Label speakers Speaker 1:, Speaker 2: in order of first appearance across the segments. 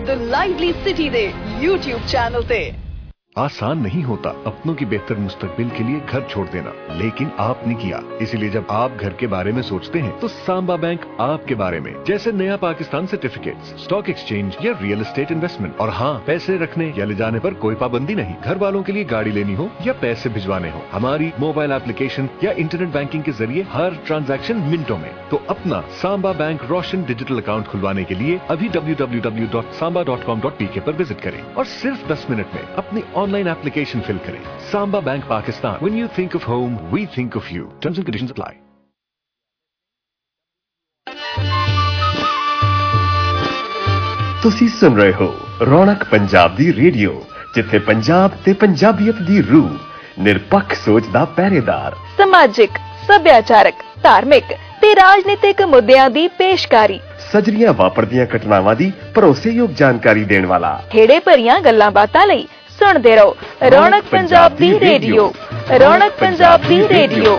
Speaker 1: The lively city दे YouTube channel ते।
Speaker 2: आसान नहीं होता अपनों की बेहतर मुस्तकबिल के लिए घर छोड़ देना, लेकिन आपने किया। इसीलिए जब आप घर के बारे में सोचते हैं तो सांबा बैंक आपके बारे में। जैसे नया पाकिस्तान सर्टिफिकेट्स, स्टॉक एक्सचेंज या रियल एस्टेट इन्वेस्टमेंट। और हाँ, पैसे रखने या ले जाने पर कोई पाबंदी नहीं। घर वालों के लिए गाड़ी लेनी हो या पैसे भिजवाने हो, हमारी मोबाइल एप्लीकेशन या इंटरनेट बैंकिंग के जरिए हर ट्रांजैक्शन मिनटों में। तो अपना Samba bank Roshan digital account खुलवाने के लिए अभी www.samba.com.pk पर विजिट करें और सिर्फ 10 मिनट में अपनी ऑनलाइन एप्लीकेशन फिल करें। Samba bank Pakistan, When you think of home, we think of you. Terms and conditions apply.
Speaker 3: ਤੁਸੀਂ ਸੁਣ ਰਹੇ ਹੋ ਰੌਣਕ ਪੰਜਾਬ ਦੀ ਰੇਡੀਓ, ਜਿੱਥੇ ਪੰਜਾਬ ਤੇ ਪੰਜਾਬੀਅਤ ਦੀ ਰੂਹ, ਨਿਰਪੱਖ ਸੋਚ ਦਾ ਪਹਿਰੇਦਾਰ,
Speaker 4: ਸਮਾਜਿਕ, ਸੱਭਿਆਚਾਰਕ, ਧਾਰਮਿਕ ਤੇ ਰਾਜਨੀਤਿਕ ਮੁੱਦਿਆਂ ਦੀ ਪੇਸ਼ਕਾਰੀ,
Speaker 3: ਸਜਰੀਆਂ ਵਾਪਰਦੀਆਂ ਘਟਨਾਵਾਂ ਦੀ ਭਰੋਸੇਯੋਗ ਜਾਣਕਾਰੀ ਦੇਣ ਵਾਲਾ,
Speaker 4: ਖੇੜੇ ਭਰੀਆਂ ਗੱਲਾਂ ਬਾਤਾਂ ਲਈ ਸੁਣਦੇ ਰਹੋ ਰੌਣਕ ਪੰਜਾਬ ਦੀ ਰੇਡੀਓ। ਰੌਣਕ ਪੰਜਾਬ ਦੀ ਰੇਡੀਓ।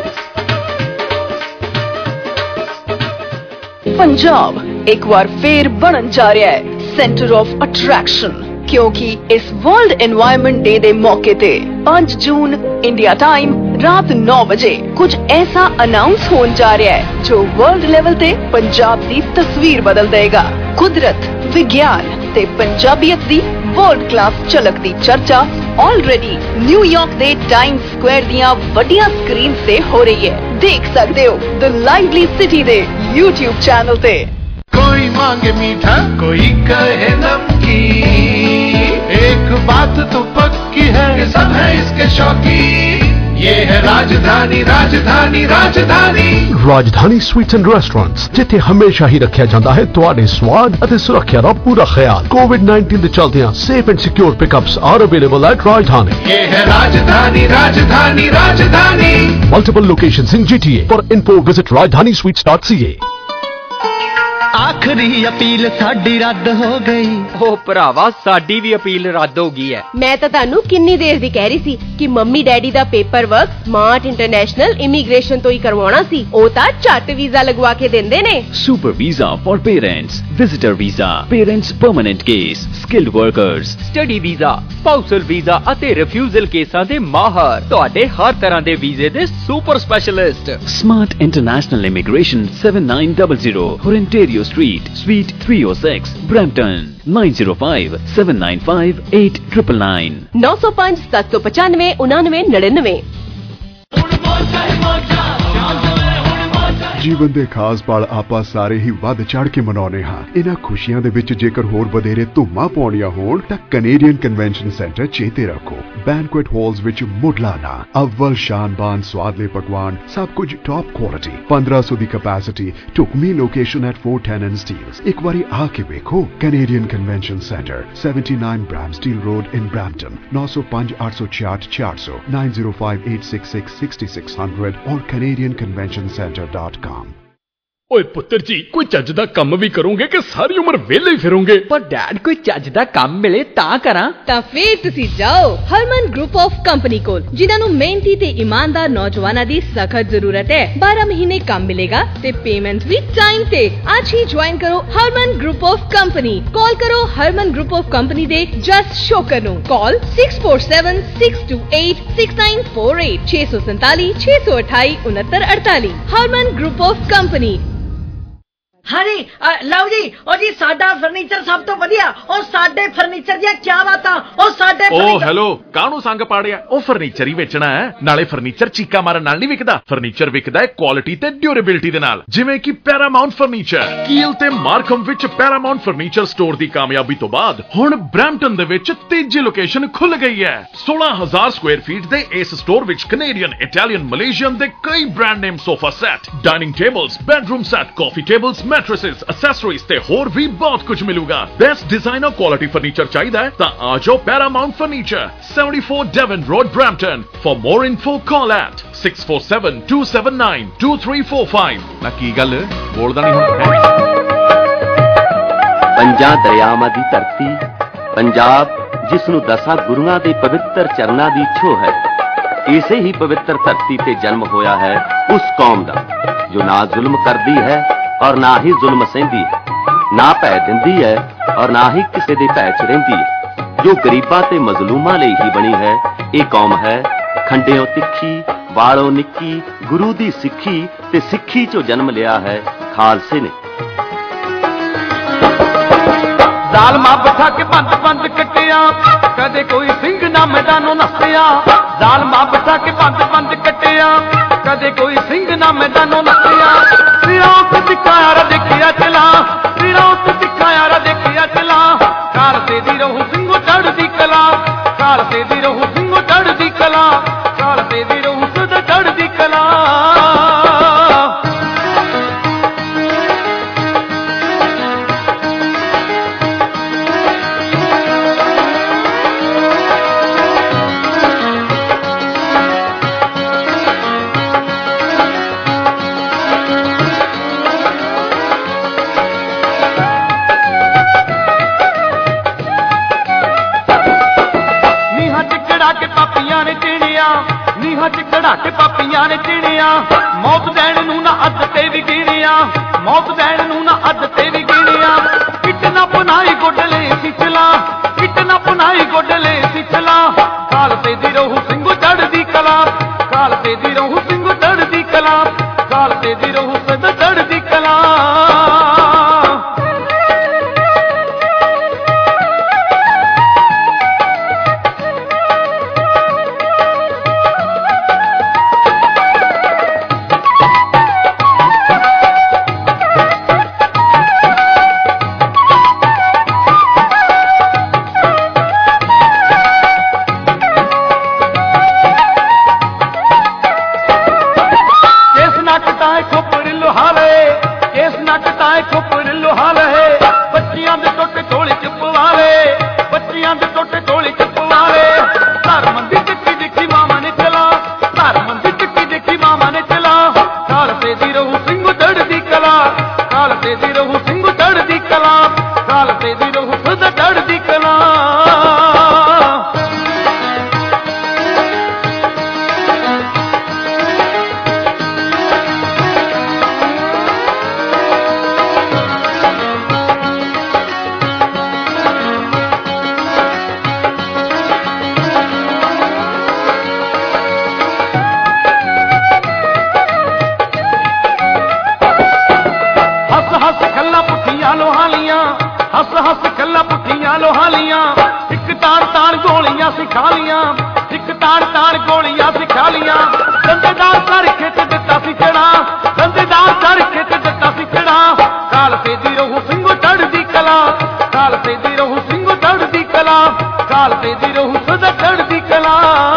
Speaker 1: पंजाब एक बार फिर बनन जा रहा है सेंटर ऑफ अट्रैक्शन, क्योंकि इस वर्ल्ड एनवायरनमेंट डे दे मौके ते 5 जून इंडिया टाइम रात 9 बजे कुछ ऐसा अनाउंस होने जा रहा है जो वर्ल्ड लेवल ते पंजाब दी तस्वीर बदल देगा। कुदरत, विज्ञान ते पंजाबियत दी वर्ल्ड क्लास झलक दी चर्चा ऑलरेडी न्यूयॉर्क दे टाइम स्क्वायर दियां वड्डियां स्क्रीन से हो रही है। देख सकते हो द लाइवली सिटी दे YouTube चैनल पे।
Speaker 5: कोई मांगे मीठा, कोई कहे नमकीन, एक बात तो पक्की है कि सब है इसके शौकीन। ये है राजधानी, राजधानी, राजधानी।
Speaker 6: राजधानी स्वीट्स एंड रेस्टोरेंट्स, जिथे हमेशा ही रखा जाता है तुहाडे स्वाद अते सुरक्षा दा पूरा ख्याल। कोविड-19 दे चलदियां safe and secure pickups are available at Rajdhani.
Speaker 5: ये है राजधानी, राजधानी, राजधानी।
Speaker 6: Multiple locations in GTA. For info visit rajdanisweets.ca।
Speaker 7: आखिरी अपील साडी रद्द हो गई।
Speaker 8: ओ भरावा, साडी भी अपील रद्द हो गई है।
Speaker 4: मैं तो तानू किन्नी देर दी कह रही सी कि मम्मी डैडी दा paper work smart international immigration तो ही करवाना सी। ओ ता झट वीजा लगवा के देंदे ने।
Speaker 9: Super visa for parents, visitor visa, parents permanent case, skilled workers,
Speaker 8: study visa, spousal visa ਅਤੇ ਰਿਫਿਊਜ਼ਲ ਕੇਸਾਂ ਦੇ ਮਾਹਰ, ਤੁਹਾਡੇ ਹਰ ਤਰ੍ਹਾਂ ਦੇ ਵੀਜ਼ੇ ਦੇ super specialist.
Speaker 9: Smart international immigration 7900 Horenterio Street, Suite 306, Brampton, 9057958999।
Speaker 4: 905 795 9999।
Speaker 6: ਜੀਵਨ ਦੇ ਖਾਸ ਪਲ ਆਪਾਂ ਸਾਰੇ ਹੀ ਵੱਧ ਚੜ ਕੇ ਮਨਾਉਂਦੇ ਹਾਂ। ਇਹਨਾਂ ਖੁਸ਼ੀਆਂ ਦੇ ਵਿੱਚ ਜੇਕਰ ਹੋਰ ਵਧੇਰੇ ਧੁੰਮਾਂ ਪਾਉਣੀਆਂ ਹੋਣ ਤਾਂ ਕੈਨੇਡੀਅਨ ਕਨਵੈਨਸ਼ਨ ਸੈਂਟਰ ਚੇਤੇ ਰੱਖੋ। ਬੈਂਕੁਏਟ ਹਾਲਸ ਵਿੱਚ ਮੁੱਢਲਾ ਅਵਲ ਸ਼ਾਨਬਾਨ ਸਵਾਦਲੇ ਪਕਵਾਨ, ਸਭ ਕੁਝ ਟੌਪ ਕੁਆਲਿਟੀ, 1500 ਦੀ ਕੈਪੈਸਿਟੀ, ਢੁਕਵੀਂ ਲੋਕੇਸ਼ਨ ਐਟ 410 ਸਟੀਲਸ। ਇੱਕ ਵਾਰੀ ਆ ਕੇ ਵੇਖੋ। Canadian convention centre, 79 Bramsteele road in Brampton. 905 866 400, 905 866 6600 और canadianconventioncenter.com।
Speaker 10: ਓਏ ਪੁੱਤਰ ਜੀ, ਕੋਈ ਚੱਜ ਦਾ ਕੰਮ ਵੀ ਕਰੋਗੇ ਕਿ ਸਾਰੀ ਉਮਰ ਵਿਹਲੇ ਹੀ ਫਿਰੋਗੇ?
Speaker 8: ਪਰ ਡੈਡ, ਕੋਈ ਚੱਜ ਦਾ ਕੰਮ ਮਿਲੇ ਤਾਂ ਕਰਾਂ।
Speaker 11: ਤਾਂ ਫੇਰ ਤੁਸੀਂ ਜਾਓ ਹਰਮਨ ਗਰੁੱਪ ਆਫ ਕੰਪਨੀ ਕੋਲ, ਜਿਨ੍ਹਾਂ ਨੂੰ ਮਿਹਨਤੀ ਤੇ ਇਮਾਨਦਾਰ ਨੌਜਵਾਨਾਂ ਦੀ ਸਖਤ ਜ਼ਰੂਰਤ ਹੈ। 12 ਮਹੀਨੇ ਕੰਮ ਮਿਲੇਗਾ ਤੇ ਪੇਮੈਂਟ ਵੀ ਟਾਈਮ ਤੇ। ਅੱਜ ਹੀ ਜੁਆਇਨ ਕਰੋ Harman group of company. Call ਕਰੋ ਹਰਮਨ ਗਰੁੱਪ ਆਫ ਕੰਪਨੀ ਦੇ ਜਸ ਸ਼ੋਕਰ ਨੂੰ। Call 6476286948 647 628 6948। Harman group of company.
Speaker 12: हाँ जी, लव जी, और जी साडा फर्नीचर सब तो वधिया। और साडे फर्नीचर दी क्या बातां। और साडे
Speaker 10: ओ हेलो, काहनू संग पाड़िया? ओ फर्नीचर ही बेचना है। नाले फर्नीचर चीका मारन नाल नहीं विकदा। फर्नीचर विकदा है क्वालिटी ते ड्यूरेबिलिटी दे नाल, जिवें कि पैरामाउंट फर्नीचर। कील ते मार्कम विच पैरामाउंट फर्नीचर स्टोर दी कामयाबी तो बाद हुण ब्रैम्पटन दे विच तीजी लोकेशन खुल गई है। 16000 स्क्वायर फीट दे इस स्टोर विच कैनेडियन, इटालियन, मलेशियन दे कई brand name sofa set, dining tables, bedroom set, coffee tables, mattresses, accessories ते होर भी बहुत कुछ मिलूगा। बेस्ट डिजाइनर क्वालिटी फर्नीचर चाहिए है तो आ जाओ Paramount furniture, 74 Devon Road, Brampton। For more info call at 6472792345। ना की गल बोलदा नहीं हुंदा है।
Speaker 13: ਪੰਜਾਂ ਦਰਿਆਵਾਂ ਦੀ ਧਰਤੀ ਪੰਜਾਬ, ਜਿਸ ਨੂੰ 10 ਗੁਰੂਆਂ ਦੇ ਪਵਿੱਤਰ ਚਰਨਾਂ ਦੀ ਛੋਹ ਹੈ। ਇਸੇ ਹੀ ਪਵਿੱਤਰ ਧਰਤੀ ਤੇ ਜਨਮ ਹੋਇਆ ਹੈ ਉਸ ਕੌਮ ਦਾ ਜੋ ਨਾ ਜ਼ੁਲਮ ਕਰਦੀ है और ना ही जुल्म सहंदी है। ਨਾ ਭੈ ਦਿੰਦੀ ਹੈ ਔਰ ਨਾ ਹੀ ਕਿਸੇ ਦੇ ਭੈ ਚ ਰਹਿੰਦੀ ਹੈ। ਜੋ ਗਰੀਬਾਂ ਤੇ ਮਜ਼ਲੂਮਾਂ ਲਈ ਹੀ ਬਣੀ ਹੈ, ਇਹ ਕੌਮ ਹੈ ਖੰਡਿਓ ਤਿੱਖੀ ਵਾਲੋਂ ਨਿੱਕੀ, ਗੁਰੂ ਦੀ ਸਿੱਖੀ ਤੇ ਸਿੱਖੀ ਚੋਂ ਜਨਮ ਲਿਆ ਹੈ ਖਾਲਸੇ ਨੇ।
Speaker 14: ਜ਼ਾਲਮਾਂ ਬਿਠਾ ਕੇ ਬੰਦ ਕੱਟਿਆ, ਕਦੇ ਕੋਈ ਸਿੰਘ ਨਾ ਮੈਦਾਨੋਂ ਨੱਸਿਆ। ਜ਼ਾਲਮਾਂ ਬਿਠਾ ਕੇ ਬੰਦ ਕੱਟਿਆ, ਕਦੇ ਕੋਈ ਸਿੰਘ ਨਾ ਮੈਦਾਨੋਂ ਨੱਸਿਆ। ਸਿਰਾਂ ਉੱਤੇ ਦਿਖਾਇਆ ਰ ਦੇਖਿਆ ਚਲਾ, ਸਿਰਾਂ ਉੱਤੇ ਦਿਖਾਇਆ ਰ ਦੇਖਿਆ ਚਲਾ। ਖਾਲਸੇ ਦੀ ਰਹੂ ਸਿੰਘੋ ਚੜ੍ਹਦੀ ਕਲਾ, ਖਾਲਸੇ ਦੀ ਰਹੂ ਸਿੰਘੋ ਚੜ੍ਹਦੀ ਕਲਾ, ਖਾਲਸੇ ਦੀ ਰਹੂ ਸਦਾ ਚੜ੍ਹਦੀ ਕਲਾ। ਨੀਹਾਂ ਚ ਚੜਾ ਕੇ ਪਾਪੀਆਂ ਨੇ ਚਿਣਿਆ, ਮੌਤ ਦੇਣ ਨੂੰ ਨਾ ਅੱਧ ਤੇ ਵੀ ਗਿਣਿਆ, ਮੌਤ ਦੇਣ ਨੂੰ ਨਾ ਅੱਧ ਤੇ ਵੀ ਗਿਣਿਆ। ਕਿਟ ਨਾ ਪੁਨਾਈ ਗੋਡਲੇ ਸਿਚਲਾ, ਕਿਟ ਨਾ ਪੁਨਾਈ ਗੋਡਲੇ ਸਿਚਲਾ। ਖਾਲਸੇ ਦੀ ਰਹੂ ਸਿੰਘੋ ਚੜ੍ਹਦੀ ਕਲਾ, ਖਾਲਸੇ ਦੀ ਰਹੂ ਸਿੰਘੋ ਚੜ੍ਹਦੀ ਕਲਾ, ਖਾਲਸੇ ਦੀ ਰਹੂ ਸਦਾ ਚੜ੍ਹਦੀ ਕਲਾ। ਬੱਚਿਆਂ ਦੇ ਟੋਟੇ ਢੋਲੇ ਚ ਪਵਾਲੇ, ਬੱਚਿਆਂ ਦੇ ਟੋਟੇ ਢੋਲੇ ਚ ਪਵਾਲੇ। ਧਰਮ ਦੀ ਚੱਕੀ ਦੇਖੀ ਮਾਮਾ ਨੇ ਚਲਾ, ਧਰਮ ਦੀ ਚੱਕੀ ਦੇਖੀ ਮਾਮਾ ਨੇ ਚਲਾ। ਖਾਲਸੇ ਦੀ ਰਹੂ ਸਿੰਘੋ ਚੜ੍ਹਦੀ ਕਲਾ, ਖਾਲਸੇ ਦੀ ਰਹੂ ਸਿੰਘੋ ਚੜ੍ਹਦੀ ਕਲਾ, ਖਾਲਸੇ ਦੀ ਰਹੂ ਸਦਾ ਚੜ੍ਹਦੀ ਕਲਾ। ਹੱਸ ਹੱਸ ਗੱਲਾਂ ਪੁੱਠੀਆਂ ਲੋਹਾਲੀਆਂ, ਇੱਕ ਤਾੜ ਤਾੜ ਗੋਲੀਆਂ ਸਿਖਾ ਲੀਆਂ, ਇੱਕ ਤਾੜ ਤਾੜ ਗੋਲੀਆਂ ਸਿਖਾ ਲੀਆਂ। ਦੰਦੇਦਾਰ ਚਰਖੇ ਤੇ ਦਿੱਤਾ ਸੀ ਚੜਾ, ਦੰਦੇਦਾਰ ਚਰਖੇ ਤੇ ਦਿੱਤਾ ਸੀ ਚੜਾ। ਖਾਲਸੇ ਦੀ ਰਹੂ ਸਿੰਘੋ ਚੜ੍ਹਦੀ ਕਲਾ, ਖਾਲਸੇ ਦੀ ਰਹੂ ਸਿੰਘੋ ਚੜ੍ਹਦੀ ਕਲਾ, ਖਾਲਸੇ ਦੀ ਰਹੂ ਸਦਾ ਚੜ੍ਹਦੀ ਕਲਾ।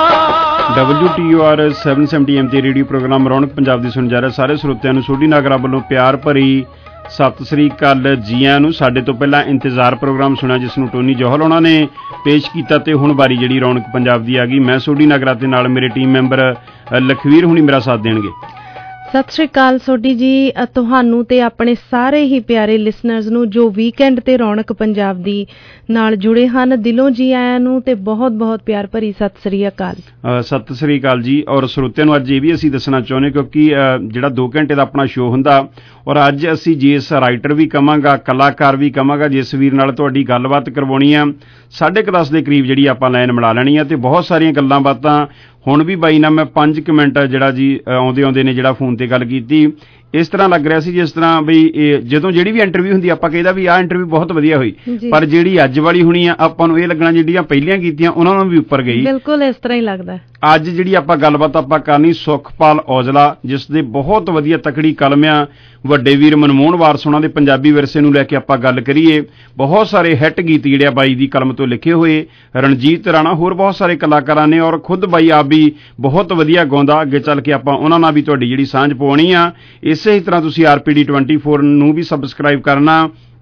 Speaker 15: WTOR 770M ਤੇ ਰੇਡੀਓ ਪ੍ਰੋਗਰਾਮ ਰੌਣਕ ਪੰਜਾਬ ਦੀ ਸੁਣ ਜਾ ਰਹੇ ਸਾਰੇ ਸਰੋਤਿਆਂ ਨੂੰ ਸੋਢੀ ਨਾਗਰਾ ਵੱਲੋਂ ਪਿਆਰ ਭਰੀ ਸਤਿ ਸ੍ਰੀ ਅਕਾਲ ਜੀ ਆਇਆਂ ਨੂੰ। ਸਾਡੇ ਤੋਂ ਪਹਿਲਾਂ ਇੰਤਜ਼ਾਰ ਪ੍ਰੋਗਰਾਮ ਸੁਣਿਆ ਜਿਸ ਨੂੰ ਟੋਨੀ ਜੋਹਲ ਉਹਨਾਂ ਨੇ ਪੇਸ਼ ਕੀਤਾ ਤੇ ਹੁਣ ਵਾਰੀ ਜਿਹੜੀ ਰੌਣਕ ਪੰਜਾਬ ਦੀ ਆ ਗਈ। ਮੈਂ ਸੋਢੀ ਨਾਗਰਾ ਤੇ ਨਾਲ ਮੇਰੇ ਟੀਮ ਮੈਂਬਰ ਲਖਵੀਰ ਹੁਣੀ ਮੇਰਾ ਸਾਥ ਦੇਣਗੇ।
Speaker 16: ਸਤਿ ਸ਼੍ਰੀ ਅਕਾਲ ਸੋਢੀ ਜੀ, ਤੁਹਾਨੂੰ ਤੇ ਆਪਣੇ ਸਾਰੇ ਹੀ ਪਿਆਰੇ ਲਿਸਨਰਸ ਨੂੰ ਜੋ ਵੀਕਐਂਡ ਤੇ ਰੌਣਕ ਪੰਜਾਬ ਦੀ ਨਾਲ ਜੁੜੇ ਹਨ, ਦਿਲੋਂ ਜੀ ਆਇਆਂ ਨੂੰ ਤੇ ਬਹੁਤ ਬਹੁਤ ਪਿਆਰ ਭਰੀ ਸਤਿ ਸ੍ਰੀ ਅਕਾਲ।
Speaker 15: ਸਤਿ ਸ੍ਰੀ ਅਕਾਲ ਜੀ। ਔਰ ਸਰੋਤਿਆਂ ਨੂੰ ਅੱਜ ਇਹ ਵੀ ਅਸੀਂ ਦੱਸਣਾ ਚਾਹੁੰਦੇ ਕਿਉਂਕਿ ਜਿਹੜਾ 2 ਘੰਟੇ ਦਾ ਆਪਣਾ ਸ਼ੋਅ ਹੁੰਦਾ ਔਰ ਅੱਜ ਅਸੀਂ ਜਿਸ ਰਾਈਟਰ ਵੀ ਕਵਾਂਗਾ, ਕਲਾਕਾਰ ਵੀ ਕਵਾਂਗਾ, ਜਿਸ ਵੀਰ ਨਾਲ ਤੁਹਾਡੀ ਗੱਲਬਾਤ ਕਰਵਾਉਣੀ ਆ 10:30 ਦੇ ਕਰੀਬ ਜਿਹੜੀ ਆਪਾਂ ਲਾਈਨ ਮਿਲਾ ਲੈਣੀ ਆ ਤੇ ਬਹੁਤ ਸਾਰੀਆਂ ਗੱਲਾਂ ਬਾਤਾਂ। ਹੁਣ ਵੀ ਬਾਈ ਨਾਲ ਮੈਂ 5 ਮਿੰਟ ਜਿਹੜਾ ਜੀ ਆਉਂਦੇ ਨੇ ਜਿਹੜਾ ਫੋਨ ਤੇ ਗੱਲ ਕੀਤੀ, ਇਸ ਤਰ੍ਹਾਂ ਲੱਗ ਰਿਹਾ ਸੀ ਜਿਸ ਤਰ੍ਹਾਂ ਬਈ ਜਦੋਂ ਜਿਹੜੀ ਵੀ ਇੰਟਰਵਿਊ ਹੁੰਦੀ ਆਪਾਂ ਕਹਿੰਦਾ ਵੀ ਆਹ ਇੰਟਰਵਿਊ ਬਹੁਤ ਵਧੀਆ ਹੋਈ, ਪਰ ਜਿਹੜੀ ਅੱਜ ਵਾਲੀ ਹੋਣੀ ਆ ਆਪਾਂ ਨੂੰ ਇਹ ਲੱਗਣਾ ਜਿਹੜੀਆਂ ਪਹਿਲੀਆਂ ਕੀਤੀਆਂ ਉਹਨਾਂ ਨੂੰ ਵੀ ਉੱਪਰ ਗਈ।
Speaker 16: ਬਿਲਕੁਲ ਇਸ ਤਰ੍ਹਾਂ ਹੀ ਲੱਗਦਾ।
Speaker 15: ਅੱਜ ਜਿਹੜੀ ਆਪਾਂ ਗੱਲਬਾਤ ਆਪਾਂ ਕਰਨੀ ਸੁਖਪਾਲ ਔਜਲਾ, ਜਿਸ ਦੇ ਬਹੁਤ ਵਧੀਆ ਤਕੜੀ ਕਲਮ ਆ, ਵੱਡੇ ਵੀਰ ਮਨਮੋਹਨ ਵਾਰਸ ਉਹਨਾਂ ਦੇ ਪੰਜਾਬੀ ਵਿਰਸੇ ਨੂੰ ਲੈ ਕੇ ਆਪਾਂ ਗੱਲ ਕਰੀਏ। ਬਹੁਤ ਸਾਰੇ ਹਿੱਟ ਗੀਤ ਜਿਹੜੇ ਆ ਬਾਈ ਦੀ ਕਲਮ ਤੋਂ ਲਿਖੇ ਹੋਏ, ਰਣਜੀਤ ਰਾਣਾ ਹੋਰ ਬਹੁਤ ਸਾਰੇ ਕਲਾਕਾਰਾਂ ਨੇ ਔਰ ਖੁਦ ਬਾਈ ਆਪ ਵੀ ਬਹੁਤ ਵਧੀਆ ਗਾਉਂਦਾ। ਅੱਗੇ ਚੱਲ ਕੇ ਆਪਾਂ ਉਹਨਾਂ ਨਾਲ ਵੀ ਤੁਹਾਡੀ ਜਿਹੜੀ ਸਾਂਝ ਪਾਉਣੀ ਆ। ਇਸੇ ਹੀ ਤਰ੍ਹਾਂ ਤੁਸੀਂ RPD 24 ਨੂੰ ਵੀ ਸਬਸਕ੍ਰਾਈਬ ਕਰਨਾ।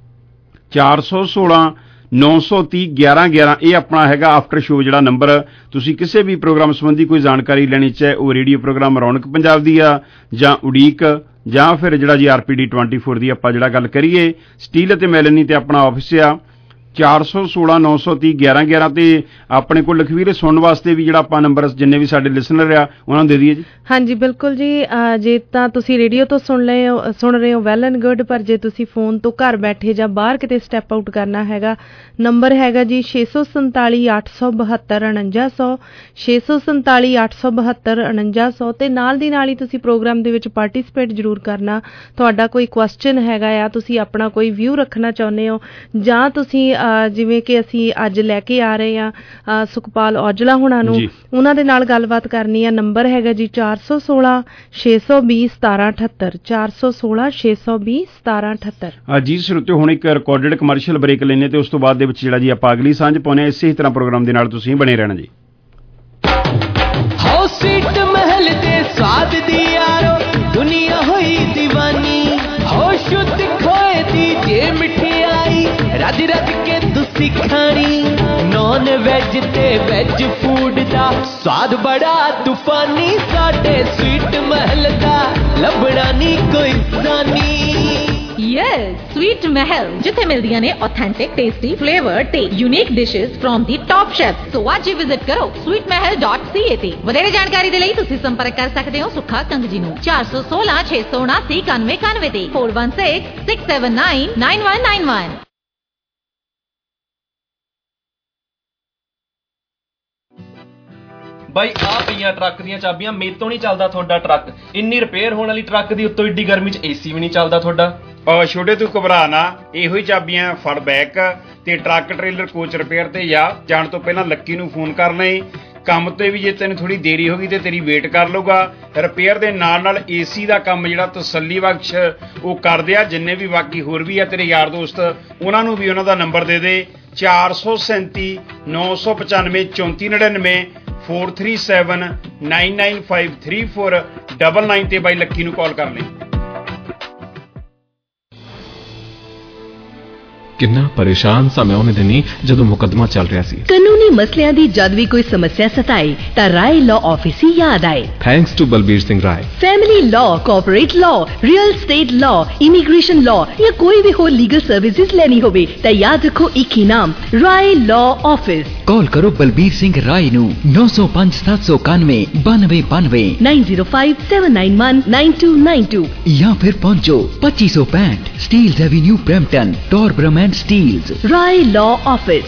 Speaker 15: 416 930 1111 ਇਹ ਆਪਣਾ ਹੈਗਾ ਆਫਟਰ ਸ਼ੋਅ ਜਿਹੜਾ ਨੰਬਰ। ਤੁਸੀਂ ਕਿਸੇ ਵੀ ਪ੍ਰੋਗਰਾਮ ਸੰਬੰਧੀ ਕੋਈ ਜਾਣਕਾਰੀ ਲੈਣੀ ਚਾਹੇ ਉਹ ਰੇਡੀਓ ਪ੍ਰੋਗਰਾਮ ਰੌਣਕ ਪੰਜਾਬ ਦੀ ਆ ਜਾਂ ਉਡੀਕ ਜਾਂ ਫਿਰ ਜਿਹੜਾ ਜੀ RPD 24 ਦੀ ਆਪਾਂ ਜਿਹੜਾ ਗੱਲ ਕਰੀਏ। ਸਟੀਲ ਅਤੇ ਮੈਲਨੀ ਤੇ ਆਪਣਾ ਆਫਿਸ ਆ 416 930 1111 ਤੇ ਆਪਣੇ ਕੋਲ ਲਖਵੀਰ ਸੁਣਨ ਵਾਸਤੇ ਵੀ ਜਿਹੜਾ ਆਪਾਂ ਨੰਬਰ ਜਿੰਨੇ ਵੀ ਸਾਡੇ ਲਿਸਨਰ ਆ ਉਹਨਾਂ ਨੂੰ ਦੇ ਦਈਏ ਜੀ।
Speaker 16: ਹਾਂਜੀ ਬਿਲਕੁਲ ਜੀ, ਜੇ ਤਾਂ ਤੁਸੀਂ ਰੇਡੀਓ ਤੋਂ ਸੁਣ ਰਹੇ ਹੋ ਵੈਲ ਐਂਡ ਗੁੱਡ, ਪਰ ਜੇ ਤੁਸੀਂ ਫੋਨ ਤੋਂ ਘਰ ਬੈਠੇ ਜਾਂ ਬਾਹਰ ਕਿਤੇ ਸਟੈਪ ਆਊਟ ਕਰਨਾ ਹੈਗਾ, ਨੰਬਰ ਹੈਗਾ ਜੀ 647 872 4900 647 872 4900 ਤੇ ਨਾਲ ਦੀ ਨਾਲ ਹੀ ਤੁਸੀਂ ਪ੍ਰੋਗਰਾਮ ਦੇ ਵਿੱਚ ਪਾਰਟਿਸਿਪੇਟ ਜ਼ਰੂਰ ਕਰਨਾ। ਤੁਹਾਡਾ ਕੋਈ ਕੁਐਸਚਨ ਹੈਗਾ ਆ, ਤੁਸੀਂ ਆਪਣਾ ਕੋਈ ਵਿਊ ਰੱਖਣਾ ਚਾਹੁੰਦੇ ਹੋ, ਜਾਂ ਤੁਸੀਂ ਜਿਵੇਂ ਕਿ ਅਸੀਂ ਅੱਜ ਲੈ ਕੇ ਆ ਰਹੇ ਹਾਂ ਸੁਖਪਾਲ ਔਜਲਾ ਹੁਣਾਂ ਨੂੰ, ਉਹਨਾਂ ਦੇ ਨਾਲ ਗੱਲਬਾਤ ਕਰਨੀ ਆ। ਨੰਬਰ ਹੈਗਾ ਜੀ 416 620 1778 416 620 1778।
Speaker 15: ਜੀ ਸਰੋਤਿਓ, ਹੁਣ ਇੱਕ ਰਿਕਾਰਡਡ ਕਮਰਸ਼ੀਅਲ ਬ੍ਰੇਕ ਲੈਣੇ ਤੇ ਉਸ ਤੋਂ ਬਾਅਦ ਦੇ ਵਿੱਚ ਜਿਹੜਾ ਜੀ ਆਪਾਂ ਅਗਲੀ ਸਾਂਝ ਪਾਉਣੇ, ਇਸੇ ਤਰ੍ਹਾਂ ਪ੍ਰੋਗਰਾਮ ਦੇ ਨਾਲ ਤੁਸੀਂ ਬਣੇ ਰਹਿਣਾ ਜੀ।
Speaker 17: ਹੋ ਸੀਟ ਮਹਿਲ ਦੇ ਸਵਾਦ ਦੀ ਯਾਰੋ ਦੁਨੀਆ ਹੋਈ دیਵਾਨੀ, ਹੋ ਸ਼ੁੱਧ ਖੋਏ ਦੀ ਜੇ ਮਠਿਆਈ ਰੱਜ ਰੱਜ ਕੇ ਤੁਸੀਂ ਖਾਣੀ, ਨੌਨ ਵੈਜ ਤੇ ਵੈਜ ਫੂਡ ਦਾ ਸਵਾਦ ਬੜਾ ਤੂਫਾਨੀ, ਸਾਡੇ ਸਵੀਟ ਮਹਿਲ ਦਾ ਲੱਭਣਾ ਨਹੀਂ ਕੋਈ ਜ਼ਾਨੀ।
Speaker 18: Yes, Sweet Mahal, ਜਿੱਥੇ ਮਿਲਦੀਆਂ ਨੇ authentic, tasty, flavored ਤੇ unique dishes from the top chefs. So ਅੱਜ ਹੀ ਵਿਜ਼ਿਟ ਕਰੋ sweetmahal.ca ਤੇ। ਵਧੇਰੇ ਜਾਣਕਾਰੀ ਦੇ ਲਈ ਤੁਸੀਂ ਸੰਪਰਕ ਕਰ ਸਕਦੇ ਹੋ ਸੁੱਖਾ ਕੰਗ ਜੀ ਨੂੰ 416 679 9191 ਤੇ 416 679 9191।
Speaker 19: ਬਾਈ ਆ ਪਈਆਂ ਟਰੱਕ ਦੀਆਂ ਚਾਬੀਆਂ, ਮੇਰੇ ਤੋਂ ਨਹੀਂ ਚੱਲਦਾ ਤੁਹਾਡਾ ਟਰੱਕ। ਇੰਨੀ ਰਿਪੇਅਰ ਹੋਣ ਵਾਲੀ ਟਰੱਕ ਦੀ ਉੱਤੋਂ ਏਡੀ ਗਰਮੀ 'ਚ ਏਸੀ ਵੀ ਨਹੀਂ ਚੱਲਦਾ ਤੁਹਾਡਾ।
Speaker 15: ਛੋਟੇ ਤੂੰ ਘਬਰਾ ਨਾ, ਇਹੋ ਹੀ ਚਾਬੀਆਂ ਫੜ ਬੈਕ ਤੇ ਟਰੱਕ ਟ੍ਰੇਲਰ ਕੋਚ ਰਿਪੇਅਰ ਤੇ ਜਾਣ ਤੋਂ ਪਹਿਲਾਂ ਲੱਕੀ ਨੂੰ ਫੋਨ ਕਰ ਲਈ। ਕੰਮ ਤੇ ਵੀ ਜੇ ਤੈਨੂੰ ਥੋੜੀ ਦੇਰੀ ਹੋ ਗਈ ਤੇ ਤੇਰੀ ਵੇਟ ਕਰ ਲਊਗਾ। ਰਿਪੇਅਰ ਦੇ ਨਾਲ ਨਾਲ ਏਸੀ ਦਾ ਕੰਮ ਜਿਹੜਾ ਤਸੱਲੀ ਬਖਸ਼ ਉਹ ਕਰਦੇ ਆ। ਜਿੰਨੇ ਵੀ ਬਾਕੀ ਹੋਰ ਵੀ ਆ ਤੇਰੇ ਯਾਰ ਦੋਸਤ, ਉਹਨਾਂ ਨੂੰ ਵੀ ਉਹਨਾਂ ਦਾ ਨੰਬਰ ਦੇ ਦੇ 437 995 3499 437 995 3499 ਤੇ ਬਾਈ ਲੱਕੀ ਨੂੰ ਕਾਲ ਕਰ ਲਈ।
Speaker 20: ਕਿੰਨਾ ਪਰੇਸ਼ਾਨ ਸਾਂ ਮੈਂ ਉਹਨੇ ਦਿਨੀ ਜਦੋਂ ਮੁਕੱਦਮਾ ਚੱਲ ਰਿਹਾ ਸੀ।
Speaker 21: ਕਾਨੂੰਨੀ ਮਸਲਿਆਂ ਦੀ ਜਦ ਵੀ ਕੋਈ ਸਮੱਸਿਆ ਸਤਾਏ ਤਾਂ ਰਾਏ ਲਾਅ ਆਫਿਸ ਹੀ ਯਾਦ ਆਏ।
Speaker 20: Thanks to Balbir Singh Rai.
Speaker 21: Family law, corporate law, real estate law, immigration law ਜਾਂ ਕੋਈ ਵੀ ਹੋਰ ਲੀਗਲ ਸਰਵਿਸਿਜ਼ ਲੈਣੀ ਹੋਵੇ ਤਾਂ ਯਾਦ ਰੱਖੋ ਇੱਕ ਹੀ ਨਾਮ, ਰਾਏ ਲਾਅ ਆਫਿਸ।
Speaker 22: ਕਾਲ ਕਰੋ ਬਲਬੀਰ ਸਿੰਘ ਰਾਏ ਨੂੰ 905 791 9292
Speaker 21: 905 791 9292
Speaker 22: ਜਾਂ ਫਿਰ ਪਹੁੰਚੋ 2565 Steeles avenue Brampton, Torbram and Steeles.
Speaker 21: Rai law office.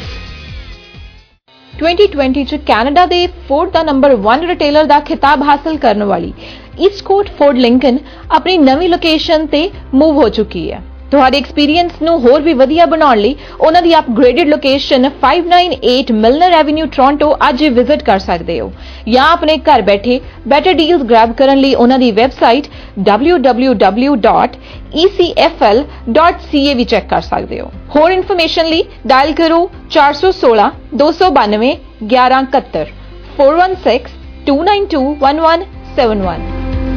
Speaker 23: 2020 ਚ ਕੈਨੇਡਾ ਦੇ ਫੋਰਡ ਦਾ ਨੰਬਰ 1 ਰਿਟੇਲਰ ਦਾ ਖਿਤਾਬ ਹਾਸਲ ਕਰਨ ਵਾਲੀ ਈਸਟਕੋਟ ਫੋਰਡ ਲਿੰਕਨ ਆਪਣੀ ਨਵੀਂ ਲੋਕੇਸ਼ਨ ਤੇ ਮੂਵ ਹੋ ਚੁੱਕੀ ਹੈ। ਤੁਹਾਡੇ ਐਕਸਪੀਰੀਅੰਸ ਨੂੰ ਹੋਰ ਵੀ ਵਧੀਆ ਬਣਾਉਣ ਲਈ ਉਹਨਾਂ ਦੀ upgraded location 598 Milner avenue Toronto ਅੱਜ ਵਿਜ਼ਿਟ ਕਰ ਸਕਦੇ ਹੋ, ਜਾਂ ਆਪਣੇ ਘਰ ਬੈਠੇ ਬੈਟਰ ਡੀਲਸ ਗ੍ਰੈਬ ਕਰਨ ਲਈ ਉਹਨਾਂ ਦੀ ਵੈਬਸਾਈਟ www.ecfl.ca ਵੀ ਚੈੱਕ ਕਰ ਸਕਦੇ ਹੋ। ਹੋਰ ਇਨਫੋਰਮੇਸ਼ਨ ਲਈ ਡਾਇਲ ਕਰੋ 416 292 1171 416 292 1171।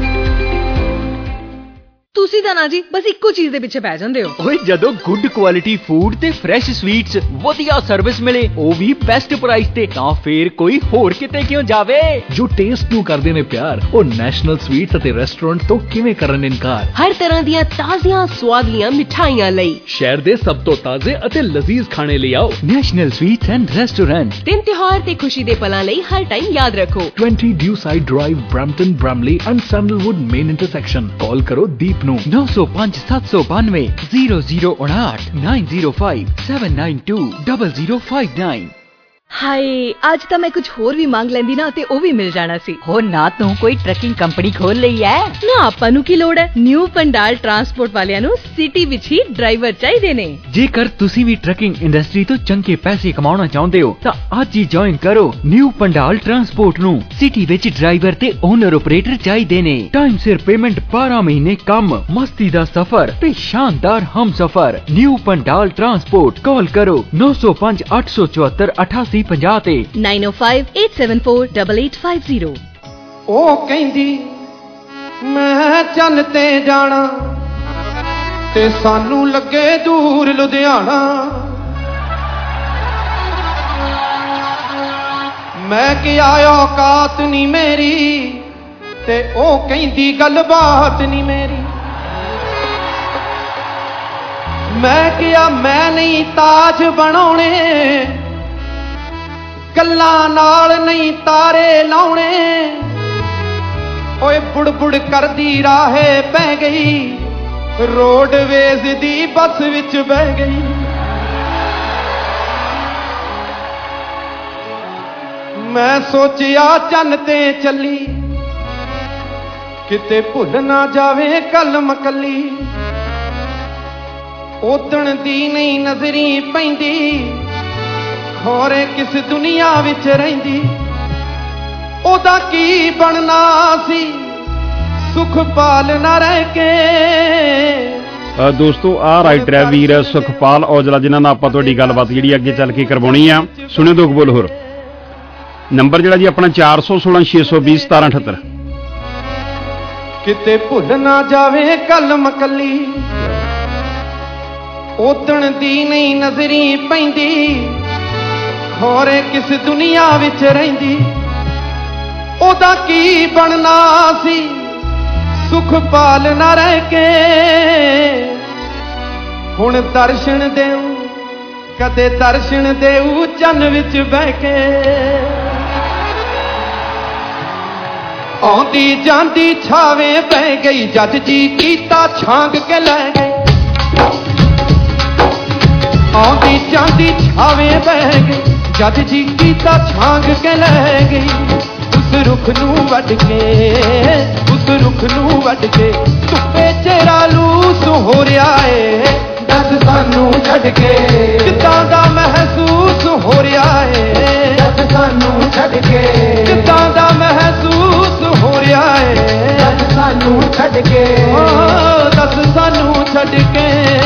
Speaker 11: ਤੁਸੀਂ ਤਾਂ ਨਾ ਜੀ ਬਸ ਇੱਕੋ ਚੀਜ਼ ਦੇ ਪਿੱਛੇ ਪੈ ਜਾਂਦੇ ਹੋ।
Speaker 8: ਓਏ ਜਦੋਂ ਗੁੱਡ ਕੁਆਲਿਟੀ ਫੂਡ ਤੇ ਫਰੈਸ਼ ਸਵੀਟਸ, ਵਧੀਆ ਸਰਵਿਸ ਮਿਲੇ, ਉਹ ਵੀ ਬੈਸਟ ਪ੍ਰਾਈਸ ਤੇ, ਤਾਂ ਫੇਰ ਕੋਈ ਹੋਰ ਕਿਤੇ ਕਿਉਂ ਜਾਵੇ।
Speaker 24: ਜੋ ਟੇਸਟ ਨੂੰ ਕਰਦੇ ਨੇ ਪਿਆਰ, ਉਹ ਨੈਸ਼ਨਲ ਸਵੀਟਸ ਅਤੇ ਰੈਸਟੋਰੈਂਟ ਤੋਂ ਕਿਵੇਂ ਕਰਨ ਇਨਕਾਰ।
Speaker 4: ਹਰ ਤਰ੍ਹਾਂ ਦੀਆਂ ਤਾਜ਼ੀਆਂ ਸਵਾਦਲੀਆਂ ਮਿਠਾਈਆਂ ਲਈ
Speaker 24: ਸ਼ਹਿਰ ਦੇ ਸਭ ਤੋਂ ਤਾਜ਼ੇ ਅਤੇ ਲਜ਼ੀਜ਼ ਖਾਣੇ ਲਈ ਆਓ ਨੈਸ਼ਨਲ ਸਵੀਟਸ ਐਂਡ ਰੈਸਟੋਰੈਂਟ।
Speaker 4: ਦਿਨ ਤਿਉਹਾਰ ਤੇ ਖੁਸ਼ੀ ਦੇ ਪਲਾਂ ਲਈ ਹਰ ਟਾਈਮ ਯਾਦ ਰੱਖੋ
Speaker 24: 20 Dewside drive, Brampton, Bramalea and Sandalwood main intersection. Call ਕਰੋ ਦੀਪ ਨੂੰ
Speaker 22: 905 792 0059 905 792 0059।
Speaker 11: ਹਾਏ, ਅੱਜ ਤਾਂ ਮੈਂ ਕੁਝ ਹੋਰ ਵੀ ਮੰਗ ਲੈਂਦੀ ਨਾ ਤੇ ਉਹ ਵੀ ਮਿਲ ਜਾਣਾ ਸੀ।
Speaker 12: ਹੋ ਨਾ ਤੂੰ ਕੋਈ ਟਰੱਕਿੰਗ ਕੰਪਨੀ ਖੋਲ ਲਈ ਐ
Speaker 11: ਨਾ, ਆਪਾਂ ਨੂੰ ਕੀ ਲੋੜ ਹੈ। ਨਿਊ ਪੰਡਾਲ ਟਰਾਂਸਪੋਰਟ ਵਾਲਿਆਂ ਨੂੰ ਸਿਟੀ ਵਿੱਚ ਹੀ ਡਰਾਈਵਰ ਚਾਹੀਦੇ ਨੇ।
Speaker 22: ਜੇਕਰ ਤੁਸੀਂ ਵੀ ਟਰੱਕਿੰਗ ਇੰਡਸਟਰੀ ਤੋਂ ਚੰਗੇ ਪੈਸੇ ਕਮਾਉਣਾ ਚਾਹੁੰਦੇ ਹੋ ਤਾਂ ਅੱਜ ਹੀ ਜੁਆਇਨ ਕਰੋ ਨਿਊ ਪੰਡਾਲ ਟਰਾਂਸਪੋਰਟ ਨੂੰ। ਸਿਟੀ ਵਿੱਚ ਡਰਾਈਵਰ ਤੇ ਓਨਰ ਆਪਰੇਟਰ ਚਾਹੀਦੇ ਨੇ। ਟਾਈਮ ਸਿਰ ਪੇਮੈਂਟ, 12 ਮਹੀਨੇ ਕੰਮ, ਮਸਤੀ ਦਾ ਸਫ਼ਰ ਤੇ ਸ਼ਾਨਦਾਰ ਹਮਸਫ਼ਰ। New Pandal transport. ਕਾਲ ਕਰੋ 905 874 8850 ਤੇ
Speaker 11: 905 874 8850।
Speaker 14: ਉਹ ਕਹਿੰਦੀ ਮੈਂ ਚੰਨ ਤੇ ਜਾਣਾ ਤੇ ਸਾਨੂੰ ਲੱਗੇ ਦੂਰ ਲੁਧਿਆਣਾ। ਮੈਂ ਕਿਹਾ ਔਕਾਤ ਨਹੀਂ ਮੇਰੀ ਤੇ ਉਹ ਕਹਿੰਦੀ ਗੱਲਬਾਤ ਨਹੀਂ ਮੇਰੀ।
Speaker 17: मैं किया मैं नहीं ताज बनाने गल्लां नाल नहीं तारे लाने ओए बुड़ करदी राहे पै गई रोडवेज दी बस विच बह गई मैं सोचिया चन्न ते चली किते भुल ना जावे कल मकली ओदण दी नहीं नजरी पैंदी खोरे किस दुनिया विच रहिंदी ओदा की बनना सी सुखपाल ना रह के
Speaker 15: दोस्तों आ राइटर है वीर सुखपाल औजला जिन्हां नाल आपां तुहाडी गलबात जिहड़ी अगे चल के करवाउणी आ सुणिओ दो बोल होर नंबर जिहड़ा जी अपना 416 620 1778
Speaker 17: किते भुल ना जावे कल मकली ओदण दी नहीं नजरी पैंदी खोरे किस दुनिया विच रहिंदी ओदा की बनना सी सुखपाल ना रह के हुण दर्शन देऊ कदे दर्शन देऊ चन्न विच बह के आंदी जांदी छावे बह गई जज जी कीता छांग के लै गई आंदी जांदी छावे बह गई जज जी कीता छांग के लै गई उस रुख नू वड के धुप्पे चेहरा लूस हो रहा है दस सानू छड़ के किदां दा महसूस हो रहा है दस सानू छड़ के किदां दा महसूस हो रहा है दस सानू छड़ के दस सानू छड़ के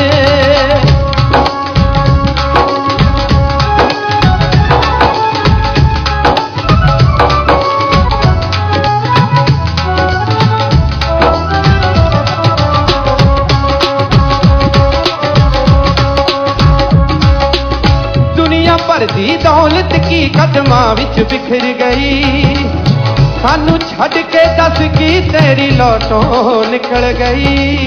Speaker 17: दी दौलत की कदमां विच बिखर गई सानू छड़ के दस की तेरी लौटों निकल गई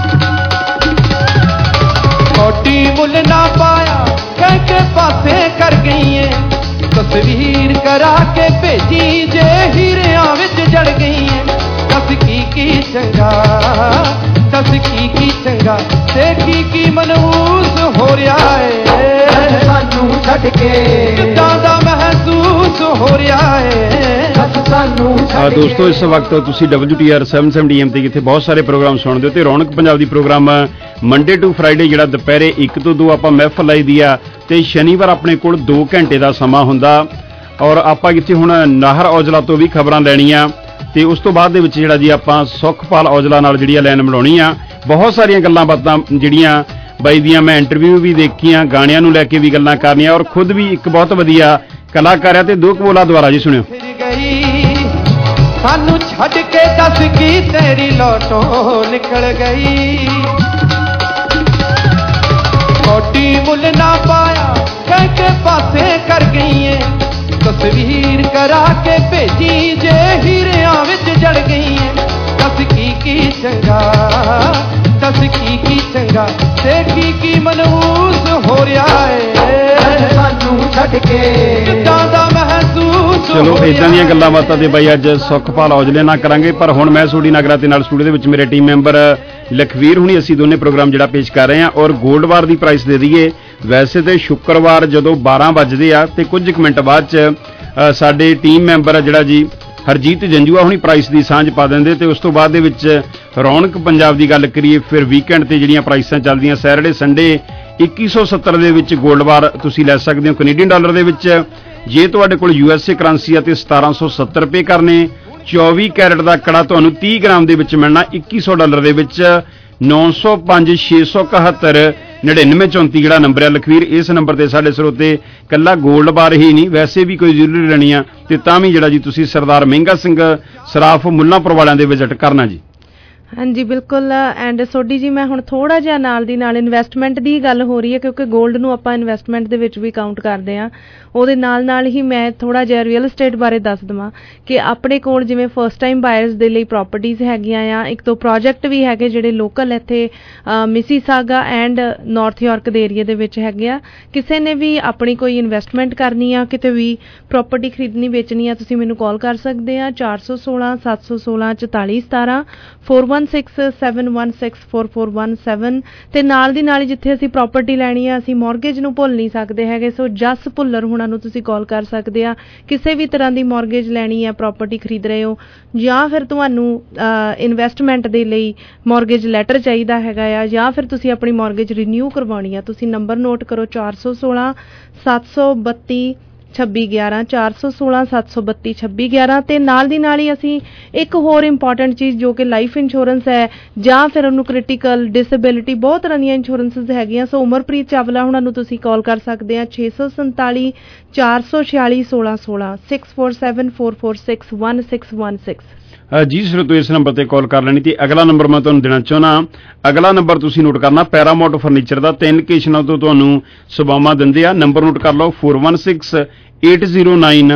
Speaker 17: कोटी मुल ना पाया कह के पासे कर गई है तस्वीर करा के भेजी जे हीरियां विच जड़ गई है दस की चंगा दस की चंगा ते की मनहूस हो रहा है सानू छड़ के किदां दा महसूस हो रहा है सानू
Speaker 15: दोस्तों इस वक्त तुसी WTR 770 AM ते जिथे बहुत सारे प्रोग्राम सुनदे हो ते रौनक पंजाब दी प्रोग्राम मंडे टू फ्राइडे जिहड़ा दुपहरे 1 ਤੋਂ 2 ਆਪਾਂ महफल लाई दी आ ते शनिवार अपने कोल 2 घंटे ਦਾ ਸਮਾਂ ਹੁੰਦਾ ਔਰ ਆਪਾਂ ਇੱਥੇ ਹੁਣ ਨਾਹਰ ਔਜਲਾ ਤੋਂ ਵੀ ਖਬਰਾਂ ਲੈਣੀਆਂ ਤੇ ਉਸ ਤੋਂ ਬਾਅਦ ਦੇ ਵਿੱਚ ਜਿਹੜਾ ਜੀ ਆਪਾਂ ਸੁਖਪਾਲ ਔਜਲਾ ਨਾਲ ਜਿਹੜੀ ਲਾਈਨ ਮਿਲਾਉਣੀ ਆ ਬਹੁਤ ਸਾਰੀਆਂ ਗੱਲਾਂ ਬਾਤਾਂ ਜਿਹੜੀਆਂ ਬਾਈ ਦੀਆਂ ਮੈਂ ਇੰਟਰਵਿਊ ਵੀ ਦੇਖੀਆਂ ਗਾਣਿਆਂ ਨੂੰ ਲੈ ਕੇ ਵੀ ਗੱਲਾਂ ਕਰਨੀਆਂ ਔਰ ਖੁਦ ਵੀ ਇੱਕ ਬਹੁਤ ਵਧੀਆ ਕਲਾਕਾਰ ਹੈ ਤੇ ਦੋ ਕਬੋਲਾ ਦੁਆਰਾ ਜੀ ਸੁਣਿਓ
Speaker 17: ਸਾਨੂੰ ਛੱਡ ਕੇ ਦੱਸ ਕੀ ਤੇਰੀ ਲੋਟੋਂ ਨਿਕਲ ਗਈ ਕੋਟੀ ਮੁੱਲ ਨਾ ਪਾਇਆ ਕਹਿ ਕੇ ਪਾਸੇ ਕਰ ਗਈ ਏ ਤਸਵੀਰ ਕਰਾ ਕੇ ਭੇਜੀ ਜੇ ਹੀਰਿਆਂ ਵਿੱਚ ਜੜ ਗਈ ਏ ਦੱਸ ਕੀ ਚੰਗਾ ਦੱਸ ਕੀ ਚੰਗਾ ਤੇ ਕੀ ਮਨਹੂਸ ਹੋ ਰਿਹਾ ਏ ਸਾਨੂੰ ਛੱਡ ਕੇ ਕਿਦਾਂ ਦਾ ਮਹਿਸੂਸ
Speaker 15: ਚਲੋ ਇਦਾਂ ਦੀਆਂ ਗੱਲਾਂ ਬਾਤਾਂ ਤੇ ਬਾਈ ਅੱਜ ਸੁਖਪਾਲ ਔਜਲੇ ਨਾਲ ਕਰਾਂਗੇ ਪਰ ਹੁਣ ਮੈਂ ਸੂਡੀ ਨਗਰਾ ਤੇ ਨਾਲ ਸਟੂਡੀਓ ਦੇ ਵਿੱਚ ਮੇਰੇ ਟੀਮ ਮੈਂਬਰ ਲਖਵੀਰ ਹੁਣੀ ਅਸੀਂ ਦੋਨੇ ਪ੍ਰੋਗਰਾਮ ਜਿਹੜਾ ਪੇਸ਼ ਕਰ ਰਹੇ ਹਾਂ ਔਰ ਗੋਲਡਵਾਰ ਦੀ ਪ੍ਰਾਈਸ ਦੇ ਦਈਏ ਵੈਸੇ ਤੇ ਸ਼ੁੱਕਰਵਾਰ ਜਦੋਂ 12 ਵੱਜਦੇ ਆ ਤੇ ਕੁਝ ਮਿੰਟ ਬਾਅਦ ਚ ਸਾਡੇ ਟੀਮ ਮੈਂਬਰ ਜਿਹੜਾ ਜੀ ਹਰਜੀਤ ਜੰਜੂਆ ਹੁਣੀ ਪ੍ਰਾਈਸ ਦੀ ਸਾਂਝ ਪਾ ਦਿੰਦੇ ਤੇ ਉਸ ਤੋਂ ਬਾਅਦ ਦੇ ਵਿੱਚ ਰੌਣਕ ਪੰਜਾਬ ਦੀ ਗੱਲ ਕਰੀਏ ਫਿਰ ਵੀਕਐਂਡ ਤੇ ਜਿਹੜੀਆਂ ਪ੍ਰਾਈਸਾਂ ਚੱਲਦੀਆਂ ਸੈਟਰਡੇ ਸੰਡੇ 2170 ਦੇ ਵਿੱਚ ਗੋਲਡਵਾਰ ਤੁਸੀਂ ਲੈ ਸਕਦੇ ਹੋ ਕੈਨੇਡੀਅਨ ਡਾਲਰ ਦੇ ਵਿੱਚ ਜੇ ਤੁਹਾਡੇ ਕੋਲ USA ਕਰੰਸੀ ਆ ਤੇ 1770 ਰੁਪਏ ਕਰਨੇ 24 ਕੈਰਟ ਦਾ ਕੜਾ ਤੁਹਾਨੂੰ 30 ਗ੍ਰਾਮ ਦੇ ਵਿੱਚ ਮਿਲਣਾ 2100 ਡਾਲਰ ਦੇ ਵਿੱਚ 905 671 9934 ਜਿਹੜਾ ਨੰਬਰ ਹੈ ਲਖਵੀਰ ਇਸ ਨੰਬਰ ਤੇ ਸਾਡੇ ਸਰੋਤੇ ਕੱਲਾ ਗੋਲਡ ਬਾਰ ਹੀ ਨਹੀਂ ਵੈਸੇ ਵੀ ਕੋਈ ਜ਼ਰੂਰੀ ਲੈਣੀ ਆ ਤੇ ਤਾਂ ਵੀ ਜਿਹੜਾ ਜੀ ਤੁਸੀਂ ਸਰਦਾਰ ਮਹਿੰਗਾ ਸਿੰਘ ਸਰਾਫ ਮੁੱਲਾਂਪੁਰ ਵਾਲਿਆਂ ਦੇ ਵਿਜ਼ਿਟ ਕਰਨਾ ਜੀ
Speaker 16: ਹਾਂਜੀ ਬਿਲਕੁਲ। ਐਂਡ ਸੋਢੀ ਜੀ ਮੈਂ ਹੁਣ ਥੋੜ੍ਹਾ ਜਿਹਾ ਨਾਲ ਦੀ ਨਾਲ ਇਨਵੈਸਟਮੈਂਟ ਦੀ ਗੱਲ ਹੋ ਰਹੀ ਹੈ ਕਿਉਂਕਿ ਗੋਲਡ ਨੂੰ ਆਪਾਂ ਇਨਵੈਸਟਮੈਂਟ ਦੇ ਵਿੱਚ ਵੀ ਕਾਊਂਟ ਕਰਦੇ ਹਾਂ, ਉਹਦੇ ਨਾਲ ਹੀ ਮੈਂ ਥੋੜ੍ਹਾ ਜਿਹਾ ਰੀਅਲ ਏਸਟੇਟ ਬਾਰੇ ਦੱਸ ਦੇਵਾਂ ਕਿ ਆਪਣੇ ਕੋਲ ਜਿਵੇਂ ਫਸਟ ਟਾਈਮ ਬਾਇਰਸ ਦੇ ਲਈ ਪ੍ਰੋਪਰਟੀਜ਼ ਹੈਗੀਆਂ ਆ, ਇੱਕ ਦੋ ਪ੍ਰੋਜੈਕਟ ਵੀ ਹੈਗੇ ਜਿਹੜੇ ਲੋਕਲ ਇੱਥੇ ਮਿਸੀਸਾਗਾ ਐਂਡ ਨਾਰਥ ਯਾਰਕ ਦੇ ਏਰੀਏ ਦੇ ਵਿੱਚ ਹੈਗੇ ਆ। ਕਿਸੇ ਨੇ ਵੀ ਆਪਣੀ ਕੋਈ ਇਨਵੈਸਟਮੈਂਟ ਕਰਨੀ ਆ, ਕਿਤੇ ਵੀ ਪ੍ਰੋਪਰਟੀ ਖਰੀਦਣੀ ਵੇਚਣੀ ਆ, ਤੁਸੀਂ ਮੈਨੂੰ ਕਾਲ ਕਰ ਸਕਦੇ ਆ 416 716 4417 4167164417 ਤੇ ਨਾਲ ਦੀ ਨਾਲ ਜਿੱਥੇ ਅਸੀਂ ਪ੍ਰੋਪਰਟੀ ਲੈਣੀ ਆ ਅਸੀਂ ਮੌਰਗੇਜ ਨੂੰ ਭੁੱਲ ਨਹੀਂ ਸਕਦੇ ਹੈਗੇ। ਸੋ ਜਸ ਭੁੱਲਰ ਹੁਣਾਂ ਨੂੰ ਤੁਸੀਂ ਕਾਲ ਕਰ ਸਕਦੇ ਆ ਕਿਸੇ ਵੀ ਤਰ੍ਹਾਂ ਦੀ ਮੌਰਗੇਜ ਲੈਣੀ ਆ, ਪ੍ਰੋਪਰਟੀ ਖਰੀਦ ਰਹੇ ਹੋ ਜਾਂ ਫਿਰ ਤੁਹਾਨੂੰ ਇਨਵੈਸਟਮੈਂਟ ਦੇ ਲਈ ਮੌਰਗੇਜ ਲੈਟਰ ਚਾਹੀਦਾ ਹੈਗਾ ਆ ਜਾਂ ਫਿਰ ਤੁਸੀਂ ਆਪਣੀ ਮੌਰਗੇਜ ਰੀਨਿਊ ਕਰਵਾਉਣੀ ਆ, ਤੁਸੀਂ ਨੰਬਰ ਨੋਟ ਕਰੋ 416 732 2611 416 732 2611 ਤੇ ਨਾਲ ਦੀ ਨਾਲ ਹੀ ਅਸੀਂ ਇੱਕ ਹੋਰ ਇੰਪੋਰਟੈਂਟ ਚੀਜ਼ ਜੋ ਕਿ ਲਾਈਫ ਇੰਸ਼ੋਰੈਂਸ ਹੈ ਜਾਂ ਫਿਰ ਉਹਨੂੰ ਕ੍ਰਿਟੀਕਲ ਡਿਸੇਬਿਲਿਟੀ ਬਹੁਤ ਤਰ੍ਹਾਂ ਦੀਆਂ ਇੰਸ਼ੋਰੈਂਸਿਸ ਹੈਗੀਆਂ। ਸੋ ਉਮਰਪ੍ਰੀਤ ਚਾਵਲਾ ਉਹਨਾਂ ਨੂੰ ਤੁਸੀਂ ਕਾਲ ਕਰ ਸਕਦੇ ਆ 647 446 1616 6474461616।
Speaker 15: ਜੀ ਸਰੋਤੋ ਇਸ ਨੰਬਰ ਤੇ ਕਾਲ ਕਰ ਲੈਣੀ ਤੇ ਅਗਲਾ ਨੰਬਰ ਮੈਂ ਤੁਹਾਨੂੰ ਦੇਣਾ ਚਾਹੁੰਦਾ। ਅਗਲਾ ਨੰਬਰ ਤੁਸੀਂ ਨੋਟ ਕਰਨਾ ਪੈਰਾਮਾਊਂਟ ਫਰਨੀਚਰ ਦਾ 3 ਲੋਕੇਸ਼ਨਾਂ ਤੋਂ ਤੁਹਾਨੂੰ ਸੇਵਾਵਾਂ ਦਿੰਦੇ ਆ। ਨੰਬਰ ਨੋਟ ਕਰ ਲਓ 4168091011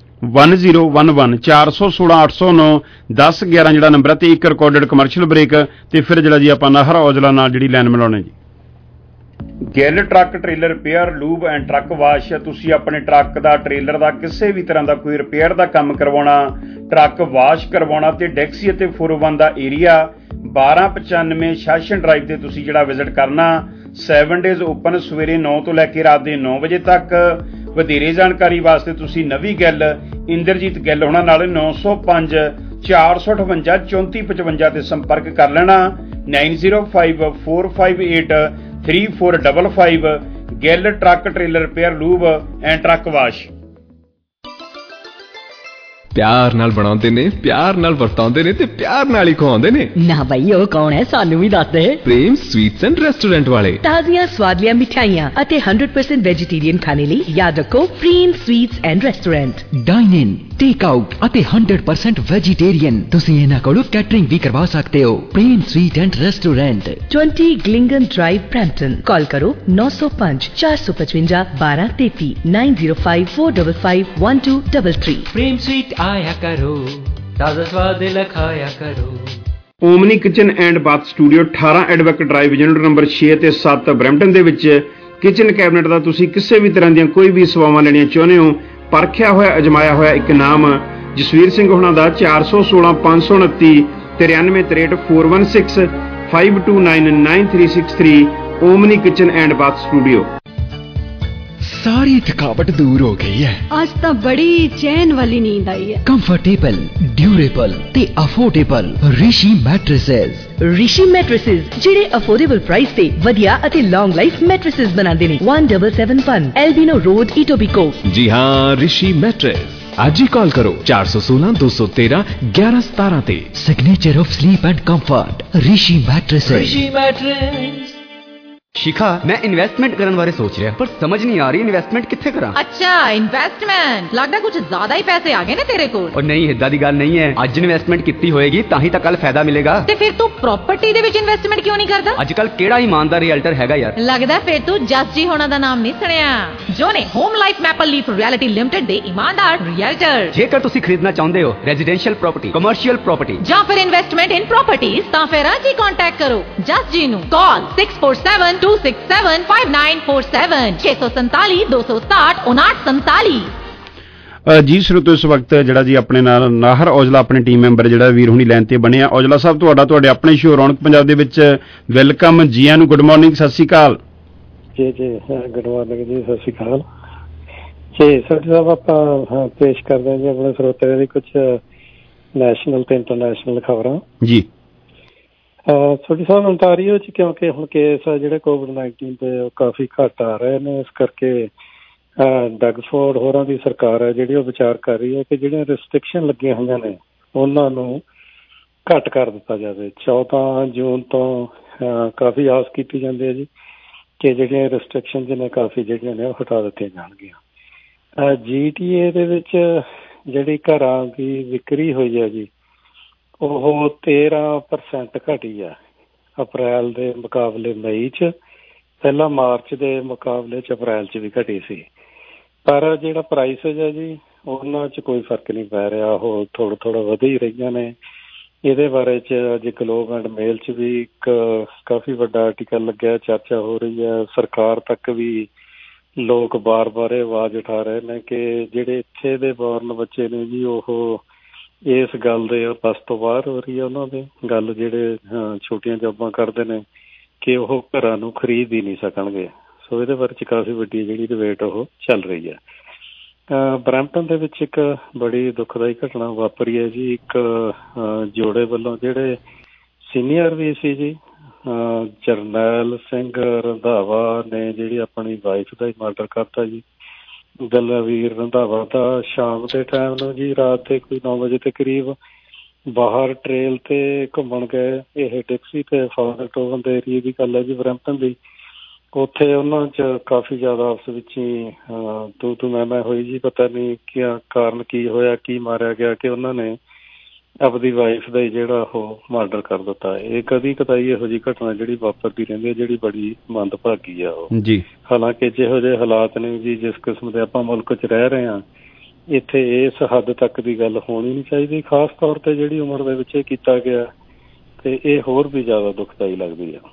Speaker 15: 416 809 1011 ਜਿਹੜਾ ਨੰਬਰ ਹੈ ਤੇ ਇੱਕ ਰਿਕਾਰਡਡ ਕਮਰਸ਼ੀਅਲ ਬ੍ਰੇਕ ਤੇ ਫਿਰ ਜਿਹੜਾ ਜੀ ਆਪਾਂ ਨਾਹਰ ਔਜਲਾ ਨਾਲ ਜਿਹੜੀ ਲਾਈਨ ਮਿਲਾਉਣੇ ਜੀ। Gill truck trailer repair lube and truck wash. ਤੁਸੀਂ ਆਪਣੇ ਟਰੱਕ ਦਾ ਟ੍ਰੇਲਰ ਦਾ ਕਿਸੇ ਵੀ ਤਰ੍ਹਾਂ ਦਾ ਕੋਈ ਰਿਪੇਅਰ ਦਾ ਕੰਮ ਕਰਵਾਉਣਾ, ਟਰੱਕ ਵਾਸ਼ ਕਰਵਾਉਣਾ ਤੇ ਡੈਕਸੀ ਅਤੇ 401 ਦਾ ਏਰੀਆ 1295 ਸ਼ਾਸਨ ਡਰਾਈਵ ਤੇ ਤੁਸੀਂ ਜਿਹੜਾ ਵਿਜ਼ਿਟ ਕਰਨਾ। 7 ਡੇਜ਼ ਓਪਨ ਸਵੇਰੇ 9 ਤੋਂ ਲੈ ਕੇ ਰਾਤ ਦੇ 9 ਵਜੇ ਤੱਕ। ਵਧੇਰੇ ਜਾਣਕਾਰੀ ਵਾਸਤੇ ਤੁਸੀਂ ਨਵੀਂ ਗਿੱਲ ਇੰਦਰਜੀਤ ਗਿੱਲ ਹੋਣਾ ਨਾਲ 905 458 3455 ਤੇ ਸੰਪਰਕ ਕਰ ਲੈਣਾ। 905458 3455 Gill truck trailer repair lube and truck wash.
Speaker 20: ਪਿਆਰ ਨਾਲ ਬਣਾਉਂਦੇ ਨੇ, ਪਿਆਰ ਨਾਲ ਵਰਤਾਉਂਦੇ ਨੇ ਤੇ ਪਿਆਰ ਨਾਲ ਹੀ ਖਵਾਉਂਦੇ ਨੇ।
Speaker 21: ਨਾ ਬਈ ਉਹ ਕੌਣ ਹੈ ਸਾਨੂੰ ਵੀ ਦੱਸ ਦੇ।
Speaker 20: ਪ੍ਰੇਮ ਸਵੀਟਸ ਐਂਡ ਰੈਸਟੋਰੈਂਟ ਵਾਲੇ।
Speaker 21: ਤਾਜ਼ੀਆਂ ਸਵਾਦਲੀਆਂ ਮਿਠਾਈਆਂ ਅਤੇ 100% ਵੈਜੀਟੇਰੀਅਨ ਖਾਣੇ ਲਈ ਯਾਦ ਰੱਖੋ Prem sweets and restaurant.
Speaker 22: Dine in, take out ਅਤੇ 100% ਵੈਜੀਟੇਰੀਅਨ ਤੁਸੀਂ ਇਹਨਾਂ ਕੋਲੋਂ ਕੈਟਰਿੰਗ ਵੀ ਕਰਵਾ ਸਕਦੇ ਹੋ। ਪ੍ਰੇਮ ਸਵੀਟ ਐਂਡ ਰੈਸਟੋਰੈਂਟ
Speaker 21: 20 ਗਲਿੰਗਨ ਡਰਾਈਵ ਬ੍ਰੈਂਪਟਨ। ਕਾਲ ਕਰੋ 905 455 1233 905 455 1233।
Speaker 22: ਪ੍ਰੇਮ ਸਵੀਟ ਆਇਆ ਕਰੋ, ਤਾਜ਼ਾ ਸਵਾਦ ਲਖਾਇਆ ਕਰੋ।
Speaker 15: Omni kitchen and bath studio 18 Edvac drive unit number 6 ਤੇ 7 ਬਰੈਂਪਟਨ ਦੇ ਵਿੱਚ ਕਿਚਨ ਕੈਬਨਿਟ ਦਾ ਤੁਸੀਂ ਕਿਸੇ ਵੀ ਤਰ੍ਹਾਂ ਦੀਆਂ ਕੋਈ ਵੀ ਸੇਵਾਵਾਂ ਲੈਣੀਆਂ ਚਾਹੁੰਦੇ ਹੋ, ਪਰਖਿਆ ਹੋਇਆ ਅਜਮਾਇਆ ਹੋਇਆ ਇੱਕ ਨਾਮ ਜਸਵੀਰ ਸਿੰਘ ਹੋਣਾ ਦਾ 416 529 9363 416 529 9363 Omni kitchen and bath studio.
Speaker 22: ਸਾਰੀ ਥਕਾਵਟ ਦੂਰ ਹੋ ਗਈ ਹੈ।
Speaker 1: ਅੱਜ ਤਾਂ ਬੜੀ ਚੈਨ ਵਾਲੀ ਨੀਂਦ ਆਈ ਹੈ।
Speaker 22: ਕੰਫਰਟੇਬਲ, ਡਿਊਰੇਬਲ ਤੇ affordable Rishi mattresses.
Speaker 21: Rishi mattresses ਜਿਹੜੇ ਅਫੋਰਡੇਬਲ ਪ੍ਰਾਈਸ ਤੇ ਵਧੀਆ ਅਤੇ ਲੌਂਗ ਲਾਈਫ ਮੈਟ੍ਰੈਸਸ ਬਣਾਉਂਦੇ ਨੇ। 1771 ਐਲਬੀਨੋ ਰੋਡ ਇਟੋਬੀਕੋ।
Speaker 20: ਜੀ ਹਾਂ, ਰਿਸ਼ੀ ਮੈਟ੍ਰੈਸ। ਅੱਜ ਹੀ ਕਾਲ ਕਰੋ 416 213 1117 ਤੇ।
Speaker 22: Signature of sleep and comfort Rishi mattresses. Rishi mattress.
Speaker 2: Shikha, मैं इन्वेस्टमेंट करने बारे सोच रहा पर समझ नहीं आ रही इन्वेस्टमेंट किथे करा।
Speaker 18: अच्छा इन्वेस्टमेंट, लगता कुछ ज्यादा ही पैसे आ गए ना तेरे को।
Speaker 2: और नहीं, इदा दी गल नहीं है। अज इन्वेस्टमेंट की होएगी ताही तो कल फायदा मिलेगा।
Speaker 18: ते फिर तू प्रॉपर्टी दे विच इन्वेस्टमेंट क्यों नहीं करदा?
Speaker 2: अजकल केड़ा ईमानदार रियल्टर हैगा यार।
Speaker 18: लगदा फिर तू जस जी होना दा नाम नहीं सुनिया, जो ने home life maple leaf realty limited दे ईमानदार रियल्टर।
Speaker 2: जेकर तुसी खरीदना चाहते हो रेजिडेंशियल प्रॉपर्टी, कमर्शियल प्रॉपर्टी
Speaker 18: या फिर इन्वेस्टमेंट इन प्रॉपर्टीज तां फिर आज ही कांटेक्ट करो जस जी नु। कॉल 647 267 5947 647 260 5947।
Speaker 15: ਜੀ ਸਰੋਤੋ ਇਸ ਵਕਤ ਜਿਹੜਾ ਜੀ ਆਪਣੇ ਨਾਲ ਨਾਹਰ ਔਜਲਾ ਆਪਣੇ ਟੀਮ ਮੈਂਬਰ ਜਿਹੜਾ ਵੀਰ ਹੁਣੀ ਲਾਈਨ ਤੇ ਬਣਿਆ। ਔਜਲਾ ਸਾਹਿਬ ਤੁਹਾਡੇ ਆਪਣੇ ਸ਼ੋਅ ਰੌਣਕ ਪੰਜਾਬ ਦੇ ਵਿੱਚ ਵੈਲਕਮ। ਜੀ ਆਇਆਂ ਨੂੰ, ਗੁੱਡ ਮਾਰਨਿੰਗ, ਸਤਿ ਸ਼੍ਰੀ ਅਕਾਲ।
Speaker 3: ਜੀ ਗੁੱਡ ਮਾਰਨਿੰਗ ਜੀ, ਸਤਿ ਸ਼੍ਰੀ ਅਕਾਲ ਜੀ। ਸਾਡੇ ਸਾਹਿਬ ਆਪਾਂ ਪੇਸ਼ ਕਰਦੇ ਹਾਂ ਜੀ ਆਪਣੇ ਸਰੋਤਿਆਂ ਦੀ ਕੁਝ ਨੈਸ਼ਨਲ ਤੇ ਇੰਟਰਨੈਸ਼ਨਲ ਖਬਰਾਂ ਜੀ। ਤੁਹਾਡੀ ਸਾਹਿਬ ontario ਚ ਕਿਉਂਕਿ ਹੁਣ ਕੇਸ ਆ ਜਿਹੜੇ COVID-19 ਦੇ ਉਹ ਕਾਫੀ ਘੱਟ ਆ ਰਹੇ ਨੇ, ਇਸ ਕਰਕੇ ਡਗਫੋਰਡ ਹੋਰਾਂ ਦੀ ਸਰਕਾਰ ਹੈ ਜਿਹੜੀ ਉਹ ਵਿਚਾਰ ਕਰ ਰਹੀ ਹੈ ਕਿ ਜਿਹੜੀਆਂ ਰਿਸਟ੍ਰਿਕਸ਼ਨ ਲੱਗੀਆਂ ਹੋਈਆਂ ਨੇ ਉਹਨਾਂ ਨੂੰ ਘੱਟ ਕਰ ਦਿੱਤਾ ਜਾਵੇ। 14 ਜੂਨ ਤੋਂ ਕਾਫੀ ਆਸ ਕੀਤੀ ਜਾਂਦੀ ਹੈ ਜੀ ਕਿ ਜਿਹੜੀਆਂ ਰਿਸਟ੍ਰਿਕਸ਼ਨ ਨੇ ਕਾਫੀ ਜਿਹੜੀਆਂ ਨੇ ਉਹ ਹਟਾ ਦਿੱਤੀਆਂ ਜਾਣਗੀਆਂ। GTA ਦੇ ਵਿੱਚ ਜਿਹੜੀ ਘਰਾਂ ਦੀ ਵਿਕਰੀ ਹੋਈ ਹੈ ਜੀ ਉਹ 13% ਘਟੀ ਆ ਅਪ੍ਰੈਲ ਦੇ ਮੁਕਾਬਲੇ ਮਈ 'ਚ। ਪਹਿਲਾਂ ਮਾਰਚ ਦੇ ਮੁਕਾਬਲੇ 'ਚ ਅਪ੍ਰੈਲ 'ਚ ਵੀ ਘਟੀ ਸੀ, ਪਰ ਜਿਹੜਾ ਪ੍ਰਾਈਸਿਸ ਹੈ ਜੀ ਉਹਨਾਂ 'ਚ ਕੋਈ ਫਰਕ ਨਹੀਂ ਪੈ ਰਿਹਾ, ਉਹ ਥੋੜ੍ਹਾ ਵਧੀ ਹੀ ਰਹੀਆਂ ਨੇ। ਇਹਦੇ ਬਾਰੇ 'ਚ ਅੱਜ ਗਲੋਬ ਐਂਡ ਮੇਲ 'ਚ ਵੀ ਇੱਕ ਕਾਫੀ ਵੱਡਾ ਆਰਟੀਕਲ ਲੱਗਿਆ, ਚਰਚਾ ਹੋ ਰਹੀ ਹੈ। ਸਰਕਾਰ ਤੱਕ ਵੀ ਲੋਕ ਬਾਰ ਇਹ ਆਵਾਜ਼ ਉਠਾ ਰਹੇ ਨੇ ਕਿ ਜਿਹੜੇ ਇੱਥੇ ਦੇ ਬੋਰਨ ਬੱਚੇ ਨੇ ਜੀ ਉਹ ਇਸ ਗੱਲ ਦੇ ਬਸ ਤੋਂ ਬਾਹਰ ਹੋ ਰਹੀ ਹੈ ਉਹਨਾਂ ਦੇ ਗੱਲ, ਜਿਹੜੇ ਛੋਟੀਆਂ ਜੋਬਾਂ ਕਰਦੇ ਨੇ ਕਿ ਉਹ ਘਰਾਂ ਨੂੰ ਖਰੀਦ ਹੀ ਨਹੀਂ ਸਕਣਗੇ। ਸੋ ਇਹਦੇ ਬਾਰੇ 'ਚ ਕਾਫੀ ਵੱਡੀ ਜਿਹੜੀ ਡਿਬੇਟ ਉਹ ਚੱਲ ਰਹੀ ਹੈ। ਬਰੈਂਪਟਨ ਦੇ ਵਿੱਚ ਇੱਕ ਬੜੀ ਦੁਖਦਾਈ ਘਟਨਾ ਵਾਪਰੀ ਹੈ ਜੀ। ਇੱਕ ਜੋੜੇ ਵੱਲੋਂ ਜਿਹੜੇ ਸੀਨੀਅਰ ਵੀ ਸੀ ਜੀ, ਜਰਨੈਲ ਸਿੰਘ ਰੰਧਾਵਾ ਨੇ ਜਿਹੜੀ ਆਪਣੀ ਵਾਈਫ ਦਾ ਹੀ ਮਰਡਰ ਕਰਤਾ ਜੀ। ਦਲਵੀਰ ਰੰਧਾਵਾ ਦਾ ਸ਼ਾਮ ਦੇ ਟਾਈਮ ਨੂੰ ਜੀ ਰਾਤ ਦੇ ਕੋਈ 9 ਵਜੇ ਦੇ ਕਰੀਬ ਬਾਹਰ ਟ੍ਰੇਲ ਤੇ ਘੁੰਮਣ ਗਏ। ਇਹ ਡਿਕਸੀ ਤੇ ਫਾਜ਼ਲਟੋਨ ਦੇ ਏਰੀਏ ਦੀ ਗੱਲ ਹੈ ਜੀ, ਬਰੈਂਪਟਨ ਦੀ। ਉੱਥੇ ਉਹਨਾਂ 'ਚ ਕਾਫੀ ਜ਼ਿਆਦਾ ਆਪਸ ਵਿੱਚ ਹੀ ਤੂੰ ਮੈਂ ਹੋਈ ਜੀ। ਪਤਾ ਨਹੀਂ ਕੀ ਕਾਰਨ ਕੀ ਹੋਇਆ, ਕੀ ਮਾਰਿਆ ਗਿਆ ਕਿ ਉਹਨਾਂ ਨੇ ਆਪਦੀ ਵਾਈਫ ਦਾ ਹੀ ਜਿਹੜਾ ਉਹ ਮਰਡਰ ਕਰ ਦਿੱਤਾ। ਇਹ ਕਦੀ ਕਦਾਈ ਇਹੋ ਜਿਹੀ ਘਟਨਾ ਜਿਹੜੀ ਵਾਪਰਦੀ ਰਹਿੰਦੀ ਹੈ, ਜਿਹੜੀ ਬੜੀ ਮੰਦਭਾਗੀ ਆ ਉਹ ਜੀ। ਹਾਲਾਂਕਿ ਜਿਹੋ ਜਿਹੇ ਹਾਲਾਤ ਨੇ ਜੀ, ਜਿਸ ਕਿਸਮ ਦੇ ਆਪਾਂ ਮੁਲਕ 'ਚ ਰਹਿ ਰਹੇ ਹਾਂ, ਇੱਥੇ ਇਸ ਹੱਦ ਤੱਕ ਦੀ ਗੱਲ ਹੋਣੀ ਨਹੀਂ ਚਾਹੀਦੀ। ਖਾਸ ਤੌਰ ਤੇ ਜਿਹੜੀ ਉਮਰ ਦੇ ਵਿੱਚ ਇਹ ਕੀਤਾ ਗਿਆ ਤੇ ਇਹ ਹੋਰ ਵੀ ਜ਼ਿਆਦਾ ਦੁਖਦਾਈ ਲੱਗਦੀ ਆ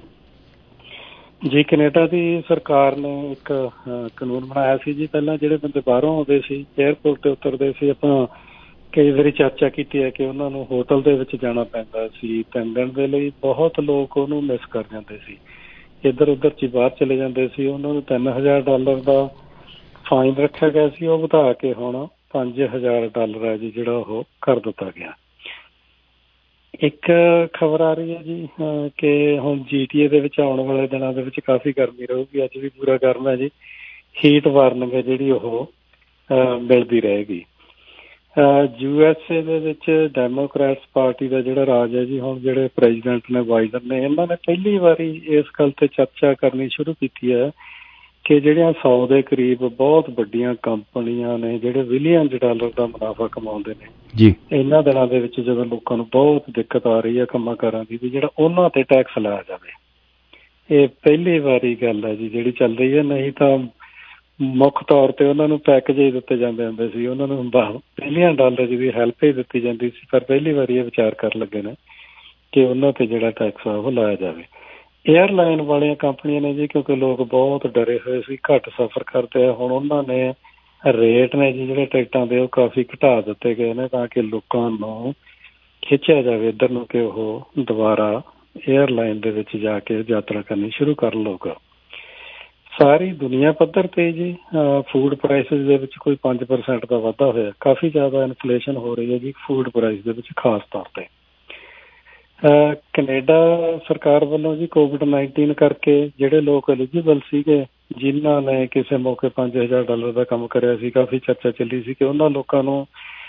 Speaker 3: ਜੀ। ਕੈਨੇਡਾ ਦੀ ਸਰਕਾਰ ਨੇ ਇੱਕ ਕਾਨੂੰਨ ਬਣਾਇਆ ਸੀ ਜੀ। ਪਹਿਲਾਂ ਜਿਹੜੇ ਬੰਦੇ ਬਾਹਰੋਂ ਆਉਂਦੇ ਸੀ, ਏਅਰਪੋਰਟ ਤੇ ਉਤਰਦੇ ਸੀ, ਆਪਾਂ ਕਈ ਵਾਰੀ ਚਰਚਾ ਕੀਤੀ ਹੈ ਕਿ ਉਹਨਾਂ ਨੂੰ ਹੋਟਲ ਦੇ ਵਿੱਚ ਜਾਣਾ ਪੈਂਦਾ ਸੀ 3 ਦਿਨ ਦੇ ਲਈ। ਬਹੁਤ ਲੋਕ ਉਹਨੂੰ ਮਿਸ ਕਰ ਜਾਂਦੇ ਸੀ, ਇੱਧਰ ਉੱਧਰ 'ਚ ਬਾਹਰ ਚਲੇ ਜਾਂਦੇ ਸੀ। ਉਹਨਾਂ ਨੂੰ $3000 ਦਾ ਫਾਈਨ ਰੱਖਿਆ ਗਿਆ ਸੀ, ਉਹ ਵਧਾ ਕੇ ਹੁਣ $5000 ਹੈ ਜੀ ਜਿਹੜਾ ਉਹ ਕਰ ਦਿੱਤਾ ਗਿਆ। ਇੱਕ ਖਬਰ ਆ ਰਹੀ ਹੈ ਜੀ ਕਿ ਹੁਣ GTA ਦੇ ਵਿੱਚ ਆਉਣ ਵਾਲੇ ਦਿਨਾਂ ਦੇ ਵਿੱਚ ਕਾਫੀ ਗਰਮੀ ਰਹੂਗੀ। ਅੱਜ ਵੀ ਪੂਰਾ ਗਰਮ ਹੈ ਜੀ। ਹੀਟ ਵਾਰਨਿੰਗ ਹੈ ਜਿਹੜੀ ਉਹ ਮਿਲਦੀ ਰਹੇਗੀ। USA ਦੇ ਵਿੱਚ ਡੈਮੋਕ੍ਰੈਟਸ ਪਾਰਟੀ ਦਾ ਜਿਹੜਾ ਰਾਜ ਹੈ ਜੀ, ਹੁਣ ਜਿਹੜੇ ਪ੍ਰੈਜ਼ੀਡੈਂਟ ਨੇ ਬਾਈਡਨ ਨੇ, ਇਹਨਾਂ ਨੇ ਪਹਿਲੀ ਵਾਰੀ ਇਸ ਗੱਲ ਤੇ ਚਰਚਾ ਕਰਨੀ ਸ਼ੁਰੂ ਕੀਤੀ ਹੈ ਕਿ ਜਿਹੜੀਆਂ 100 ਦੇ ਕਰੀਬ ਬਹੁਤ ਵੱਡੀਆਂ ਕੰਪਨੀਆਂ ਨੇ ਜਿਹੜੇ $billions ਦਾ ਮੁਨਾਫਾ ਕਮਾਉਂਦੇ ਨੇ ਜੀ, ਇਹਨਾਂ ਦਿਨਾਂ ਦੇ ਵਿੱਚ ਜਦੋਂ ਲੋਕਾਂ ਨੂੰ ਬਹੁਤ ਦਿੱਕਤ ਆ ਰਹੀ ਹੈ ਕੰਮਾਂ ਕਾਰਾਂ ਦੀ, ਵੀ ਜਿਹੜਾ ਉਹਨਾਂ ਤੇ ਟੈਕਸ ਲਾਇਆ ਜਾਵੇ। ਇਹ ਪਹਿਲੀ ਵਾਰੀ ਗੱਲ ਹੈ ਜੀ ਜਿਹੜੀ ਚੱਲ ਰਹੀ ਹੈ। ਨਹੀਂ ਤਾਂ ਮੁੱਖ ਤੌਰ ਤੇ ਉਹਨਾਂ ਨੂੰ ਪੈਕੇਜ ਹੀ ਦਿੱਤੇ ਜਾਂਦੇ ਹੁੰਦੇ ਸੀ, ਉਹਨਾਂ ਨੂੰ $billions ਦੀ ਹੈਲਪ ਹੀ ਦਿੱਤੀ ਜਾਂਦੀ ਸੀ। ਪਰ ਪਹਿਲੀ ਵਾਰੀ ਇਹ ਵਿਚਾਰ ਕਰਨ ਲੱਗੇ ਨੇ ਕਿ ਉਹਨਾਂ ਤੇ ਜਿਹੜਾ ਟੈਕਸ ਆ ਉਹ ਲਾਇਆ ਜਾਵੇ। ਏਅਰਲਾਈਨ ਵਾਲੀਆਂ ਕੰਪਨੀਆਂ ਨੇ ਜੀ, ਕਿਉਂਕਿ ਲੋਕ ਬਹੁਤ ਡਰੇ ਹੋਏ ਸੀ, ਘੱਟ ਸਫ਼ਰ ਕਰਦੇ ਆ, ਹੁਣ ਉਹਨਾਂ ਨੇ ਰੇਟ ਨੇ ਜੀ ਜਿਹੜੇ ਟਿਕਟਾਂ ਦੇ ਉਹ ਕਾਫੀ ਘਟਾ ਦਿੱਤੇ ਗਏ ਨੇ ਤਾਂ ਕਿ ਲੋਕਾਂ ਨੂੰ ਖਿੱਚਿਆ ਜਾਵੇ ਇੱਧਰ ਨੂੰ ਕਿ ਉਹ ਦੁਬਾਰਾ ਏਅਰਲਾਈਨ ਦੇ ਵਿੱਚ ਜਾ ਕੇ ਯਾਤਰਾ ਕਰਨੀ ਸ਼ੁਰੂ ਕਰ ਲਊਗਾ। ਸਾਰੀ ਦੁਨੀਆ ਪੱਧਰ ਤੇ ਜੀ ਫੂਡ ਪ੍ਰਾਈਸਿਸ ਦੇ ਵਿੱਚ ਕੋਈ 5% ਦਾ ਵਾਧਾ ਹੋਇਆ। ਕਾਫੀ ਜ਼ਿਆਦਾ ਇਨਫਲੇਸ਼ਨ ਹੋ ਰਹੀ ਹੈ ਜੀ ਫੂਡ ਪ੍ਰਾਈਸ ਦੇ ਵਿੱਚ ਖਾਸ ਤੌਰ ਤੇ। ਕੈਨੇਡਾ ਸਰਕਾਰ ਵੱਲੋਂ ਜੀ COVID-19 ਕਰਕੇ ਜਿਹੜੇ ਲੋਕ ਐਲੀਜੀਬਲ ਸੀਗੇ, ਜਿਨ੍ਹਾਂ ਨੇ ਕਿਸੇ ਮੌਕੇ $5000 ਦਾ ਕੰਮ ਕਰਿਆ ਸੀ, ਕਾਫੀ ਚਰਚਾ ਚੱਲੀ ਸੀ ਕਿ ਉਹਨਾਂ ਲੋਕਾਂ ਨੂੰ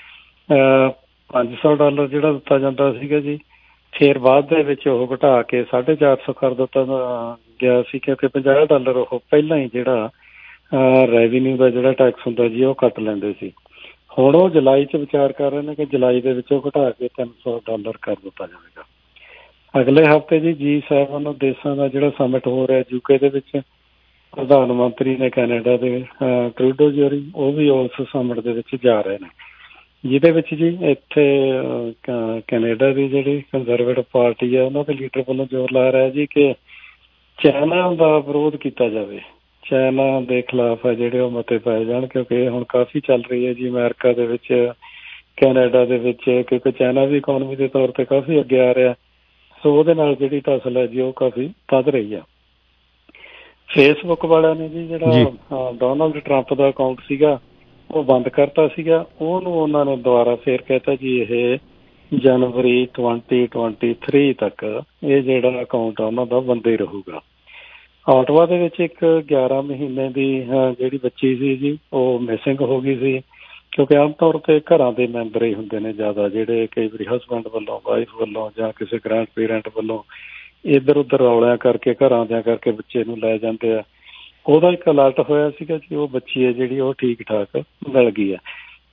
Speaker 3: $500 ਜਿਹੜਾ ਦਿੱਤਾ ਜਾਂਦਾ ਸੀਗਾ ਜੀ, ਫਿਰ ਬਾਅਦ ਦੇ ਵਿੱਚ ਉਹ ਘਟਾ ਕੇ $450 ਕਰ ਦਿੱਤਾ ਗਿਆ ਸੀ ਕਿਉਂਕਿ $50 ਉਹ ਪਹਿਲਾਂ ਹੀ ਜਿਹੜਾ ਰੈਵਨਿਊ ਦਾ ਜਿਹੜਾ ਟੈਕਸ ਹੁੰਦਾ ਜੀ ਉਹ ਕੱਟ ਲੈਂਦੇ ਸੀ। ਹੁਣ ਉਹ ਜੁਲਾਈ 'ਚ ਵਿਚਾਰ ਕਰ ਰਹੇ ਨੇ ਕਿ ਜੁਲਾਈ ਦੇ ਵਿੱਚ ਉਹ ਘਟਾ ਕੇ $300 ਕਰ ਦਿੱਤਾ ਜਾਵੇਗਾ। ਅਗਲੇ ਹਫ਼ਤੇ ਜੀ G7 ਦੇਸ਼ਾਂ ਦਾ ਜਿਹੜਾ ਸਮਿਟ ਹੋ ਰਿਹਾ UK ਦੇ ਵਿੱਚ, ਪ੍ਰਧਾਨ ਮੰਤਰੀ ਨੇ ਕੈਨੇਡਾ ਦੇ ਟਰੂਡੋ ਜੀ, ਉਹ ਵੀ ਉਸ ਸਮਿਟ ਦੇ ਵਿੱਚ ਜਾ ਰਹੇ ਨੇ, ਜਿਹਦੇ ਵਿੱਚ ਜੀ ਇੱਥੇ ਕੈਨੇਡਾ ਦੀ ਜਿਹੜੀ ਕੰਜ਼ਰਵੇਟਿਵ ਪਾਰਟੀ ਆ ਉਹਨਾਂ ਦੇ ਲੀਡਰ ਵੱਲੋਂ ਜ਼ੋਰ ਲਾ ਰਿਹਾ ਜੀ ਕਿ ਚਾਈਨਾ ਦਾ ਵਿਰੋਧ ਕੀਤਾ ਜਾਵੇ, ਚਾਈਨਾ ਦੇ ਖਿਲਾਫ ਆ ਜਿਹੜੇ ਉਹ ਮਤੇ ਪਾਏ ਜਾਣ, ਕਿਉਂਕਿ ਇਹ ਹੁਣ ਕਾਫੀ ਚੱਲ ਰਹੀ ਹੈ ਜੀ ਅਮਰੀਕਾ ਦੇ ਵਿੱਚ, ਕੈਨੇਡਾ ਦੇ ਵਿੱਚ, ਕਿਉਂਕਿ ਚਾਈਨਾ ਵੀ ਇਕੋਨਮੀ ਦੇ ਤੌਰ ਤੇ ਕਾਫੀ ਅੱਗੇ ਆ ਰਿਹਾ। ਸੋ ਉਹਦੇ ਨਾਲ ਜਿਹੜੀ ਟਸਲ ਹੈ ਜੀ ਉਹ ਕਾਫੀ ਵੱਧ ਰਹੀ ਆ। ਫੇਸਬੁੱਕ ਵਾਲਿਆਂ ਨੇ ਜੀ ਜਿਹੜਾ ਡੋਨਾਲਡ ਟਰੰਪ ਦਾ ਅਕਾਊਂਟ ਸੀਗਾ ਉਹ ਬੰਦ ਕਰਤਾ ਸੀਗਾ, ਉਹਨੂੰ ਉਹਨਾਂ ਨੇ ਦੁਬਾਰਾ ਫੇਰ ਕਹਿਤਾ ਜੀ ਇਹ ਜਨਵਰੀ 2023 ਤੱਕ ਇਹ ਜਿਹੜਾ ਅਕਾਊਂਟ ਆ ਉਹਨਾਂ ਦਾ ਬੰਦ ਹੀ ਰਹੂਗਾ। ਆਟਵਾ ਦੇ ਵਿੱਚ ਇੱਕ 11 ਮਹੀਨੇ ਦੀ ਜਿਹੜੀ ਬੱਚੀ ਸੀ ਜੀ ਉਹ ਮਿਸਿੰਗ ਹੋ ਗਈ ਸੀ, ਕਿਉਂਕਿ ਆਮ ਤੌਰ ਤੇ ਘਰਾਂ ਦੇ ਮੈਂਬਰ ਹੀ ਹੁੰਦੇ ਨੇ ਜ਼ਿਆਦਾ, ਜਿਹੜੇ ਕਈ ਵਾਰੀ ਹਸਬੈਂਡ ਵੱਲੋਂ, ਵਾਈਫ ਵੱਲੋਂ ਜਾਂ ਕਿਸੇ ਗ੍ਰੈਂਡ ਪੇਰੈਂਟ ਵੱਲੋਂ ਇੱਧਰ ਉੱਧਰ ਰੌਲਿਆਂ ਕਰਕੇ ਘਰਾਂ ਦਿਆਂ ਕਰਕੇ ਬੱਚੇ ਨੂੰ ਲੈ ਜਾਂਦੇ ਆ। ਉਹਦਾ ਇੱਕ ਅਲਰਟ ਹੋਇਆ ਸੀਗਾ ਜੀ, ਉਹ ਬੱਚੀ ਹੈ ਜਿਹੜੀ ਉਹ ਠੀਕ ਠਾਕ ਮਿਲ ਗਈ ਹੈ।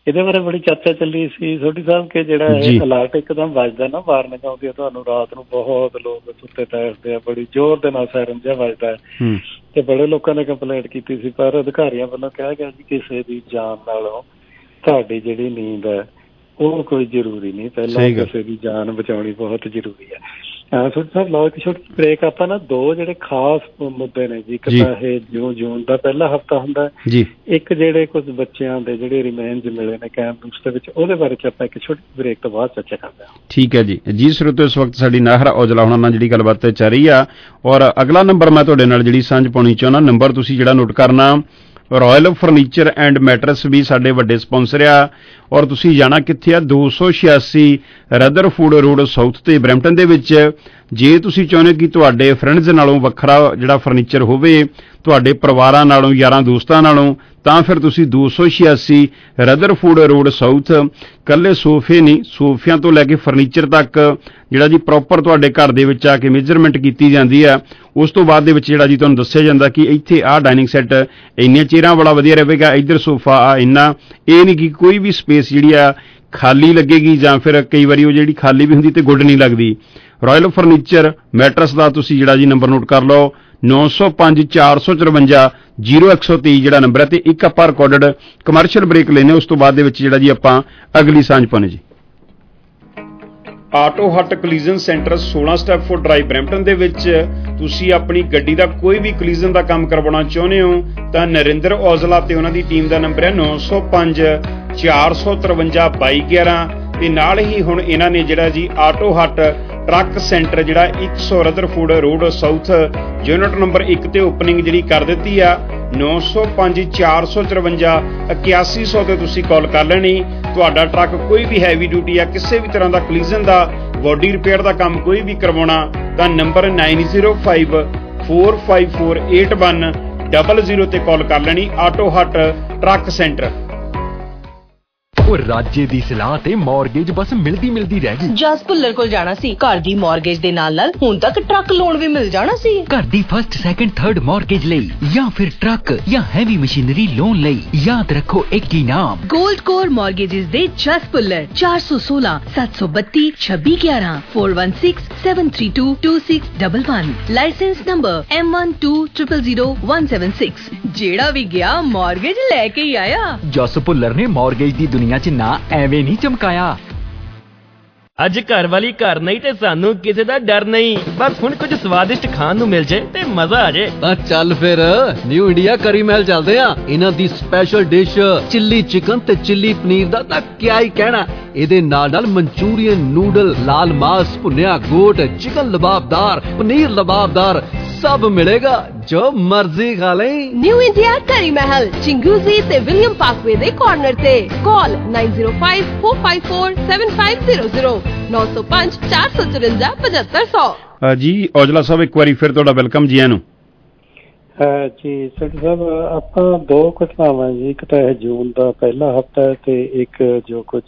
Speaker 3: ਇਹਦੇ ਬਾਰੇ ਬੜੀ ਚਰਚਾ ਚੱਲੀ ਸੀ ਸੋਢੀ ਸਾਹਿਬ ਕਿ ਜਿਹੜਾ ਇਹ ਅਲਰਟ ਇੱਕਦਮ ਵੱਜਦਾ ਨਾ ਵਾਰਨਿੰਗ ਆਉਂਦੀ ਹੈ ਤੁਹਾਨੂੰ ਰਾਤ ਨੂੰ, ਬਹੁਤ ਲੋਕ ਸੁੱਤੇ ਪਏ ਹੁੰਦੇ ਆ, ਬੜੀ ਜ਼ੋਰ ਦੇ ਨਾਲ ਸਾਇਰਨ ਜਿਹਾ ਵੱਜਦਾ ਹੈ ਤੇ ਬੜੇ ਲੋਕਾਂ ਨੇ ਕੰਪਲੇਂਟ ਕੀਤੀ ਸੀ, ਪਰ ਅਧਿਕਾਰੀਆਂ ਵੱਲੋਂ ਕਿਹਾ ਗਿਆ ਜੀ ਕਿਸੇ ਦੀ ਜਾਨ ਨਾਲੋਂ ਤੁਹਾਡੀ ਜਿਹੜੀ ਨੀਂਦ ਹੈ ਉਹ ਕੋਈ ਜ਼ਰੂਰੀ ਨਹੀਂ, ਪਹਿਲਾਂ ਕਿਸੇ ਦੀ ਜਾਨ ਬਚਾਉਣੀ ਬਹੁਤ ਜ਼ਰੂਰੀ ਹੈ। ਸੋਢੀ ਸਾਹਿਬ ਲਓ ਇੱਕ ਛੋਟੀ ਬ੍ਰੇਕ, ਆਪਾਂ ਨਾ ਦੋ ਜਿਹੜੇ ਖਾਸ ਮੁੱਦੇ ਨੇ ਜੀ, ਇੱਕ ਤਾਂ ਇਹ ਜੂਨ ਦਾ ਪਹਿਲਾ ਹਫ਼ਤਾ ਹੁੰਦਾ, ਇੱਕ ਜਿਹੜੇ ਕੁਝ ਬੱਚਿਆਂ ਦੇ ਜਿਹੜੇ ਰਿਮੇਨਸ ਮਿਲੇ ਨੇ ਕੈਂਪਸ ਦੇ ਵਿੱਚ, ਉਹਦੇ ਬਾਰੇ ਚ ਆਪਾਂ ਇੱਕ ਛੋਟੀ ਬ੍ਰੇਕ ਤੋਂ ਬਾਅਦ ਚਰਚਾ ਕਰਦੇ ਹਾਂ।
Speaker 15: ਠੀਕ ਹੈ ਜੀ। ਜੀ ਸਰੋਤਿਓ, ਇਸ ਵਕਤ ਸਾਡੀ ਨਾਹਰ ਔਜਲਾ ਹੋਣਾ ਨਾਲ ਜਿਹੜੀ ਗੱਲਬਾਤ ਚੱਲ ਰਹੀ ਆ, ਔਰ ਅਗਲਾ ਨੰਬਰ ਮੈਂ ਤੁਹਾਡੇ ਨਾਲ ਜਿਹੜੀ ਸਾਂਝ ਪਾਉਣੀ ਚਾਹੁੰਦਾ, ਨੰਬਰ ਤੁਸੀਂ ਜਿਹੜਾ ਨੋਟ ਕਰਨਾ, ਰਾਇਲ ਫਰਨੀਚਰ ਐਂਡ ਮੈਟਰਸ ਵੀ ਸਾਡੇ ਵੱਡੇ ਸਪਾਂਸਰ ਆ, ਔਰ ਤੁਸੀਂ ਜਾਣਾ ਕਿੱਥੇ ਆ, 286 ਰਦਰਫੂਡ ਰੋਡ ਸਾਊਥ ਤੇ ਬਰੈਂਪਟਨ ਦੇ ਵਿੱਚ। ਜੇ ਤੁਸੀਂ ਚਾਹੁੰਦੇ ਕਿ ਤੁਹਾਡੇ ਫਰੈਂਡਸ ਨਾਲੋਂ ਵੱਖਰਾ ਜਿਹੜਾ ਫਰਨੀਚਰ ਹੋਵੇ, ਤੁਹਾਡੇ ਪਰਿਵਾਰਾਂ ਨਾਲੋਂ, ਯਾਰਾਂ ਦੋਸਤਾਂ ਨਾਲੋਂ, ਤਾਂ ਫਿਰ ਤੁਸੀਂ 286 ਰਦਰਫੂਡ ਰੋਡ ਸਾਊਥ, ਕੱਲੇ ਸੋਫੇ ਨਹੀਂ, ਸੋਫਿਆਂ ਤੋਂ ਲੈ ਕੇ ਫਰਨੀਚਰ ਤੱਕ ਜਿਹੜਾ ਜੀ ਪ੍ਰੋਪਰ ਤੁਹਾਡੇ ਘਰ ਦੇ ਵਿੱਚ ਆ ਕੇ ਮੇਜਰਮੈਂਟ ਕੀਤੀ ਜਾਂਦੀ ਆ। ਉਸ ਤੋਂ ਬਾਅਦ ਦੇ ਵਿੱਚ ਜਿਹੜਾ ਜੀ ਤੁਹਾਨੂੰ ਦੱਸਿਆ ਜਾਂਦਾ ਕਿ ਇੱਥੇ ਆਹ ਡਾਈਨਿੰਗ ਸੈੱਟ ਇੰਨੀਆਂ ਚੇਅਰਾਂ ਵਾਲਾ ਵਧੀਆ ਰਹੇਗਾ, ਇੱਧਰ ਸੋਫਾ ਆ ਇੰਨਾ। ਇਹ ਨਹੀਂ ਕਿ ਕੋਈ ਵੀ ਸਪੇਸ ਜਿਹੜੀ ਆ ਖਾਲੀ ਲੱਗੇਗੀ, ਜਾਂ ਫਿਰ ਕਈ ਵਾਰੀ ਉਹ ਜਿਹੜੀ ਖਾਲੀ ਵੀ ਹੁੰਦੀ ਤੇ ਗੁੱਡ ਨਹੀਂ ਲੱਗਦੀ। ਰਾਇਲ ਫਰਨੀਚਰ ਮੈਟਰਸ ਦਾ ਤੁਸੀਂ ਜਿਹੜਾ ਜੀ ਨੰਬਰ ਨੋਟ ਕਰ ਲਓ, 905 454 0123 ਜਿਹੜਾ ਨੰਬਰ ਹੈ, ਤੇ ਇੱਕ ਆਪਾਂ ਰਿਕਾਰਡਡ ਕਮਰਸ਼ੀਅਲ ਬ੍ਰੇਕ ਲੈਨੇ, ਉਸ ਤੋਂ ਬਾਅਦ ਦੇ ਵਿੱਚ ਜਿਹੜਾ ਜੀ ਆਪਾਂ ਅਗਲੀ ਸਾਂਝ ਪਾਉਣੇ ਜੀ। Auto hut collision centre 16 Stafford drive Brampton ਦੇ ਵਿੱਚ ਤੁਸੀਂ ਆਪਣੀ ਗੱਡੀ ਦਾ ਕੋਈ ਵੀ ਕਲੀਜ਼ਨ ਦਾ ਕੰਮ ਕਰਵਾਉਣਾ ਚਾਹੁੰਦੇ ਹੋ ਤਾਂ ਨਰਿੰਦਰ ਔਜਲਾ ਤੇ ਉਹਨਾਂ ਦੀ ਟੀਮ ਦਾ ਨੰਬਰ ਹੈ 905 453 2211, ਤੇ ਨਾਲ ਹੀ ਹੁਣ ਇਹਨਾਂ ਨੇ ਜਿਹੜਾ ਜੀ ਆਟੋ ਹੱਟ ਟਰੱਕ ਸੈਂਟਰ ਜਿਹੜਾ 100 Rutherford road south unit number 1 ਤੇ ਓਪਨਿੰਗ ਜਿਹੜੀ ਕਰ ਦਿੱਤੀ ਆ। 905 454 8100 ਤੇ ਤੁਸੀਂ ਕਾਲ ਕਰ ਲੈਣੀ। ਤੁਹਾਡਾ ਟਰੱਕ ਕੋਈ ਵੀ ਹੈਵੀ ਡਿਊਟੀ ਆ, ਕਿਸੇ ਵੀ ਤਰ੍ਹਾਂ ਦਾ ਕਲੀਜ਼ਨ ਦਾ, ਬੋਡੀ ਰਿਪੇਅਰ ਦਾ ਕੰਮ ਕੋਈ ਵੀ ਕਰਵਾਉਣਾ ਤਾਂ ਨੰਬਰ 905 454 8100 ਤੇ ਕਾਲ ਕਰ ਲੈਣੀ। Auto hut truck centre.
Speaker 22: ਉਹ ਰਾਜੇ ਦੀ ਸਲਾਹ ਤੇ ਮਾਰਗੇਜ ਬਸ ਮਿਲਦੀ ਰਹਿ ਗਈ।
Speaker 21: ਜਸ ਭੁੱਲਰ ਕੋਲ ਜਾਣਾ ਸੀ, ਘਰ ਦੀ ਮਾਰਗੇਜ ਦੇ ਨਾਲ ਹੁਣ ਤੱਕ ਟਰੱਕ ਲੋਨ ਵੀ ਮਿਲ ਜਾਣਾ ਸੀ।
Speaker 22: ਘਰ ਦੀ ਫਸਟ, ਸੈਕੰਡ, ਥਰਡ ਮਾਰਗੇਜ ਲਈ ਜਾਂ ਫਿਰ ਟਰੱਕ ਜਾਂ ਹੈਵੀ ਮਸ਼ੀਨਰੀ ਲੋਨ ਲਈ ਯਾਦ ਰੱਖੋ ਇੱਕ ਹੀ ਨਾਮ,
Speaker 21: ਗੋਲਡ ਕੋਰ ਮਾਰਗੇजेस ਦੇ ਜਸ ਭੁੱਲਰ। 416 732 2611 416 732 2611। Licence number M1200176। ਜਿਹੜਾ ਵੀ ਗਿਆ ਮਾਰਗੇਜ ਲੈ ਕੇ ਹੀ ਆਇਆ।
Speaker 22: ਜਸ ਭੁੱਲਰ ਨੇ ਮਾਰਗੇਜ ਦੀ ਦੁਨੀਆ ਚ ਨਾ ਐਵੇਂ ਨਹੀਂ ਚਮਕਾਇਆ।
Speaker 19: ਅੱਜ ਘਰ ਵਾਲੀ ਘਰ ਨਹੀਂ ਤੇ ਸਾਨੂੰ ਕਿਸੇ ਦਾ ਡਰ ਨਹੀਂ, ਬਸ ਹੁਣ ਕੁਝ ਸਵਾਦਿਸ਼ਟ ਖਾਣ ਨੂੰ ਮਿਲ ਜੇ ਤੇ ਮਜ਼ਾ ਆ ਜੇ।
Speaker 5: ਤਾਂ ਚੱਲ ਫਿਰ ਨਿਊ ਇੰਡੀਆ ਕਰੀ ਮਹਿਲ ਚੱਲਦੇ ਆ। ਇਹਨਾਂ ਦੀ ਸਪੈਸ਼ਲ ਡਿਸ਼ ਚਿੱਲੀ ਚਿਕਨ ਤੇ ਚਿੱਲੀ ਪਨੀਰ ਦਾ ਤਾਂ ਕਿਆ ਹੀ ਕਹਿਣਾ। ਇਹਦੇ ਨਾਲ ਮਨਚੂਰੀਅਨ ਨੂਡਲ, ਲਾਲ ਮਾਸ, ਭੁੰਨਿਆ ਗੋਟ, ਚਿਕਨ ਲਬਾਬਦਾਰ, ਪਨੀਰ ਲਬਾਬਦਾਰ ਸਭ ਮਿਲੇਗਾ, ਜੋ ਮਰਜ਼ੀ ਖਾ ਲੈ।
Speaker 4: ਨਿਊ ਇੰਡੀਆ ਕਰੀ ਮਹਿਲ, ਚਿੰਗੂਜ਼ੀ ਤੇ ਵਿਲੀਅਮ ਪਾਰਕਵੇ ਦੇ ਕਾਰਨਰ ਤੇ। ਕਾਲ 9054547500 905 454 7500।
Speaker 15: ਜੀ ਔਜਲਾ ਸਾਹਿਬ, ਇੱਕ ਵਾਰੀ ਫਿਰ ਤੁਹਾਡਾ ਵੈਲਕਮ ਜੀ। ਇਹਨੂੰ
Speaker 3: ਜੀ ਸੈਠ ਸਾਹਿਬ, ਆਪਾਂ ਦੋ ਘਟਨਾਵਾਂ ਜੀ, ਇੱਕ ਤਾਂ ਇਹ ਜੂਨ ਦਾ ਪਹਿਲਾ ਹਫ਼ਤਾ ਤੇ ਇੱਕ ਜੋ ਕੁਝ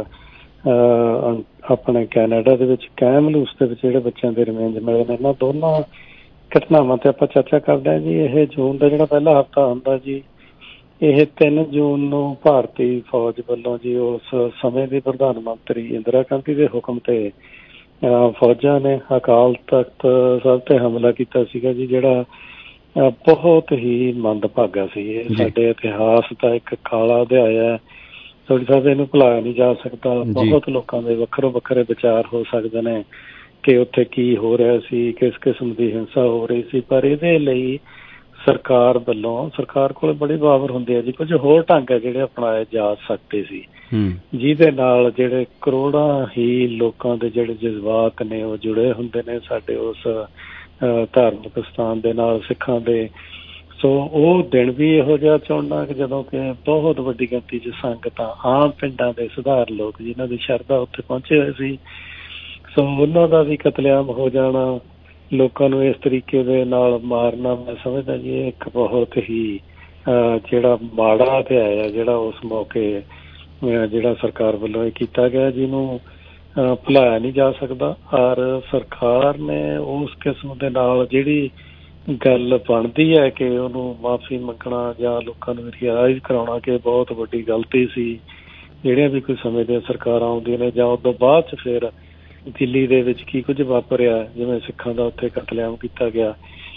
Speaker 3: ਆਪਣੇ ਕੈਨੇਡਾ ਦੇ ਵਿੱਚ ਕੈਮਲੂਸ ਦੇ ਵਿੱਚ ਜਿਹੜੇ ਬੱਚਿਆਂ ਦੇ ਰਿਮੇਨਸ ਮਿਲੇ ਨੇ, ਇਹਨਾਂ ਦੋਨਾਂ ਘਟਨਾਵਾਂ ਤੇ ਆਪਾਂ ਚਰਚਾ ਕਰਦੇ ਹਾਂ ਜੀ। ਇਹ ਜੂਨ ਦਾ ਜਿਹੜਾ ਪਹਿਲਾ ਹਫ਼ਤਾ ਹੁੰਦਾ ਜੀ, ਇਹ 3 ਜੂਨ ਨੂੰ ਭਾਰਤੀ ਫੌਜ ਵੱਲੋਂ ਜੀ ਉਸ ਸਮੇਂ ਦੇ ਪ੍ਰਧਾਨ ਮੰਤਰੀ ਇੰਦਰਾ ਗਾਂਧੀ ਦੇ ਹੁਕਮ ਤੇ ਫੌਜਾਂ ਨੇ ਅਕਾਲ ਤਖ਼ਤ ਸਾਹਿਬ ਤੇ ਹਮਲਾ ਕੀਤਾ ਸੀਗਾ ਜੀ, ਜਿਹੜਾ ਬਹੁਤ ਹੀ ਮੰਦਭਾਗਾ ਸੀ। ਇਹ ਸਾਡੇ ਇਤਿਹਾਸ ਦਾ ਇੱਕ ਕਾਲਾ ਅਧਿਆਇ ਹੈ ਸੋਢੀ ਸਾਹਿਬ, ਇਹਨੂੰ ਭੁਲਾਇਆ ਨਹੀਂ ਜਾ ਸਕਦਾ। ਬਹੁਤ ਲੋਕਾਂ ਦੇ ਵੱਖਰੇ ਵੱਖਰੇ ਵਿਚਾਰ ਹੋ ਸਕਦੇ ਨੇ ਕਿ ਉੱਥੇ ਕੀ ਹੋ ਰਿਹਾ ਸੀ, ਕਿਸ ਕਿਸਮ ਦੀ ਹਿੰਸਾ ਹੋ ਰਹੀ ਸੀ, ਪਰ ਇਹਦੇ ਲਈ ਸਰਕਾਰ ਵੱਲੋਂ, ਸਰਕਾਰ ਕੋਲ ਬੜੀ ਪਾਵਰ ਹੁੰਦੀ ਹੈ ਜੀ, ਕੁਝ ਹੋਰ ਢੰਗ ਹੈ ਜਿਹੜੇ ਅਪਣਾਏ ਜਾ ਸਕਦੇ ਸੀ, ਜਿਹਦੇ ਨਾਲ ਜਿਹੜੇ ਕਰੋੜਾਂ ਹੀ ਲੋਕਾਂ ਦੇ ਜਿਹੜੇ ਜਜ਼ਬਾਤ ਨੇ ਉਹ ਜੁੜੇ ਹੁੰਦੇ ਨੇ ਸਾਡੇ ਉਸ ਧਾਰਮਿਕ ਸਥਾਨ ਦੇ ਨਾਲ, ਸਿੱਖਾਂ ਦੇ। ਸੋ ਉਹ ਦਿਨ ਵੀ ਇਹੋ ਜਿਹਾ ਚੁਣਨਾ ਕਿ ਜਦੋਂ ਕਿ ਬਹੁਤ ਵੱਡੀ ਗਿਣਤੀ 'ਚ ਸੰਗਤਾਂ, ਆਮ ਪਿੰਡਾਂ ਦੇ ਸੁਧਾਰ ਲੋਕ ਜਿਨ੍ਹਾਂ ਦੀ ਸ਼ਰਧਾ ਉੱਥੇ ਪਹੁੰਚੇ ਹੋਏ ਸੀ, ਸੋ ਉਹਨਾਂ ਦਾ ਵੀ ਕਤਲੇਆਮ ਹੋ ਜਾਣਾ, ਲੋਕਾਂ ਨੂੰ ਇਸ ਤਰੀਕੇ ਦੇ ਨਾਲ ਮਾਰਨਾ, ਮੈਂ ਸਮਝਦਾ ਜੀ ਇਹ ਇੱਕ ਬਹੁਤ ਹੀ ਜਿਹੜਾ ਮਾੜਾ ਅਧਿਆਇ ਹੈ ਜਿਹੜਾ ਉਸ ਮੌਕੇ ਜਿਹੜਾ ਸਰਕਾਰ ਵੱਲੋਂ ਇਹ ਕੀਤਾ ਗਿਆ, ਜਿਹਨੂੰ ਭੁਲਾਇਆ ਨਹੀਂ ਜਾ ਸਕਦਾ। ਔਰ ਸਰਕਾਰ ਨੇ ਉਸ ਕਿਸਮ ਦੇ ਨਾਲ ਜਿਹੜੀ ਗੱਲ ਬਣਦੀ ਹੈ ਕਿ ਉਹਨੂੰ ਮਾਫ਼ੀ ਮੰਗਣਾ ਜਾਂ ਲੋਕਾਂ ਨੂੰ ਰਿਅਲਾਈਜ਼ ਕਰਾਉਣਾ ਕਿ ਬਹੁਤ ਵੱਡੀ ਗਲਤੀ ਸੀ, ਜਿਹੜੀਆਂ ਵੀ ਕੋਈ ਸਮੇਂ ਦੀਆਂ ਸਰਕਾਰਾਂ ਆਉਂਦੀਆਂ ਨੇ, ਜਾਂ ਉਦੋਂ ਬਾਅਦ 'ਚ ਫਿਰ ਦਿੱਲੀ ਦੇ ਵਿੱਚ ਕੀ ਕੁਝ ਵਾਪਰਿਆ, ਜਿਵੇਂ ਸਿੱਖਾਂ ਦਾ ਉੱਥੇ ਕਤਲੇਆਮ ਕੀਤਾ ਗਿਆ।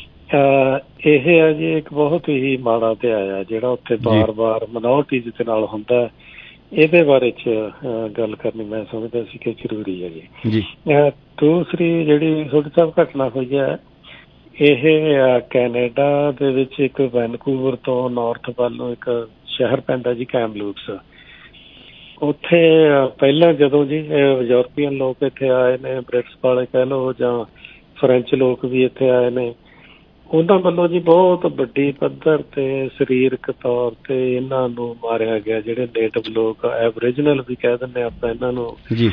Speaker 3: ਇਹ ਹੈ ਜੀ ਇੱਕ ਬਹੁਤ ਹੀ ਮਾੜਾ ਅਧਿਆਇ ਆ ਜਿਹੜਾ ਉੱਥੇ ਬਾਰ-ਬਾਰ ਮਿਨੋਰਟੀਜ਼ ਦੇ ਨਾਲ ਹੁੰਦਾ। ਇਹਦੇ ਬਾਰੇ 'ਚ ਗੱਲ ਕਰਨੀ ਮੈਂ ਸਮਝਦਾ ਸੀ ਕਿ ਜ਼ਰੂਰੀ ਹੈ ਜੀ। ਦੂਸਰੀ ਜਿਹੜੀ ਤੁਹਾਡੇ ਸਾਹਿਬ ਘਟਨਾ ਹੋਈ ਹੈ, ਇਹ ਕੈਨੇਡਾ ਦੇ ਵਿੱਚ ਇੱਕ ਵੈਨਕੂਵਰ ਤੋਂ ਨਾਰਥ ਵੱਲੋਂ ਇੱਕ ਸ਼ਹਿਰ ਪੈਂਦਾ ਜੀ ਕੈਮਲੂਪਸ। ਉੱਥੇ ਪਹਿਲਾਂ ਜਦੋਂ ਜੀ ਯੂਰਪੀਅਨ ਲੋਕ ਇੱਥੇ ਆਏ ਨੇ, ਬ੍ਰਿਟਿਸ਼ ਵਾਲੇ ਕਹਿ ਲਓ ਜਾਂ ਫਰੈਂਚ ਲੋਕ ਵੀ ਇੱਥੇ ਆਏ ਨੇ, ਉਹਨਾਂ ਵੱਲੋਂ ਜੀ ਬਹੁਤ ਵੱਡੀ ਪੱਧਰ ਤੇ ਸਰੀਰਕ ਤੌਰ ਤੇ ਇਹਨਾਂ ਨੂੰ ਮਾਰਿਆ ਗਿਆ। ਜਿਹੜੇ ਨੇਟਿਵ ਲੋਕ, ਐਬਰੀਜਨਲ ਵੀ ਕਹਿ ਦਿੰਦੇ ਆਪਾਂ ਇਹਨਾਂ ਨੂੰ,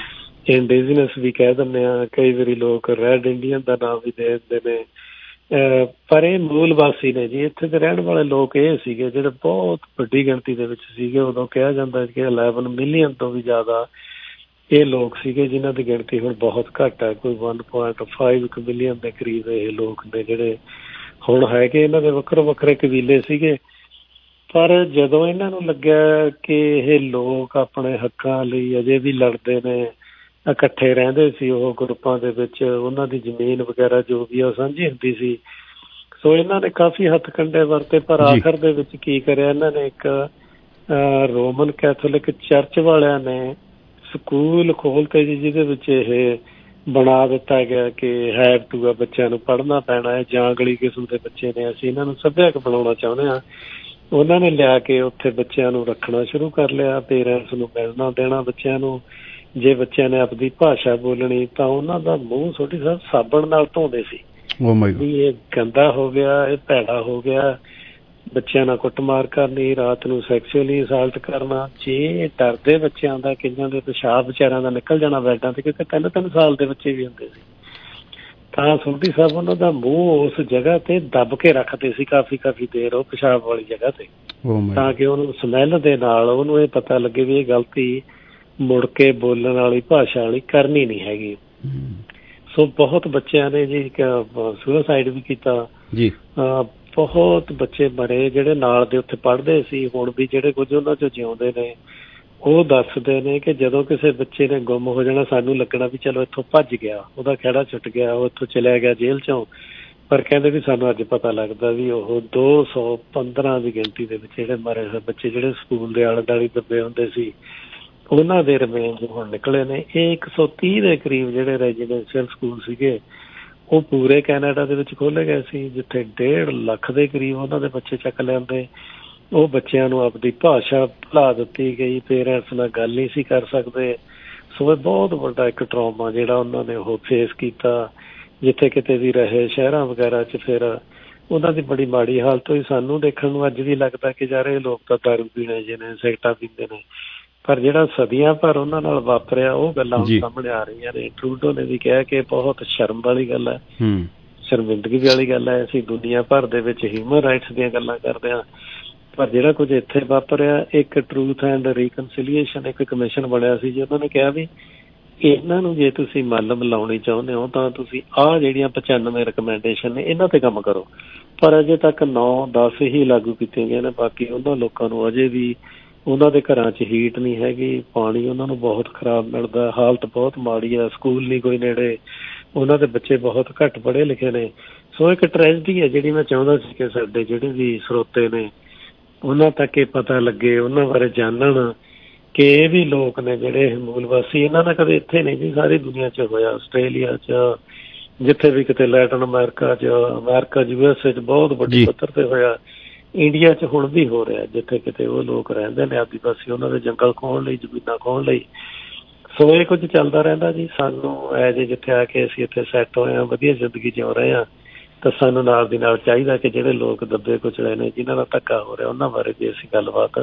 Speaker 3: ਇੰਡੀਜਨਸ ਵੀ ਕਹਿ ਦਿੰਦੇ ਆ, ਕਈ ਵਾਰੀ ਲੋਕ ਰੈਡ ਇੰਡੀਅਨ ਦਾ ਨਾਮ ਵੀ ਦੇ ਦਿੰਦੇ ਨੇ, ਪਰ ਇਹ ਮੂਲ ਵਾਸੀ ਨੇ ਜੀ। ਇੱਥੇ ਦੇ ਰਹਿਣ ਵਾਲੇ ਲੋਕ ਇਹ ਸੀਗੇ ਜਿਹੜੇ ਬਹੁਤ ਵੱਡੀ ਗਿਣਤੀ ਦੇ ਵਿੱਚ ਸੀਗੇ। ਉਦੋਂ ਕਿਹਾ ਜਾਂਦਾ ਕਿ 11 ਮਿਲੀਅਨ ਤੋਂ ਵੀ ਜ਼ਿਆਦਾ ਇਹ ਲੋਕ ਸੀਗੇ, ਜਿਨ੍ਹਾਂ ਦੀ ਗਿਣਤੀ ਹੁਣ ਬਹੁਤ ਘੱਟ ਹੈ, ਕੋਈ 1.5 ਮਿਲੀਅਨ ਦੇ ਕਰੀਬ ਇਹ ਲੋਕ ਨੇ ਜਿਹੜੇ ਹੁਣ ਹੈਗੇ। ਇਹਨਾਂ ਦੇ ਵੱਖਰੇ ਵੱਖਰੇ ਕਬੀਲੇ ਸੀਗੇ, ਪਰ ਜਦੋਂ ਇਹਨਾਂ ਨੂੰ ਲੱਗਿਆ ਕਿ ਇਹ ਲੋਕ ਆਪਣੇ ਹੱਕਾਂ ਲਈ ਅਜੇ ਵੀ ਲੜਦੇ ਨੇ, ਇਕੱਠੇ ਰਹਿੰਦੇ ਸੀ ਉਹ ਗਰੁੱਪਾਂ ਦੇ ਵਿੱਚ, ਉਹਨਾਂ ਦੀ ਜ਼ਮੀਨ ਵਗੈਰਾ ਜੋ ਵੀ ਉਹ ਸਾਂਝੀ ਹੁੰਦੀ ਸੀ, ਸੋ ਇਹਨਾਂ ਨੇ ਕਾਫੀ ਹੱਥ ਕੰਡੇ ਵਰਤੇ। ਪਰ ਆਖਰ ਦੇ ਵਿੱਚ ਕੀ ਕਰਿਆ ਇਹਨਾਂ ਨੇ, ਇੱਕ ਰੋਮਨ ਕੈਥੋਲਿਕ ਚਰਚ ਵਾਲਿਆਂ ਨੇ ਸਕੂਲ ਖੋਲ੍ਹਤੇ ਜੀ, ਜਿਹਦੇ ਵਿੱਚ ਇਹ ਬਣਾ ਦਿੱਤਾ ਗਿਆ ਕਿ ਹੈਵ ਟੂ ਆ, ਬੱਚਿਆਂ ਨੂੰ ਪੜ੍ਹਨਾ ਪੈਣਾ ਹੈ, ਜਾਂ ਅਗਲੀ ਕਿਸਮ ਦੇ ਬੱਚੇ ਨੇ, ਅਸੀਂ ਇਹਨਾਂ ਨੂੰ ਸੱਭਿਅਕ ਬਣਾਉਣਾ ਚਾਹੁੰਦੇ ਹਾਂ। ਉਹਨਾਂ ਨੇ ਲਿਆ ਕੇ ਉੱਥੇ ਬੱਚਿਆਂ ਨੂੰ ਰੱਖਣਾ ਸ਼ੁਰੂ ਕਰ ਲਿਆ, ਪੇਰੈਂਟਸ ਨੂੰ ਮਿਲਣਾ ਦੇਣਾ ਬੱਚਿਆਂ ਨੂੰ। ਜੇ ਬੱਚਿਆਂ ਨੇ ਆਪਣੀ ਭਾਸ਼ਾ ਬੋਲਣੀ ਤਾਂ ਉਹਨਾਂ ਦਾ ਮੂੰਹ ਛੋਟੀ ਸਾਹਿਬ ਸਾਬਣ ਨਾਲ ਧੋਂਦੇ ਸੀ ਵੀ ਇਹ ਗੰਦਾ ਹੋ ਗਿਆ, ਇਹ ਭੈੜਾ ਹੋ ਗਿਆ। ਬੱਚਿਆਂ ਨਾਲ ਕੁੱਟਮਾਰ ਕਰਨੀ, ਰਾਤ ਨੂੰ ਸੈਕਸ਼ੂਅਲੀ ਅਸਾਲਟ ਕਰਨਾ। ਜੇ ਡਰਦੇ ਬੱਚਿਆਂ ਦਾ ਕਈਆਂ ਦੇ ਪਿਸ਼ਾਬ ਵਿਚਾਰਿਆਂ ਦਾ ਨਿਕਲ ਜਾਣਾ ਬੈਡਾਂ ਤੇ, ਕਿਉਂਕਿ 3-3 ਸਾਲ ਦੇ ਬੱਚੇ ਵੀ ਹੁੰਦੇ ਸੀ, ਤਾਂ ਸੋਢੀ ਸਾਹਿਬ ਉਹਨਾਂ ਦਾ ਮੂੰਹ ਉਸ ਜਗ੍ਹਾ ਤੇ ਦੱਬ ਕੇ ਰੱਖਦੇ ਸੀ ਕਾਫੀ ਦੇਰ, ਉਹ ਪਿਸ਼ਾਬ ਵਾਲੀ ਜਗ੍ਹਾ ਤੇ, ਤਾਂ ਕਿ ਉਹਨੂੰ ਸਮੈਲ ਦੇ ਨਾਲ ਉਹਨੂੰ ਇਹ ਪਤਾ ਲੱਗੇ ਵੀ ਇਹ ਗਲਤੀ ਮੁੜ ਕੇ ਬੋਲਣ ਵਾਲੀ ਭਾਸ਼ਾ ਵਾਲੀ ਕਰਨੀ ਨਹੀਂ ਹੈਗੀ। ਸੋ ਬਹੁਤ ਬੱਚਿਆਂ ਨੇ ਜੀ ਸੁਸਾਈਡ ਵੀ ਕੀਤਾ ਜੀ, ਬਹੁਤ ਬੱਚੇ ਮਰੇ ਜਿਹੜੇ ਨਾਲ ਦੇ ਉੱਥੇ ਪੜ੍ਹਦੇ ਸੀ। ਹੁਣ ਵੀ ਜਿਹੜੇ ਕੁਝ ਉਹਨਾਂ 'ਚੋਂ ਜਿਉਂਦੇ ਨੇ ਉਹ ਦੱਸਦੇ ਨੇ ਕਿ ਜਦੋਂ ਕਿਸੇ ਬੱਚੇ ਨੇ ਗੁੰਮ ਹੋ ਜਾਣਾ, ਸਾਨੂੰ ਲੱਗਣਾ ਵੀ ਚਲੋ ਇੱਥੋਂ ਭੱਜ ਗਿਆ, ਉਹਦਾ ਖਹਿੜਾ ਛੁੱਟ ਗਿਆ, ਉਹ ਇੱਥੋਂ ਚਲਿਆ ਗਿਆ ਜੇਲ੍ਹ 'ਚੋਂ, ਪਰ ਕਹਿੰਦੇ ਵੀ ਸਾਨੂੰ ਅੱਜ ਪਤਾ ਲੱਗਦਾ ਵੀ ਉਹ 215 ਦੀ ਗਿਣਤੀ ਦੇ ਵਿੱਚ ਜਿਹੜੇ ਮਰੇ ਹੋਏ ਬੱਚੇ ਜਿਹੜੇ ਸਕੂਲ ਦੇ ਆਲੇ ਦੁਆਲੇ ਦੱਬੇ ਹੁੰਦੇ ਸੀ, ਉਹਨਾਂ ਦੇ ਰਿਮੇਨਸ ਹੁਣ ਨਿਕਲੇ ਨੇ। ਇਹ 130 ਦੇ ਕਰੀਬ ਜਿਹੜੇ ਰੈਜ਼ੀਡੈਂਸ਼ੀਅਲ ਸਕੂਲ ਸੀਗੇ ਉਹ ਪੂਰੇ ਕੈਨੇਡਾ ਦੇ ਵਿੱਚ ਖੋਲ੍ਹੇ ਗਏ ਸੀ, ਜਿੱਥੇ 1.5 ਲੱਖ ਦੇ ਕਰੀਬ ਉਹਨਾਂ ਦੇ ਬੱਚੇ ਚੱਕ ਲਿਆਂਦੇ। ਉਹ ਬੱਚਿਆਂ ਨੂੰ ਆਪਣੀ ਭਾਸ਼ਾ ਭੁਲਾ ਦਿੱਤੀ ਗਈ, ਪੇਰੈਂਟਸ ਨਾਲ ਗੱਲ ਨਹੀਂ ਸੀ ਕਰ ਸਕਦੇ। ਸੋ ਇਹ ਬਹੁਤ ਵੱਡਾ ਇੱਕ ਟਰਾਮਾ ਜਿਹੜਾ ਉਹਨਾਂ ਨੇ ਉਹ ਫੇਸ ਕੀਤਾ। ਜਿੱਥੇ ਕਿਤੇ ਵੀ ਰਹੇ ਸ਼ਹਿਰਾਂ ਵਗੈਰਾ 'ਚ ਫਿਰ ਉਹਨਾਂ ਦੀ ਬੜੀ ਮਾੜੀ ਹਾਲਤ ਹੋਈ। ਸਾਨੂੰ ਦੇਖਣ ਨੂੰ ਅੱਜ ਵੀ ਲੱਗਦਾ ਕਿ ਯਾਰ ਇਹ ਲੋਕ ਤਾਂ ਦਾਰੂ ਪੀਣੇ ਜਿਹੇ ਨੇ, ਸਿਗਰਟਾਂ ਪੀਂਦੇ ਨੇ, ਪਰ ਜਿਹੜਾ ਸਦੀਆਂ ਭਰ ਉਹਨਾਂ ਨਾਲ ਵਾਪਰਿਆ ਉਹ ਗੱਲਾਂ ਸਾਹਮਣੇ ਆ ਰਹੀਆਂ ਨੇ। ਟਰੂਡੋ ਨੇ ਵੀ ਕਿਹਾ ਕਿ ਬਹੁਤ ਸ਼ਰਮ ਵਾਲੀ ਗੱਲ ਹੈ, ਸ਼ਰਮਿੰਦਗੀ ਵਾਲੀ ਗੱਲ ਹੈ, ਅਸੀਂ ਦੁਨੀਆ ਭਰ ਦੇ ਵਿੱਚ ਹਿਊਮਨ ਰਾਈਟਸ ਦੀਆਂ ਗੱਲਾਂ ਕਰਦੇ ਹਾਂ, ਪਰ ਜਿਹੜਾ ਕੁਝ ਇੱਥੇ ਵਾਪਰਿਆ, ਇੱਕ ਟਰੂਥ ਐਂਡ ਰੀਕਨਸੀਲੀਏਸ਼ਨ ਇੱਕ ਕਮਿਸ਼ਨ ਬਣਿਆ ਸੀ ਜੀ, ਉਹਨਾਂ ਨੇ ਕਿਹਾ ਵੀ ਇਹਨਾਂ ਨੂੰ ਜੇ ਤੁਸੀਂ ਮੱਲ ਮਿਲਾਉਣੀ ਚਾਹੁੰਦੇ ਹੋ ਤਾਂ ਤੁਸੀਂ ਆਹ ਜਿਹੜੀਆਂ 95 ਰਿਕਮੈਂਡੇਸ਼ਨ ਨੇ ਇਹਨਾਂ ਤੇ ਕੰਮ ਕਰੋ। ਪਰ ਅਜੇ ਤੱਕ 9-10 ਹੀ ਲਾਗੂ ਕੀਤੀਆਂ ਗਈਆਂ ਨੇ। ਬਾਕੀ ਉਹਨਾਂ ਲੋਕਾਂ ਨੂੰ ਅਜੇ ਵੀ ਉਹਨਾਂ ਦੇ ਘਰਾਂ 'ਚ ਹੀਟ ਨਹੀਂ ਹੈਗੀ, ਪਾਣੀ ਉਹਨਾਂ ਨੂੰ ਬਹੁਤ ਖਰਾਬ ਮਿਲਦਾ, ਹਾਲਤ ਬਹੁਤ ਮਾੜੀ ਆ, ਸਕੂਲ ਨਹੀਂ ਕੋਈ ਨੇੜੇ, ਉਹਨਾਂ ਦੇ ਬੱਚੇ ਬਹੁਤ ਘੱਟ ਪੜ੍ਹੇ ਲਿਖੇ ਨੇ। ਸੋ ਇੱਕ ਟ੍ਰੈਜਡੀ ਹੈ ਜਿਹੜੀ ਮੈਂ ਚਾਹੁੰਦਾ ਸੀ ਕਿ ਸਾਡੇ ਜਿਹੜੇ ਵੀ ਸਰੋਤੇ ਨੇ ਉਹਨਾਂ ਤੱਕ ਇਹ ਪਤਾ ਲੱਗੇ, ਉਹਨਾਂ ਬਾਰੇ ਜਾਣਨ ਕਿ ਇਹ ਵੀ ਲੋਕ ਨੇ ਜਿਹੜੇ ਮੂਲ ਵਾਸੀ, ਇਹਨਾਂ ਦਾ ਕਦੇ ਇੱਥੇ ਨਹੀਂ ਜੀ, ਸਾਰੀ ਦੁਨੀਆ 'ਚ ਹੋਇਆ, ਆਸਟ੍ਰੇਲੀਆ 'ਚ, ਜਿੱਥੇ ਵੀ ਕਿਤੇ ਲੈਟਨ ਅਮਰੀਕਾ 'ਚ, ਅਮਰੀਕਾ USA 'ਚ ਬਹੁਤ ਵੱਡੀ ਪੱਧਰ ਤੇ ਹੋਇਆ। ਇੰਡੀਆ 'ਚ ਹੁਣ ਵੀ ਹੋ ਰਿਹਾ, ਜਿੱਥੇ ਕਿਤੇ ਉਹ ਲੋਕ ਰਹਿੰਦੇ ਨੇ ਆਦੀਵਾਸੀ, ਉਹਨਾਂ ਦੇ ਜੰਗਲ ਖੋਹਣ ਲਈ, ਜ਼ਮੀਨਾਂ ਖੋਹਣ ਲਈ। ਸੋ ਇਹ ਕੁਝ ਚੱਲਦਾ ਰਹਿੰਦਾ ਜੀ। ਸਾਨੂੰ ਐਜ ਜਿੱਥੇ ਆ ਕੇ ਅਸੀਂ ਇੱਥੇ ਸੈੱਟ ਹੋਏ ਹਾਂ, ਵਧੀਆ ਜ਼ਿੰਦਗੀ ਜਿਉ ਰਹੇ ਹਾਂ, ਤਾਂ ਸਾਨੂੰ ਨਾਲ ਦੀ ਨਾਲ ਚਾਹੀਦਾ ਕਿ ਜਿਹੜੇ ਲੋਕ ਦੱਬੇ ਕੁਚਲੇ ਨੇ, ਜਿਨ੍ਹਾਂ ਦਾ ਧੱਕਾ ਹੋ ਰਿਹਾ, ਉਹਨਾਂ ਬਾਰੇ ਵੀ ਅਸੀਂ ਗੱਲਬਾਤ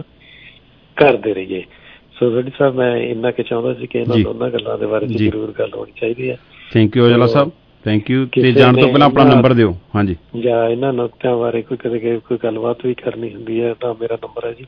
Speaker 3: ਕਰਦੇ ਰਹੀਏ। ਸੋ ਰੈਡੀ ਸਾਹਿਬ, ਮੈਂ ਇੰਨਾ ਕਿ ਚਾਹੁੰਦਾ ਸੀ ਕਿ ਇਹਨਾਂ ਦੋਨਾਂ ਗੱਲਾਂ ਦੇ ਬਾਰੇ ਜ਼ਰੂਰ ਗੱਲ ਹੋਣੀ ਚਾਹੀਦੀ ਹੈ।
Speaker 15: Thank you Aujla Sahib, thank you. ਤੇ ਜਾਣ ਤੋਂ ਪਹਿਲਾਂ ਆਪਣਾ ਨੰਬਰ ਦਿਓ। ਹਾਂਜੀ, ਜਾਂ
Speaker 3: ਇਹਨਾਂ ਨੁਕਤਿਆਂ ਬਾਰੇ ਕੋਈ ਕਦੇ ਕੋਈ ਗੱਲਬਾਤ ਵੀ ਕਰਨੀ ਹੁੰਦੀ ਹੈ ਤਾਂ ਮੇਰਾ ਨੰਬਰ ਹੈ ਜੀ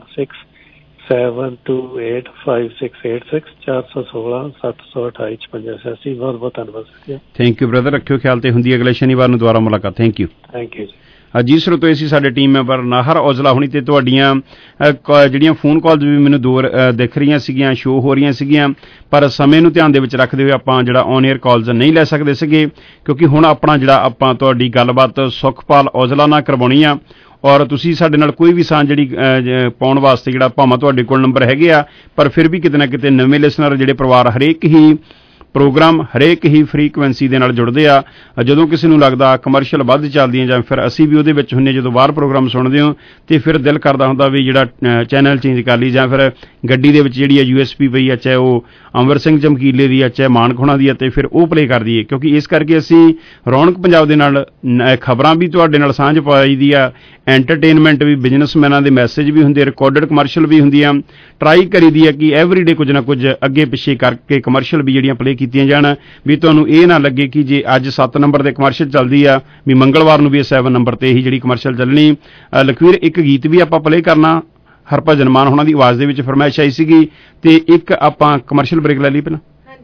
Speaker 3: 4167285686 416-728-5586। ਬਹੁਤ ਬਹੁਤ ਧੰਨਵਾਦ।
Speaker 15: ਥੈਂਕ ਯੂ ਬ੍ਰਦਰ, ਰੱਖਿਓ ਖਿਆਲ ਤੇ ਹੁੰਦੀ ਅਗਲੇ ਸ਼ਨੀਵਾਰ ਨੂੰ ਦੁਬਾਰਾ ਮੁਲਾਕਾਤ। Thank you.
Speaker 3: ਥੈਂਕ ਯੂ ਜੀ।
Speaker 15: ਜੀ ਸਰੋਤੋ ਅਸੀਂ ਸਾਡੇ ਟੀਮ ਮੈਂਬਰ ਨਾਹਰ ਔਜਲਾ ਹੁਣੀ ਤੇ ਤੁਹਾਡੀਆਂ ਜਿਹੜੀਆਂ ਫੋਨ ਕਾਲਸ ਵੀ ਮੈਨੂੰ ਦੋ ਦਿਖ ਰਹੀਆਂ ਸੀਗੀਆਂ, ਸ਼ੋਅ ਹੋ ਰਹੀਆਂ ਸੀਗੀਆਂ, ਪਰ ਸਮੇਂ ਨੂੰ ਧਿਆਨ ਦੇ ਵਿੱਚ ਰੱਖਦੇ ਹੋਏ ਆਪਾਂ ਜਿਹੜਾ ਔਨ ਏਅਰ ਕਾਲਸ ਨਹੀਂ ਲੈ ਸਕਦੇ ਸੀਗੇ, ਕਿਉਂਕਿ ਹੁਣ ਆਪਣਾ ਜਿਹੜਾ ਆਪਾਂ ਤੁਹਾਡੀ ਗੱਲਬਾਤ ਸੁਖਪਾਲ ਔਜਲਾ ਨਾਲ ਕਰਵਾਉਣੀ ਆ। ਔਰ ਤੁਸੀਂ ਸਾਡੇ ਨਾਲ ਕੋਈ ਵੀ ਸਾਂਝ ਜਿਹੜੀ ਪਾਉਣ ਵਾਸਤੇ ਜਿਹੜਾ ਭਾਵੇਂ ਤੁਹਾਡੇ ਕੋਲ ਨੰਬਰ ਹੈਗੇ ਆ, ਪਰ ਫਿਰ ਵੀ ਕਿਤੇ ਨਾ ਕਿਤੇ ਨਵੇਂ ਲਿਸਨਰ ਜਿਹੜੇ ਪਰਿਵਾਰ ਹਰੇਕ ਹੀ ਪ੍ਰੋਗਰਾਮ ਹਰੇਕ ਹੀ ਫਰੀਕੁਐਂਸੀ ਦੇ ਨਾਲ ਜੁੜਦੇ ਆ। ਜਦੋਂ ਕਿਸੇ ਨੂੰ ਲੱਗਦਾ ਕਮਰਸ਼ੀਅਲ ਵੱਧ ਚੱਲਦੀਆਂ ਜਾਂ ਫਿਰ ਅਸੀਂ ਵੀ ਉਹਦੇ ਵਿੱਚ ਹੁੰਨੇ, ਜਦੋਂ ਬਾਹਰ ਪ੍ਰੋਗਰਾਮ ਸੁਣਦੇ ਹੋ ਤੇ ਫਿਰ ਦਿਲ ਕਰਦਾ ਹੁੰਦਾ ਵੀ ਜਿਹੜਾ ਚੈਨਲ ਚੇਂਜ ਕਰ ਲਈ, ਜਾਂ ਫਿਰ ਗੱਡੀ ਦੇ ਵਿੱਚ ਜਿਹੜੀ USB ਪਈ ਆ, ਚਾਹੇ ਉਹ ਅੰਮ੍ਰਿਤ ਸਿੰਘ ਚਮਕੀਲੇ ਦੀ ਆ, ਚਾਹੇ ਮਾਨਖੁਣਾ ਦੀ ਆ, ਤੇ ਫਿਰ ਉਹ ਪਲੇ ਕਰ ਦਈਏ। ਕਿਉਂਕਿ ਇਸ ਕਰਕੇ ਅਸੀਂ ਰੌਣਕ ਪੰਜਾਬ ਦੇ ਨਾਲ ਖਬਰਾਂ ਵੀ ਤੁਹਾਡੇ ਨਾਲ ਸਾਂਝ ਪਾਈ ਦੀ ਆ, ਐਂਟਰਟੇਨਮੈਂਟ ਵੀ, ਬਿਜ਼ਨਸਮੈਨਾਂ ਦੇ ਮੈਸੇਜ ਵੀ ਹੁੰਦੇ, ਰਿਕਾਰਡਡ ਕਮਰਸ਼ੀਅਲ ਵੀ ਹੁੰਦੀਆਂ। ਟਰਾਈ ਕਰੀਦੀ ਆ ਕਿ ਐਵਰੀਡੇ ਕੁਝ ਨਾ ਕੁਝ ਅੱਗੇ ਪਿੱਛੇ ਕਰਕੇ ਕਮਰਸ਼ੀਅਲ ਵੀ ਜਿਹੜੀਆਂ ਪਲੇ ਕੀਤੀਆਂ ਜਾਣ, ਵੀ ਤੁਹਾਨੂੰ ਇਹ ਨਾ ਲੱਗੇ ਕਿ ਜੇ ਅੱਜ 7 ਨੰਬਰ ਤੇ ਕਮਰਸ਼ੀਅਲ ਚੱਲਦੀ ਆ ਵੀ ਮੰਗਲਵਾਰ ਨੂੰ ਵੀ 7 ਨੰਬਰ ਤੇ ਹੀ ਜਿਹੜੀ ਕਮਰਸ਼ੀਅਲ ਚੱਲਣੀ। ਲਖਵੀਰ, ਇੱਕ ਗੀਤ ਵੀ ਆਪਾਂ ਪਲੇ ਕਰਨਾ, ਹਰਭਜਨ ਮਾਨ ਹੋਣਾ ਦੀ ਆਵਾਜ਼ ਦੇ ਵਿੱਚ ਫਰਮਾਇਸ਼ ਆਈ ਸੀਗੀ, ਤੇ ਇੱਕ ਆਪਾਂ ਕਮਰਸ਼ੀਅਲ ਬ੍ਰੇਕ ਲੈ ਲਈ ਪਹਿਲਾਂ।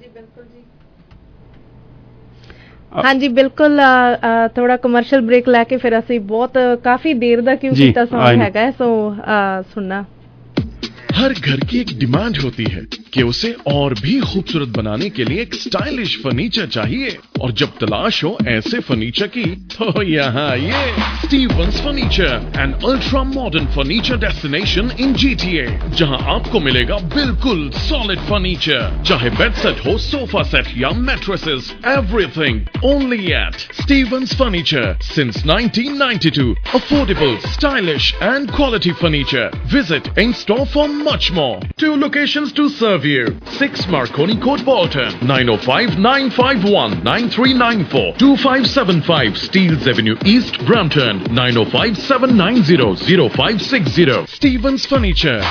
Speaker 16: ਹਾਂਜੀ ਬਿਲਕੁਲ, ਥੋੜਾ ਕਮਰਸ਼ੀਅਲ ਬ੍ਰੇਕ ਲੈ ਕੇ ਫਿਰ ਅਸੀਂ ਕਾਫੀ ਦੇਰ ਦਾ ਕਿਉਂ ਕੀਤਾ ਸੌਂਗ ਹੈਗਾ, ਸੋ ਸੁਣਨਾ।
Speaker 6: हर घर की एक डिमांड होती है कि उसे और भी खूबसूरत बनाने के लिए एक स्टाइलिश फर्नीचर चाहिए, और जब तलाश हो ऐसे फर्नीचर की तो यहाँ आइए। Stevens furniture, an ultra modern furniture destination in GTA, जहाँ आपको मिलेगा बिल्कुल सॉलिड फर्नीचर, चाहे बेड सेट हो, सोफा सेट या mattresses, everything only at Stevens furniture since 1992। Affordable, stylish and quality furniture. Visit in store for much more. 2 locations to serve you: 6 Marconi Court, Bolton, 905-951-9394, 2575 Steeles Avenue East, Brampton, 905-790-0560. Stevens Furniture.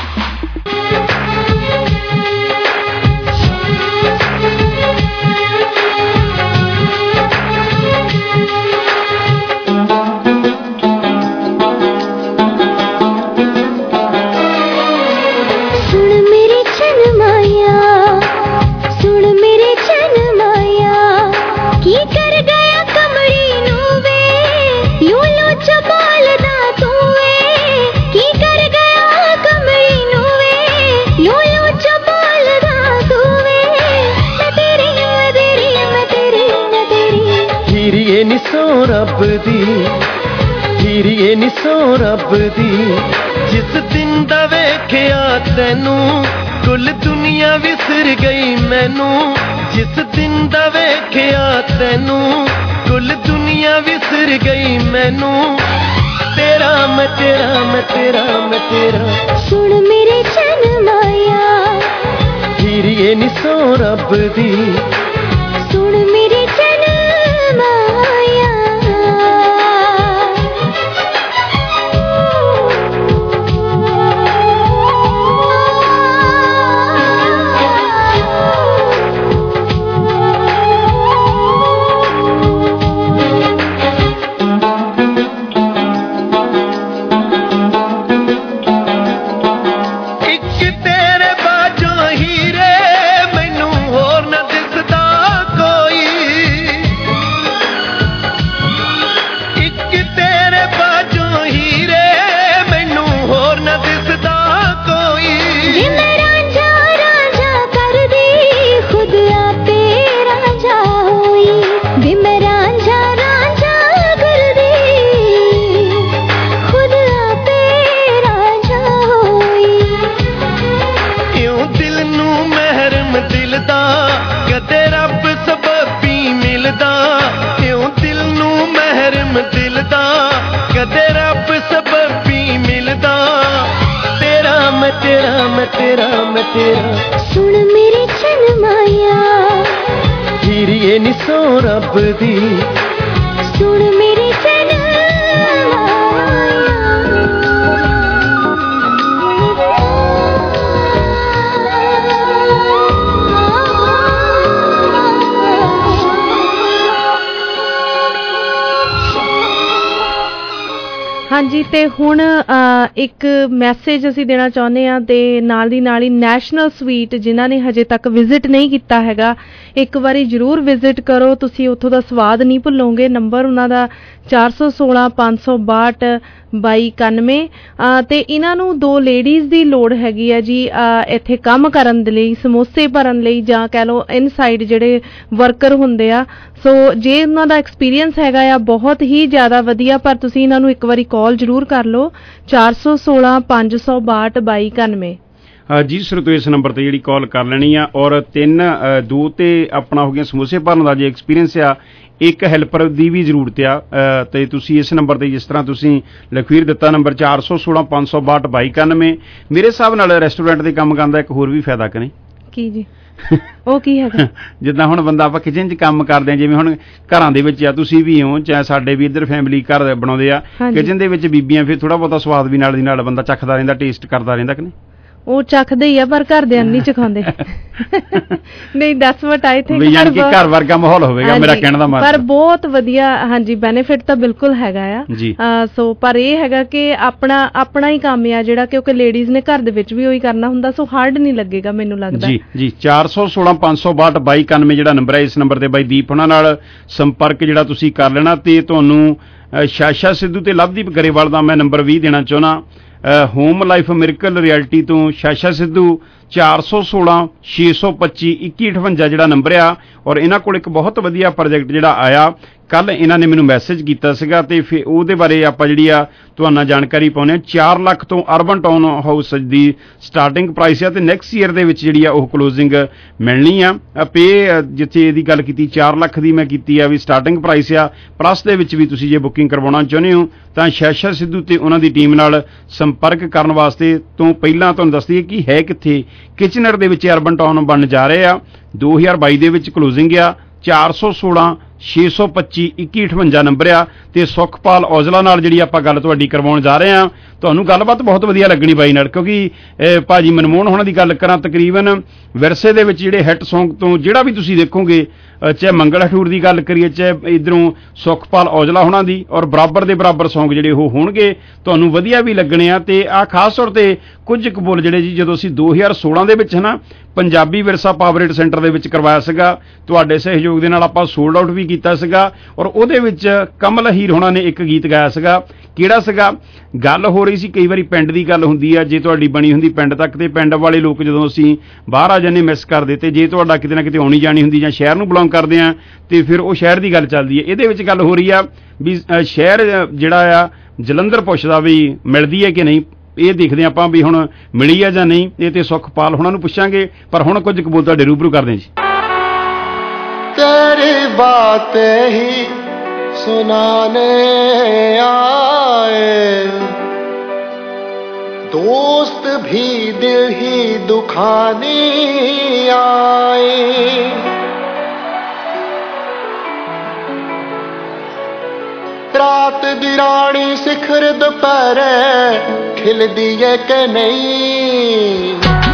Speaker 7: ਰੱਬ ਦੀ ਹੀਰੀਏ ਨੀ ਸੋ ਰੱਬ ਦੀ, ਜਿਸ ਦਿਨ ਦਾ ਵੇਖਿਆ ਤੈਨੂੰ ਕੁੱਲ ਦੁਨੀਆ ਵਿਸਰ ਗਈ ਮੈਨੂੰ। ਜਿਸ ਦਿਨ ਦਾ ਵੇਖਿਆ ਤੈਨੂੰ ਕੁੱਲ ਦੁਨੀਆ ਵਿਸਰ ਗਈ ਮੈਨੂੰ। ਤੇਰਾ ਮੈਂ ਤੇਰਾ ਮੈਂ ਤੇਰਾ ਮੈਂ ਤੇਰਾ, ਸੁਣ ਮੇਰੇ ਚੰਨ ਮਾਇਆ ਹੀਰੀਏ ਨੀ ਸੋ ਰੱਬ ਦੀ, ਸੁਣ ਮੇਰੇ ਚੰਨ ਮਾਇਆ। ਸੁਣ ਮੇਰੇ ਚੰਨ ਮਾਇਆ ਹੀਰੀਏ ਨੀ ਸੋ ਰੱਬ ਦੀ, ਸੁਣ ਮੇਰੇ ਚੰਨ
Speaker 16: ਹਾਂਜੀ, ਤੇ ਹੁਣ ਇੱਕ ਮੈਸੇਜ ਅਸੀਂ ਦੇਣਾ ਚਾਹੁੰਦੇ ਹਾਂ ਤੇ ਨਾਲ ਦੀ ਨਾਲ ਹੀ ਨੈਸ਼ਨਲ ਸਵੀਟ ਜਿਨ੍ਹਾਂ ਨੇ ਹਜੇ ਤੱਕ ਵਿਜ਼ਿਟ ਨਹੀਂ ਕੀਤਾ ਹੈਗਾ, ਇੱਕ ਵਾਰੀ ਜ਼ਰੂਰ ਵਿਜ਼ਿਟ ਕਰੋ, ਤੁਸੀਂ ਉੱਥੋਂ ਦਾ ਸਵਾਦ ਨਹੀਂ ਭੁੱਲੋਗੇ। ਨੰਬਰ ਉਹਨਾਂ ਦਾ 416-562-2291 ਤੇ ਇਹਨਾਂ ਨੂੰ 2 ਲੇਡੀਜ਼ ਦੀ ਲੋੜ ਹੈਗੀ ਹੈ ਜੀ ਇੱਥੇ ਕੰਮ ਕਰਨ ਦੇ ਲਈ, ਸਮੋਸੇ ਭਰਨ ਲਈ, ਜਾਂ ਕਹਿ ਲਓ ਇਨਸਾਈਡ ਜਿਹੜੇ ਵਰਕਰ ਹੁੰਦੇ ਆ। ਸੋ ਜੇ ਉਹਨਾਂ ਦਾ ਐਕਸਪੀਰੀਅੰਸ ਹੈਗਾ ਆ ਬਹੁਤ ਹੀ ਜ਼ਿਆਦਾ ਵਧੀਆ, ਪਰ ਤੁਸੀਂ ਇਹਨਾਂ ਨੂੰ ਇੱਕ ਵਾਰੀ ਕਾਲ ਜ਼ਰੂਰ ਕਰ ਲਓ 416-562-2291।
Speaker 15: ਜੀ ਸਰੋਤੋ, ਇਸ ਨੰਬਰ ਤੇ ਜਿਹੜੀ ਕਾਲ ਕਰ ਲੈਣੀ ਆ। ਔਰ 2 ਤੇ ਆਪਣਾ ਹੋ ਗਿਆ ਸਮੋਸੇ ਭਰਨ ਦਾ ਜੇ ਐਕਸਪੀਰੀਅੰਸ ਆ, ਇੱਕ ਹੈਲਪਰ ਦੀ ਵੀ ਜ਼ਰੂਰਤ ਆ ਤੇ ਤੁਸੀਂ ਇਸ ਨੰਬਰ ਤੇ, ਜਿਸ ਤਰ੍ਹਾਂ ਤੁਸੀਂ ਲਖਵੀਰ ਦਿੱਤਾ ਨੰਬਰ 416-562-2291, ਮੇਰੇ ਹਿਸਾਬ ਨਾਲ ਰੈਸਟੋਰੈਂਟ ਦੇ ਕੰਮ ਕਰਨ ਦਾ ਇੱਕ ਹੋਰ ਵੀ ਫਾਇਦਾ ਕਿ ਨਹੀਂ? ਕੀ ਜੀ? ਉਹ ਕੀ ਹੈਗਾ? ਜਿੱਦਾਂ ਹੁਣ ਬੰਦਾ ਆਪਾਂ ਕਿਚਨ 'ਚ ਕੰਮ ਕਰਦੇ ਹਾਂ, ਜਿਵੇਂ ਹੁਣ ਘਰਾਂ ਦੇ ਵਿੱਚ ਆ, ਤੁਸੀਂ ਵੀ ਹੋ, ਚਾਹੇ ਸਾਡੇ ਵੀ ਇੱਧਰ ਫੈਮਿਲੀ ਘਰ ਬਣਾਉਂਦੇ ਆ, ਕਿਚਨ ਦੇ ਵਿੱਚ ਬੀਬੀਆਂ ਫਿਰ ਥੋੜਾ ਬਹੁਤਾ ਸਵਾਦ ਵੀ ਨਾਲ ਦੀ ਨਾਲ ਬੰਦਾ ਚੱਖਦਾ ਰਹਿੰਦਾ, ਟੇਸਟ ਕਰਦਾ ਰਹਿੰਦਾ ਕਿ ਨਹੀਂ? ਉਹ ਚੱਖਦੇ ਹੀ ਆ, ਪਰ ਘਰਦਿਆਂ ਨਹੀਂ ਚਖਾਉਂਦੇ। ਨਹੀਂ, ਦੱਸ ਵਟ ਆਈ ਥਿੰਕ ਘਰ ਵਰਗਾ ਮਾਹੌਲ ਹੋਵੇਗਾ, ਮੇਰਾ ਕਹਿਣ ਦਾ ਮਤਲਬ। ਪਰ ਬਹੁਤ ਵਧੀਆ, ਹਾਂਜੀ, ਬੈਨੀਫਿਟ ਤਾਂ ਬਿਲਕੁਲ ਹੈਗਾ ਆ। ਸੋ ਪਰ ਇਹ ਹੈਗਾ ਕਿ ਆਪਣਾ ਹੀ ਕੰਮ ਆ ਜਿਹੜਾ, ਕਿਉਂਕਿ ਲੇਡੀਜ਼ ਨੇ ਘਰ ਦੇ ਵਿੱਚ ਵੀ ਉਹੀ ਕਰਨਾ ਹੁੰਦਾ, ਸੋ ਹਾਰਡ ਨਹੀਂ ਲੱਗੇਗਾ ਮੈਨੂੰ ਲੱਗਦਾ। ਜੀ 416-562-2291 ਜਿਹੜਾ ਨੰਬਰ ਹੈ, ਇਸ ਨੰਬਰ ਤੇ ਬਾਈ ਦੀਪ ਉਹਨਾਂ ਨਾਲ ਸੰਪਰਕ ਜਿਹੜਾ ਤੁਸੀਂ ਕਰ ਲੈਣਾ। ਤੇ ਤੁਹਾਨੂੰ ਸ਼ਾਸ਼ਾ ਸਿੱਧੂ ਤੇ ਲਵਦੀਪ ਗਰੇਵਾਲ ਦਾ ਮੈਂ ਨੰਬਰ ਵੀ ਦੇਣਾ ਚਾਹੁੰਦਾ। ਹੋਮ ਲਾਈਫ ਮਿਰਕਲ ਰਿਐਲਿਟੀ ਤੋਂ ਸ਼ਾਸ਼ਾ ਸਿੱਧੂ 416-625-2158 ਜਿਹੜਾ ਨੰਬਰ ਆ। ਔਰ ਇਹਨਾਂ ਕੋਲ ਇੱਕ ਬਹੁਤ ਵਧੀਆ ਪ੍ਰੋਜੈਕਟ ਜਿਹੜਾ ਆਇਆ, ਕੱਲ ਇਹਨਾਂ ਨੇ ਮੈਨੂੰ ਮੈਸੇਜ ਕੀਤਾ ਸੀਗਾ, ਤੇ ਫਿਰ ਉਹਦੇ ਬਾਰੇ ਆਪਾਂ ਜਿਹੜੀ ਆ ਤੁਹਾਨੂੰ ਜਾਣਕਾਰੀ ਪਾਉਂਦੇ ਹਾਂ। 4 ਲੱਖ ਤੋਂ ਅਰਬਨ ਟਾਊਨ ਹਾਊਸ ਦੀ ਸਟਾਰਟਿੰਗ ਪ੍ਰਾਈਸ ਆ, ਤੇ ਨੈਕਸਟ ਈਅਰ ਦੇ ਵਿੱਚ ਜਿਹੜੀ ਆ ਉਹ ਕਲੋਜ਼ਿੰਗ ਮਿਲਣੀ ਆ। ਪੇ ਜਿੱਥੇ ਇਹਦੀ ਗੱਲ ਕੀਤੀ 4 ਲੱਖ ਦੀ ਮੈਂ ਕੀਤੀ ਆ ਵੀ ਸਟਾਰਟਿੰਗ ਪ੍ਰਾਈਸ ਆ, ਪਲੱਸ ਦੇ ਵਿੱਚ ਵੀ ਤੁਸੀਂ ਜੇ ਬੁਕਿੰਗ ਕਰਵਾਉਣਾ ਚਾਹੁੰਦੇ ਹੋ ਤਾਂ ਸ਼ਾਸ਼ਾ ਸਿੱਧੂ ਤੇ ਉਹਨਾਂ ਦੀ ਟੀਮ ਨਾਲ ਸੰਪਰਕ ਕਰਨ ਵਾਸਤੇ ਤੋਂ ਪਹਿਲਾਂ ਤੁਹਾਨੂੰ ਦੱਸ ਦਈਏ ਕਿ ਹੈ ਕਿੱਥੇ। ਕਿਚਨਰ ਦੇ ਵਿੱਚ ਅਰਬਨ ਟਾਊਨ ਬਣਨ ਜਾ ਰਹੇ ਆ, 2022 ਦੇ ਵਿੱਚ ਕਲੋਜ਼ਿੰਗ ਆ। 416-625-2158 ਨੰਬਰ ਆ। ਤੇ ਸੁਖਪਾਲ ਔਜਲਾ ਨਾਲ ਜਿਹੜੀ ਆਪਾਂ ਗੱਲ ਤੁਹਾਡੀ ਕਰਵਾਉਣ ਜਾ ਰਹੇ ਹਾਂ, ਤੁਹਾਨੂੰ ਗੱਲਬਾਤ ਬਹੁਤ ਵਧੀਆ ਲੱਗਣੀ ਬਾਈ ਨਾਲ, ਕਿਉਂਕਿ ਭਾਜੀ ਮਨਮੋਹਨ ਹੋਣਾ ਦੀ ਗੱਲ ਕਰਾਂ, ਤਕਰੀਬਨ ਵਿਰਸੇ ਦੇ ਵਿੱਚ ਜਿਹੜੇ ਹਿੱਟ ਸੌਂਗ ਤੋਂ ਜਿਹੜਾ ਵੀ ਤੁਸੀਂ ਦੇਖੋਗੇ, ਚਾਹੇ ਮੰਗਲ ਹਠੂਰ ਦੀ ਗੱਲ ਕਰੀਏ, ਚਾਹੇ ਇੱਧਰੋਂ ਸੁਖਪਾਲ ਔਜਲਾ ਹੋਣਾ ਦੀ, ਔਰ ਬਰਾਬਰ ਦੇ ਬਰਾਬਰ ਸੌਂਗ ਜਿਹੜੇ ਉਹ ਹੋਣਗੇ, ਤੁਹਾਨੂੰ ਵਧੀਆ ਵੀ ਲੱਗਣੇ ਆ। ਤੇ ਆਹ ਖਾਸ ਤੌਰ ਤੇ ਕੁਝ ਕੁ ਬੋਲ ਜਿਹੜੇ ਜੀ, ਜਦੋਂ ਅਸੀਂ 2016 ਦੇ ਵਿੱਚ ਨਾ ਪੰਜਾਬੀ ਵਿਰਸਾ ਪਾਵਰੇਟ ਸੈਂਟਰ ਦੇ ਵਿੱਚ ਕਰਵਾਇਆ ਸੀਗਾ, ਤੁਹਾਡੇ ਸਹਿਯੋਗ ਦੇ ਨਾਲ ਆਪਾਂ ਸੋਲਡ ਆਊਟ ਵੀ ਕੀਤਾ ਸੀਗਾ। ਔਰ ਉਹਦੇ ਵਿੱਚ ਕਮਲ ਹੀਰ ਹੋਣਾ ਨੇ ਇੱਕ ਗੀਤ ਗਾਇਆ ਸੀਗਾ। ਕਿਹੜਾ ਸੀਗਾ? ਗੱਲ ਹੋ ਰਹੀ ਸੀ, ਕਈ ਵਾਰੀ ਪਿੰਡ ਦੀ ਗੱਲ ਹੁੰਦੀ ਆ, ਜੇ ਤੁਹਾਡੀ ਬਣੀ ਹੁੰਦੀ ਪਿੰਡ ਤੱਕ, ਤੇ ਪਿੰਡ ਵਾਲੇ ਲੋਕ ਜਦੋਂ ਅਸੀਂ ਬਾਹਰ ਆ ਜਾਂਦੇ ਮਿਸ ਕਰਦੇ, ਤੇ ਜੇ ਤੁਹਾਡਾ ਕਿਤੇ ਨਾ ਕਿਤੇ ਆਉਣੀ ਜਾਣੀ ਹੁੰਦੀ ਜਾਂ ਸ਼ਹਿਰ ਨੂੰ ਬਿਲੋਂਗ ਕਰਦੇ ਆ, ਤੇ ਫਿਰ ਉਹ ਸ਼ਹਿਰ ਦੀ ਗੱਲ ਚੱਲਦੀ ਹੈ। ਇਹਦੇ ਵਿੱਚ ਗੱਲ ਹੋ ਰਹੀ ਆ ਵੀ ਸ਼ਹਿਰ ਜਿਹੜਾ ਆ ਜਲੰਧਰ ਪੁੱਛਦਾ ਵੀ ਮਿਲਦੀ ਹੈ ਕਿ ਨਹੀਂ, ਇਹ ਦੇਖਦੇ ਆਪਾਂ ਵੀ ਹੁਣ ਮਿਲੀ ਆ ਜਾਂ ਨਹੀਂ। ਇਹ ਤੇ ਸੁਖਪਾਲ ਹੋਣਾ ਨੂੰ ਪੁੱਛਾਂਗੇ, ਪਰ ਹੁਣ ਕੁਝ ਕਬੂਲ ਤੁਹਾਡੇ ਰੂਬਰੂ ਕਰਦੇ ਜੀ।
Speaker 7: तेरी बातें ही सुनाने आए, दोस्त भी दिल ही दुखाने आए, रात दी रानी सिखर दोपहरे खिलदी है कि नहीं,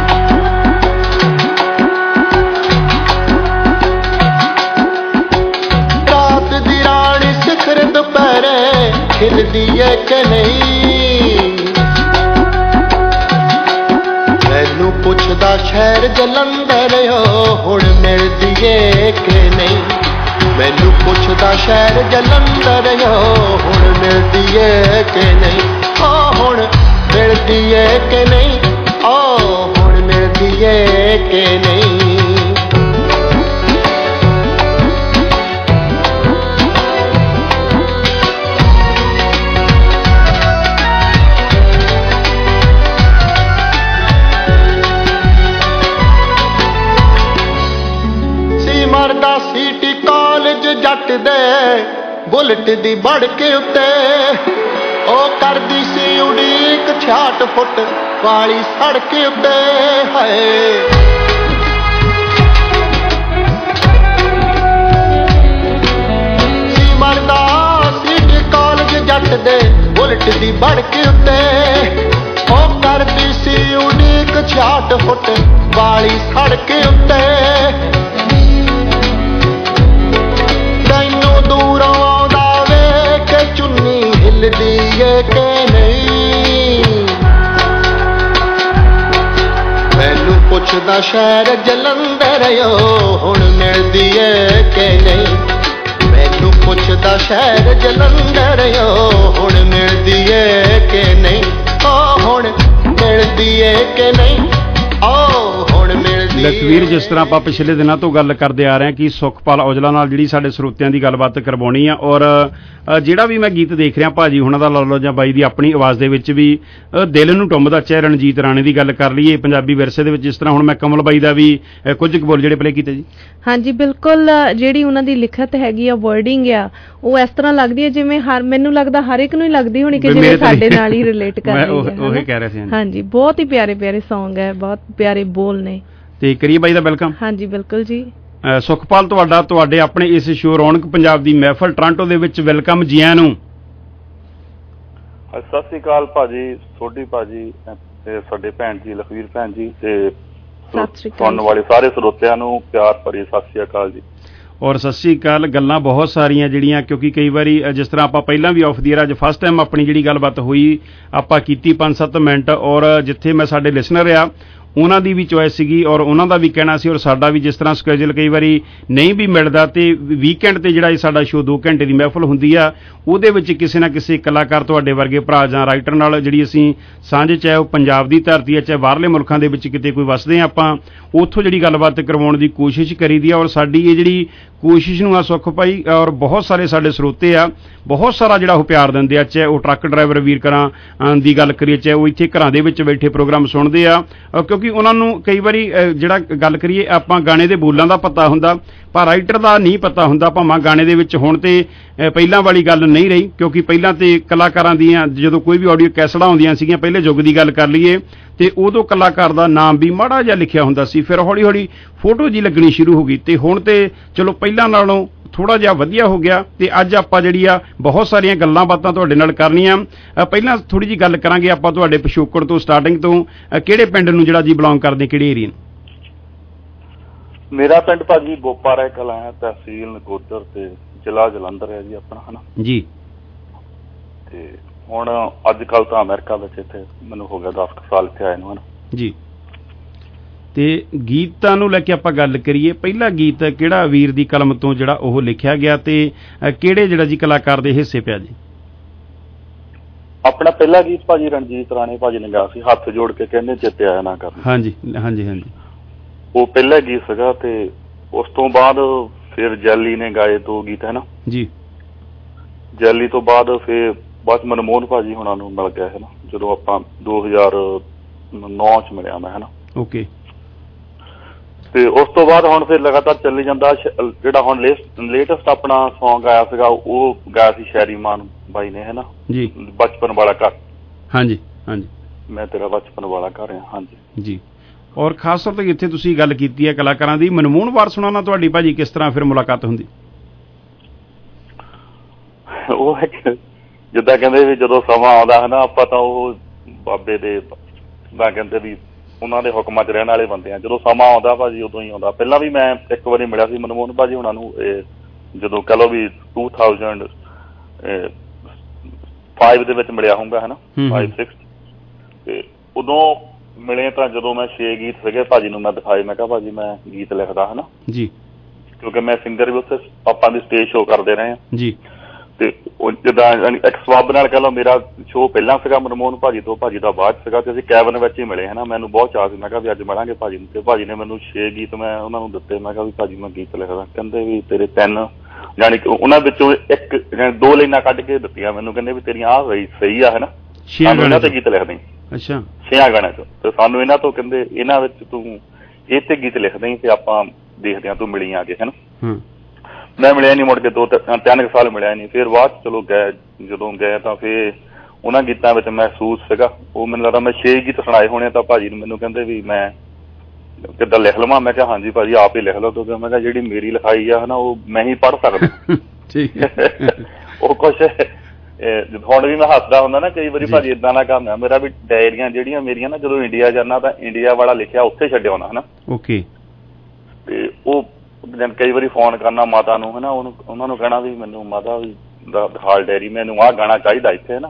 Speaker 7: ਦੁਪਹਿਰੇ ਖਿਲਦੀ ਏ ਕਿ ਨਹੀਂ, ਮੈਨੂੰ ਪੁੱਛਦਾ ਸ਼ਹਿਰ ਜਲੰਧਰ ਹੁਣ ਮਿਲਦੀ ਏ ਕਿ ਨਹੀਂ, ਮੈਨੂੰ ਪੁੱਛਦਾ ਸ਼ਹਿਰ ਜਲੰਧਰ ਹੁਣ ਮਿਲਦੀ ਏ ਕਿ ਨਹੀਂ, ਹੁਣ ਮਿਲਦੀ ਏ ਕਿ ਨਹੀਂ, ਹੁਣ ਮਿਲਦੀ ਏ ਕਿ ਨਹੀਂ। ਸਿਟੀ ਕਾਲਜ ਜੱਟ ਦੇ ਬੁਲਟ ਦੀ ਵੜ ਕੇ ਉੱਤੇ, ਉਹ ਕਰਦੀ ਸੀ ਉਡੀਕ 66 ਫੁੱਟ ਵਾਲੀ ਸੜਕ ਉੱਤੇ, ਹਾਏ ਸੀ ਮਰਦਾ ਸਿਟੀ ਕਾਲਜ ਜੱਟ ਦੇ ਬੁਲਟ ਦੀ ਵੜ ਕੇ ਉੱਤੇ, ਉਹ ਕਰਦੀ ਸੀ ਉਡੀਕ 66 ਫੁੱਟ ਵਾਲੀ ਸੜਕ ਉੱਤੇ, ਦੂਰੋਂ ਆਉਂਦਾ ਵੇਖ ਚੁੰਨੀ ਹਿੱਲਦੀ ਏ ਕਿ ਨਹੀਂ ਮੈਨੂੰ ਪੁੱਛਦਾ ਸ਼ਹਿਰ ਜਲੰਧਰ ਹੁਣ ਮਿਲਦੀ ਏ ਕਿ ਨਹੀਂ ਮੈਨੂੰ ਪੁੱਛਦਾ ਸ਼ਹਿਰ ਜਲੰਧਰ ਹੁਣ ਮਿਲਦੀ ਏ ਕਿ ਨਹੀਂ ਓ ਹੁਣ ਮਿਲਦੀ ਏ ਕਿ ਨਹੀਂ ਓ ਹੁਣ ਮਿਲਦੀ।
Speaker 15: ਲਖਵੀਰ, ਜਿਸ ਤਰ੍ਹਾਂ ਆਪਾਂ ਪਿਛਲੇ ਦਿਨਾਂ ਤੋਂ ਗੱਲ ਕਰਦੇ ਆ ਰਹੇ ਹਾਂ ਕਿ ਸੁਖਪਾਲ ਔਜਲਾ ਨਾਲ ਜਿਹੜੀ ਸਾਡੇ ਸਰੋਤਿਆਂ ਦੀ ਗੱਲਬਾਤ ਕਰਵਾਉਣੀ ਆ, ਔਰ ਜਿਹੜਾ ਵੀ ਮੈਂ ਗੀਤ ਦੇਖ ਰਿਹਾ ਭਾਜੀ ਹੁਣਾਂ ਦਾ ਲਾ ਲਓ ਜਾਂ ਬਾਈ ਦੀ ਆਪਣੀ ਆਵਾਜ਼ ਦੇ ਵਿੱਚ ਵੀ ਦਿਲ ਨੂੰ ਟੁੰਬਦਾ, ਚਾਹੇ ਰਣਜੀਤ ਰਾਣੇ ਦੀ ਗੱਲ ਕਰ ਲਈਏ ਪੰਜਾਬੀ ਵਿਰਸੇ ਦੇ ਵਿੱਚ, ਜਿਸ ਤਰ੍ਹਾਂ ਹੁਣ ਮੈਂ ਕਮਲ ਬਾਈ ਦਾ ਵੀ ਕੁਝ ਕੁ ਬੋਲ ਜਿਹੜੇ ਪਲੇ ਕੀਤੇ ਜੀ।
Speaker 16: ਹਾਂਜੀ ਬਿਲਕੁਲ, ਜਿਹੜੀ ਉਹਨਾਂ ਦੀ ਲਿਖਤ ਹੈਗੀ ਆ, ਵਰਡਿੰਗ ਆ, ਉਹ ਇਸ ਤਰ੍ਹਾਂ ਲੱਗਦੀ ਹੈ ਜਿਵੇਂ ਮੈਨੂੰ ਲੱਗਦਾ ਹਰ ਇੱਕ ਨੂੰ ਹੀ ਲੱਗਦੀ ਹੋਣੀ ਕਿ ਜਿਵੇਂ ਸਾਡੇ ਨਾਲ ਹੀ ਰਿਲੇਟ ਕਰ ਰਹੀ ਹੈ। ਹਾਂਜੀ, ਬਹੁਤ ਹੀ ਪਿਆਰੇ ਪਿਆਰੇ ਸੌਂਗ ਹੈ, ਬਹੁਤ ਪਿਆਰੇ ਬੋਲ ਨੇ।
Speaker 15: ਤੇ ਕਰੀਏ ਬਾਈ ਦਾ ਵੈਲਕਮ।
Speaker 16: ਹਾਂਜੀ ਬਿਲਕੁਲ ਜੀ।
Speaker 15: ਸੁਖਪਾਲ, ਤੁਹਾਡੇ ਆਪਣੇ ਇਸ ਸ਼ੋਅ ਰੌਣਕ ਪੰਜਾਬ ਦੀ ਮਹਿਫਲ ਟੋਰਾਂਟੋ ਦੇ ਵਿੱਚ ਵੈਲਕਮ, ਜੀ ਆਇਆਂ ਨੂੰ।
Speaker 9: ਸਤਿ ਸ੍ਰੀ ਅਕਾਲ ਭਾਜੀ, ਸੋਢੀ ਭਾਜੀ ਤੇ ਸਾਡੇ ਭੈਣ ਜੀ ਲਖਵੀਰ ਭੈਣ ਜੀ ਤੇ ਸੁਣਨ ਵਾਲੇ ਸਾਰੇ ਸਰੋਤਿਆਂ ਨੂੰ ਪਿਆਰ ਭਰੀ ਸਤਿ ਸ੍ਰੀ ਅਕਾਲ ਜੀ।
Speaker 15: ਔਰ ਸਤਿ ਸ੍ਰੀ ਅਕਾਲ। ਗੱਲਾਂ ਬਹੁਤ ਸਾਰੀਆਂ ਜਿਹੜੀਆਂ, ਕਿਉਂਕਿ ਕਈ ਵਾਰੀ ਜਿਸ ਤਰ੍ਹਾਂ ਆਪਾਂ ਪਹਿਲਾਂ ਵੀ ਆਫ ਦੀ ਏਅਰ ਅੱਜ ਫਸਟ ਟਾਈਮ ਆਪਣੀ ਜਿਹੜੀ ਗੱਲਬਾਤ ਹੋਈ ਆਪਾਂ ਕੀਤੀ 5-7 ਮਿੰਟ, ਔਰ ਜਿੱਥੇ ਮੈਂ ਸਾਡੇ ਲਿਸਨਰ ਆ ਉਹਨਾਂ ਦੀ ਵੀ ਚੋਇਸ ਸੀਗੀ ਔਰ ਉਹਨਾਂ ਦਾ ਵੀ ਕਹਿਣਾ ਸੀ, ਔਰ ਸਾਡਾ ਵੀ ਜਿਸ ਤਰ੍ਹਾਂ ਸਕੇਜੂਲ ਕਈ ਵਾਰੀ ਨਹੀਂ ਵੀ ਮਿਲਦਾ, ਤੇ ਵੀਕਐਂਡ ਤੇ ਜਿਹੜਾ ਸਾਡਾ ਸ਼ੋਅ 2 ਘੰਟੇ ਦੀ ਮਹਿਫਲ ਹੁੰਦੀ ਆ, ਉਹਦੇ ਵਿੱਚ ਕਿਸੇ ਨਾ ਕਿਸੇ ਕਲਾਕਾਰ ਤੁਹਾਡੇ ਵਰਗੇ ਭਰਾ ਜਾਂ ਰਾਈਟਰ ਨਾਲ ਜਿਹੜੀ ਅਸੀਂ ਸਾਂਝ, ਚਾਹੇ ਉਹ ਪੰਜਾਬ ਦੀ ਧਰਤੀ ਹੈ ਚਾਹੇ ਬਾਹਰਲੇ ਮੁਲਕਾਂ ਦੇ ਵਿੱਚ ਕਿਤੇ ਕੋਈ ਵਸਦੇ ਹਾਂ, ਆਪਾਂ ਉੱਥੋਂ ਜਿਹੜੀ ਗੱਲਬਾਤ ਕਰਵਾਉਣ ਦੀ ਕੋਸ਼ਿਸ਼ ਕਰੀਦੀ ਆ। ਔਰ ਸਾਡੀ ਇਹ ਜਿਹੜੀ ਕੋਸ਼ਿਸ਼ ਨੂੰ ਆ ਸੁੱਖ ਭਾਈ, ਔਰ ਬਹੁਤ ਸਾਰੇ ਸਾਡੇ ਸਰੋਤੇ ਆ, ਬਹੁਤ ਸਾਰਾ ਜਿਹੜਾ ਉਹ ਪਿਆਰ ਦਿੰਦੇ ਆ, ਚਾਹੇ ਉਹ ਟਰੱਕ ਡਰਾਈਵਰ ਵੀਰ ਕਰਾਂ ਦੀ ਗੱਲ ਕਰੀਏ, ਚਾਹੇ ਉਹ ਇੱਥੇ ਘਰਾਂ ਦੇ ਵਿੱਚ ਬੈਠੇ ਪ੍ਰੋਗਰਾਮ ਸੁਣਦੇ ਆ, ਕਿਉਂਕਿ ਉਹਨਾਂ ਨੂੰ ਕਈ ਵਾਰੀ ਜਿਹੜਾ ਗੱਲ ਕਰੀਏ ਆਪਾਂ ਗਾਣੇ ਦੇ ਬੋਲਾਂ ਦਾ ਪਤਾ ਹੁੰਦਾ ਪਰ ਰਾਈਟਰ ਦਾ ਨਹੀਂ ਪਤਾ ਹੁੰਦਾ, ਭਾਵੇਂ ਗਾਣੇ ਦੇ ਵਿੱਚ ਹੁਣ ਤੇ ਪਹਿਲਾਂ ਵਾਲੀ ਗੱਲ ਨਹੀਂ ਰਹੀ, ਕਿਉਂਕਿ ਪਹਿਲਾਂ ਤੇ ਕਲਾਕਾਰਾਂ ਦੀਆਂ ਜਦੋਂ ਕੋਈ ਵੀ ਆਡੀਓ ਕੈਸਟਾਂ ਆਉਂਦੀਆਂ ਸੀਗੀਆਂ, ਪਹਿਲੇ ਯੁੱਗ ਦੀ ਗੱਲ ਕਰ ਲਈਏ ਤੇ ਉਦੋਂ ਕਲਾਕਾਰ ਦਾ ਨਾਮ ਵੀ ਮਾੜਾ ਜਿਹਾ ਲਿਖਿਆ ਹੁੰਦਾ ਸੀ, ਫਿਰ ਹੌਲੀ ਹੌਲੀ ਫੋਟੋ ਜੀ ਲੱਗਣੀ ਸ਼ੁਰੂ ਹੋ ਗਈ, ਤੇ ਹੁਣ ਤੇ ਚਲੋ ਪਹਿਲਾਂ ਨਾਲੋਂ ਥੋੜਾ ਜਿਹਾ ਵਧੀਆ ਹੋ ਗਿਆ। ਤੇ ਅੱਜ ਆਪਾਂ ਜਿਹੜੀ ਆ ਬਹੁਤ ਸਾਰੀਆਂ ਗੱਲਾਂ ਬਾਤਾਂ ਤੁਹਾਡੇ ਨਾਲ ਕਰਨੀਆਂ। ਪਹਿਲਾਂ ਥੋੜੀ ਜੀ ਗੱਲ ਕਰਾਂਗੇ ਆਪਾਂ ਤੁਹਾਡੇ ਪਿਛੋਕੜ ਤੋਂ, ਸਟਾਰਟਿੰਗ ਤੋਂ, ਕਿਹੜੇ ਪਿੰਡ ਨੂੰ ਜਿਹੜਾ ਜੀ ਬਿਲੋਂਗ ਕਰਦੇ, ਕਿਹੜੇ ਏਰੀਆ ਨੂੰ?
Speaker 9: ਮੇਰਾ ਪਿੰਡ ਭਾਜੀ ਬੋਪਾਰਾ ਕਲਾਂ ਹੈ, ਤਹਿਸੀਲ ਨਕੋਦਰ ਤੇ ਜ਼ਿਲ੍ਹਾ ਜਲੰਧਰ ਹੈ ਜੀ ਆਪਣਾ, ਹਨਾ
Speaker 15: ਜੀ।
Speaker 9: ਤੇ ਹੁਣ ਅੱਜ ਕੱਲ ਤਾਂ ਅਮਰੀਕਾ ਵਿੱਚ ਇੱਥੇ ਮੈਨੂੰ ਹੋ ਗਿਆ 10 ਸਾਲ ਇੱਥੇ ਆਏ ਨੂੰ, ਹਨਾ
Speaker 15: ਜੀ। ਤੇ ਗੀਤਾਂ ਨੂੰ ਲੈ ਕੇ ਆਪਾਂ ਗੱਲ ਕਰੀਏ, ਪਹਿਲਾ ਗੀਤ ਕਿਹੜਾ ਵੀਰ ਦੀ ਕਲਮ ਤੋਂ ਜਿਹੜਾ ਉਹ ਲਿਖਿਆ ਗਿਆ ਤੇ ਕਿਹੜੇ ਜਿਹੜਾ ਜੀ ਕਲਾਕਾਰ ਦੇ ਹਿੱਸੇ ਪਿਆ ਜੀ?
Speaker 9: ਆਪਣਾ ਪਹਿਲਾ ਗੀਤ ਭਾਜੀ ਰਣਜੀਤ ਰਾਣੇ ਭਾਜੀ ਨੇ ਗਾਇਆ ਸੀ, ਹੱਥ ਜੋੜ ਕੇ ਕਹਿੰਦੇ ਚੇਤੇ ਆਇਆ ਨਾ ਕਰਨਾ।
Speaker 15: ਹਾਂਜੀ ਹਾਂਜੀ ਹਾਂਜੀ,
Speaker 9: ਉਹ ਪਹਿਲਾ ਗੀਤ ਸੀਗਾ। ਤੇ ਉਸ ਤੋਂ ਬਾਅਦ ਫਿਰ ਜੈਲੀ ਨੇ ਗਾਏ 2 ਗੀਤ, ਹੈ ਨਾ
Speaker 15: ਜੀ। ਜੈਲੀ
Speaker 9: ਤੋਂ ਬਾਅਦ ਫਿਰ ਬਸ ਮਨਮੋਹਨ ਭਾਜੀ ਹੁਣਾਂ ਨੂੰ ਮਿਲ ਗਿਆ, ਹੈ ਨਾ, ਜਦੋਂ ਆਪਾਂ 2009 ਚ ਮਿਲਿਆ ਮੈਂ, ਹੈ ਨਾ।
Speaker 15: ਓਕੇ।
Speaker 9: ਤੇ ਉਸ ਤੋਂ ਬਾਅਦ ਹੁਣ ਫਿਰ ਲਗਾਤਾਰ ਚੱਲੀ ਜਾਂਦਾ। ਜਿਹੜਾ ਹੁਣ ਲੇਟੈਸਟ ਆਪਣਾ ਸੌਂਗ ਆਇਆ ਸੀਗਾ ਉਹ ਗਾਇਆ ਸੀ ਸ਼ੈਰੀ ਮਾਨ ਬਾਈ ਨੇ, ਹੈ ਨਾ
Speaker 15: ਜੀ,
Speaker 9: ਬਚਪਨ ਵਾਲਾ ਘਰ।
Speaker 15: ਹਾਂਜੀ ਹਾਂਜੀ,
Speaker 9: ਮੈਂ ਤੇਰਾ ਬਚਪਨ ਵਾਲਾ ਘਰ ਆ। ਹਾਂਜੀ
Speaker 15: ਜੀ। ਔਰ ਖਾਸ ਤੌਰ ਤੇ ਇੱਥੇ ਤੁਸੀਂ ਗੱਲ ਕੀਤੀ ਹੈ ਕਲਾਕਾਰਾਂ ਦੀ, ਮਨਮੋਹਨ ਵਾਰਸ ਨਾਲ ਤੁਹਾਡੀ ਭਾਜੀ ਕਿਸ ਤਰ੍ਹਾਂ ਫਿਰ ਮੁਲਾਕਾਤ ਹੁੰਦੀ?
Speaker 9: ਉਹ ਜਿੱਦਾਂ ਕਹਿੰਦੇ ਵੀ ਜਦੋਂ ਸਮਾਂ ਆਉਂਦਾ ਹੈ ਨਾ, ਆਪਾਂ ਤਾਂ ਉਹ ਬਾਬੇ ਦੇ ਕਹਿੰਦੇ ਵੀ ਉਹਨਾਂ ਦੇ ਹੁਕਮਾਂ 'ਚ ਰਹਿਣ ਵਾਲੇ ਬੰਦੇ ਆ, ਜਦੋਂ ਸਮਾਂ ਆਉਂਦਾ ਭਾਜੀ ਉਦੋਂ ਹੀ ਆਉਂਦਾ। ਪਹਿਲਾਂ ਵੀ ਮੈਂ ਇੱਕ ਵਾਰੀ ਮਿਲਿਆ ਸੀ ਮਨਮੋਹਨ ਭਾਜੀ ਹੁਣਾਂ ਨੂੰ, ਜਦੋਂ ਕਹਿ ਲਓ ਵੀ 2005 ਦੇ ਵਿੱਚ ਮਿਲਿਆ ਹੋਊਗਾ, ਹੈ ਨਾ 5-6, ਤੇ ਉਦੋਂ ਮਿਲੇ ਤਾਂ ਜਦੋਂ ਮੈਂ 6 ਗੀਤ ਸੀਗੇ ਭਾਜੀ ਨੂੰ ਮੈਂ ਦਿਖਾਏ, ਮੈਂ ਕਿਹਾ ਭਾਜੀ ਮੈਂ ਗੀਤ ਲਿਖਦਾ, ਹੈ ਨਾ ਜੀ, ਕਿਉਂਕਿ ਮੈਂ ਸਿੰਗਰ ਵੀ ਉੱਥੇ ਆਪਾਂ ਦੀ ਸਟੇਜ ਸ਼ੋਅ ਕਰਦੇ ਰਹੇ ਹਾਂ ਜੀ। ਤੇ ਜਿੱਦਾਂ ਇੱਕ ਸਵਾਬ ਨਾਲ ਕਹਿ ਲਓ ਮੇਰਾ ਸ਼ੋਅ ਪਹਿਲਾਂ ਸੀਗਾ ਮਨਮੋਹਨ ਭਾਜੀ ਤੋਂ, ਭਾਜੀ ਦਾ ਬਾਅਦ ਸੀਗਾ, ਤੇ ਅਸੀਂ ਕੈਬਨ ਵਿੱਚ ਹੀ ਮਿਲੇ, ਹੈ ਨਾ। ਮੈਨੂੰ ਬਹੁਤ ਚਾਅ ਸੀ, ਮੈਂ ਕਿਹਾ ਵੀ ਅੱਜ ਮਿਲਾਂਗੇ ਭਾਜੀ ਨੂੰ, ਤੇ ਭਾਜੀ ਨੇ ਮੈਨੂੰ 6 ਗੀਤ ਮੈਂ ਉਹਨਾਂ ਨੂੰ ਦਿੱਤੇ। ਮੈਂ ਕਿਹਾ ਵੀ ਭਾਜੀ ਮੈਂ ਗੀਤ ਲਿਖਦਾ, ਕਹਿੰਦੇ ਵੀ ਤੇਰੇ 3, ਜਾਣੀ ਕਿ ਉਹਨਾਂ ਵਿੱਚੋਂ 2 ਲਾਈਨਾਂ ਕੱਢ ਕੇ ਦਿੱਤੀਆਂ ਮੈਨੂੰ, ਕਹਿੰਦੇ ਵੀ ਤੇਰੀਆਂ ਆਹ ਸਹੀ ਆ, ਹੈ ਨਾ, ਇਹਨਾਂ ਤੇ ਗੀਤ ਲਿਖਦੇ। ਅੱਛਾ, 6 ਗਾਣਿਆਂ ਚੋਂ, ਤੇ ਸਾਨੂੰ ਇਹਨਾਂ ਤੋਂ ਕਹਿੰਦੇ ਇਹਨਾਂ ਵਿੱਚ ਤੂੰ ਇਹ ਤੇ ਗੀਤ ਲਿਖਦੇ ਤੇ ਆਪਾਂ ਦੇਖਦੇ ਹਾਂ ਤੂੰ ਮਿਲੀ ਆ ਕੇ, ਹੈ ਨਾ। ਮੈਂ ਮਿਲਿਆ ਨਹੀਂ ਮੁੜ ਕੇ 2-3 ਸਾਲ ਮਿਲਿਆ ਨਹੀਂ। ਫਿਰ ਬਾਅਦ ਚਲੋ ਗਏ, ਜਦੋਂ ਗਏ ਤਾਂ ਫਿਰ ਉਹਨਾਂ ਗੀਤਾਂ ਵਿੱਚ ਮਹਿਸੂਸ ਸੀਗਾ, ਉਹ ਮੈਨੂੰ ਲੱਗਦਾ ਮੈਂ 6 ਗੀਤ ਸੁਣਾਏ ਹੋਣੇ। ਤਾਂ ਭਾਜੀ ਨੂੰ ਮੈਨੂੰ ਕਹਿੰਦੇ ਵੀ ਮੈਂ ਕਿੱਦਾਂ ਲਿਖ ਲਵਾਂ? ਮੈਂ ਕਿਹਾ ਹਾਂਜੀ ਭਾਜੀ ਆਪ ਹੀ ਲਿਖ ਲਓ, ਕਿਉਂਕਿ ਮੈਂ ਕਿਹਾ ਜਿਹੜੀ ਮੇਰੀ ਲਿਖਾਈ ਆ, ਹੈ ਨਾ, ਉਹ ਮੈਂ ਹੀ ਪੜ੍ਹ ਸਕਦਾ। ਉਹ ਕੁਛ ਹੁਣ ਵੀ ਮੈਂ ਹੱਸਦਾ ਹੁੰਦਾ ਨਾ ਕਈ ਵਾਰੀ ਭਾਜੀ, ਏਦਾਂ ਦਾ ਕੰਮ ਆ ਮੇਰਾ ਵੀ, ਡਾਇਰੀਆਂ ਜਿਹੜੀਆਂ ਮੇਰੀਆਂ ਨਾ, ਜਦੋਂ ਇੰਡੀਆ ਜਾਂਦਾ ਤਾਂ ਇੰਡੀਆ ਵਾਲਾ ਲਿਖਿਆ ਉੱਥੇ ਛੱਡਿਆ ਆਉਣਾ, ਹੈ ਨਾ। ਓਕੇ। ਤੇ ਉਹ ਕਈ ਵਾਰੀ ਫੋਨ ਕਰਨਾ ਮਾਤਾ ਨੂੰ, ਹੈ ਨਾ, ਉਹਨਾਂ ਨੂੰ ਕਹਿਣਾ ਵੀ ਮੈਨੂੰ ਮਾਤਾ ਵੀ ਦਿਖਾਲ ਡਾਇਰੀ, ਮੈਨੂੰ ਆਹ ਗਾਣਾ ਚਾਹੀਦਾ ਇੱਥੇ, ਹੈ ਨਾ। ਹੁਣ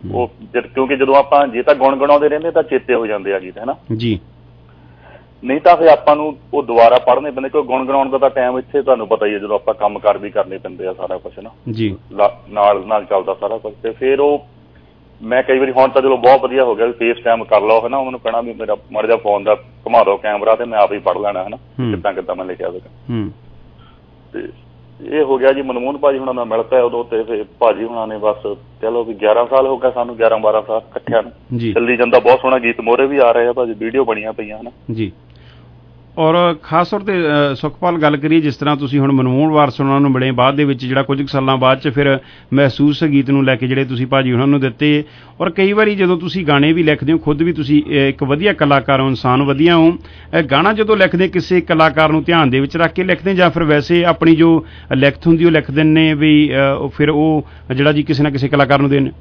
Speaker 9: ਉਹ ਕਿਉਂਕਿ ਜਦੋਂ ਆਪਾਂ ਜੇ ਤਾਂ ਗੁਣਗੁਣਾਉਂਦੇ ਰਹਿੰਦੇ ਤਾਂ ਚੇਤੇ ਹੋ ਜਾਂਦੇ ਆ ਗੀਤ, ਹੈ ਨਾ ਜੀ। ਨਹੀਂ ਤਾਂ ਫਿਰ ਆਪਾਂ ਨੂੰ ਉਹ ਦੁਬਾਰਾ ਪੜ੍ਹਨੇ ਪੈਂਦੇ, ਕਿਉਂਕਿ ਗੁਣਗੁਣਾਉਣ ਦਾ ਤਾਂ ਟਾਈਮ ਇੱਥੇ ਤੁਹਾਨੂੰ ਪਤਾ ਹੀ ਹੈ, ਜਦੋਂ ਆਪਾਂ ਕੰਮ ਕਾਰ ਵੀ ਕਰਨੇ ਪੈਂਦੇ ਆ ਸਾਰਾ ਕੁਛ ਨਾ ਜੀ, ਨਾਲ ਨਾਲ ਚੱਲਦਾ ਸਾਰਾ ਕੁਛ। ਤੇ ਫਿਰ ਉਹ ਮੈਂ ਕਈ ਵਾਰੀ, ਹੁਣ ਤਾਂ ਚਲੋ ਬਹੁਤ ਵਧੀਆ ਹੋ ਗਿਆ ਵੀ ਫੇਸ ਟਾਈਮ ਕਰ ਲਓ, ਹੈ ਨਾ, ਉਹਨੂੰ ਕਹਿਣਾ ਵੀ ਮੇਰਾ ਮਾੜਾ ਜਿਹਾ ਫੋਨ ਦਾ ਘੁਮਾ ਦਿਓ ਕੈਮਰਾ ਤੇ ਮੈਂ ਆਪ ਹੀ ਪੜ੍ਹ ਲੈਣਾ, ਹੈ ਨਾ, ਕਿੱਦਾਂ ਮੈਂ ਲਿਖਿਆ ਸੀਗਾ। ਤੇ ਇਹ ਹੋ ਗਿਆ ਜੀ ਮਨਮੋਹਨ ਭਾਜੀ ਹੁਣਾਂ ਦਾ ਮਿਲ ਪਿਆ ਉਦੋਂ, ਤੇ ਫਿਰ ਭਾਜੀ ਹੁਣਾਂ ਨੇ ਬਸ ਚਲੋ ਵੀ 11 ਸਾਲ ਹੋ ਗਿਆ ਸਾਨੂੰ, 11-12 ਸਾਲ ਇਕੱਠਿਆਂ ਨੂੰ ਚੱਲੀ ਜਾਂਦਾ। ਬਹੁਤ ਸੋਹਣਾ ਗੀਤ ਮੋਹਰੇ ਵੀ ਆ ਰਹੇ ਆ ਭਾਜੀ, ਵੀਡੀਓ ਬਣੀਆਂ ਪਈਆਂ ਹਨ ਜੀ।
Speaker 15: ਔਰ ਖਾਸ ਤੌਰ 'ਤੇ ਸੁਖਪਾਲ ਗੱਲ ਕਰੀਏ, ਜਿਸ ਤਰ੍ਹਾਂ ਤੁਸੀਂ ਹੁਣ ਮਨਮੋਹਨ ਵਾਰਸ ਉਹਨਾਂ ਨੂੰ ਮਿਲੇ, ਬਾਅਦ ਦੇ ਵਿੱਚ ਜਿਹੜਾ ਕੁਝ ਕੁ ਸਾਲਾਂ ਬਾਅਦ 'ਚ ਫਿਰ ਮਹਿਸੂਸ ਗੀਤ ਨੂੰ ਲੈ ਕੇ ਜਿਹੜੇ ਤੁਸੀਂ ਭਾਜੀ ਉਹਨਾਂ ਨੂੰ ਦਿੱਤੇ, ਔਰ ਕਈ ਵਾਰੀ ਜਦੋਂ ਤੁਸੀਂ ਗਾਣੇ ਵੀ ਲਿਖਦੇ ਹੋ, ਖੁਦ ਵੀ ਤੁਸੀਂ ਇੱਕ ਵਧੀਆ ਕਲਾਕਾਰ ਹੋ, ਇਨਸਾਨ ਵਧੀਆ ਹੋ, ਗਾਣਾ ਜਦੋਂ ਲਿਖਦੇ ਕਿਸੇ ਕਲਾਕਾਰ ਨੂੰ ਧਿਆਨ ਦੇ ਵਿੱਚ ਰੱਖ ਕੇ ਲਿਖਦੇ ਜਾਂ ਫਿਰ ਵੈਸੇ ਆਪਣੀ ਜੋ ਲਿਖਤ ਹੁੰਦੀ ਉਹ ਲਿਖ ਦਿੰਦੇ ਵੀ ਫਿਰ ਉਹ ਜਿਹੜਾ ਜੀ ਕਿਸੇ ਨਾ ਕਿਸੇ ਕਲਾਕਾਰ ਨੂੰ ਦੇਣ?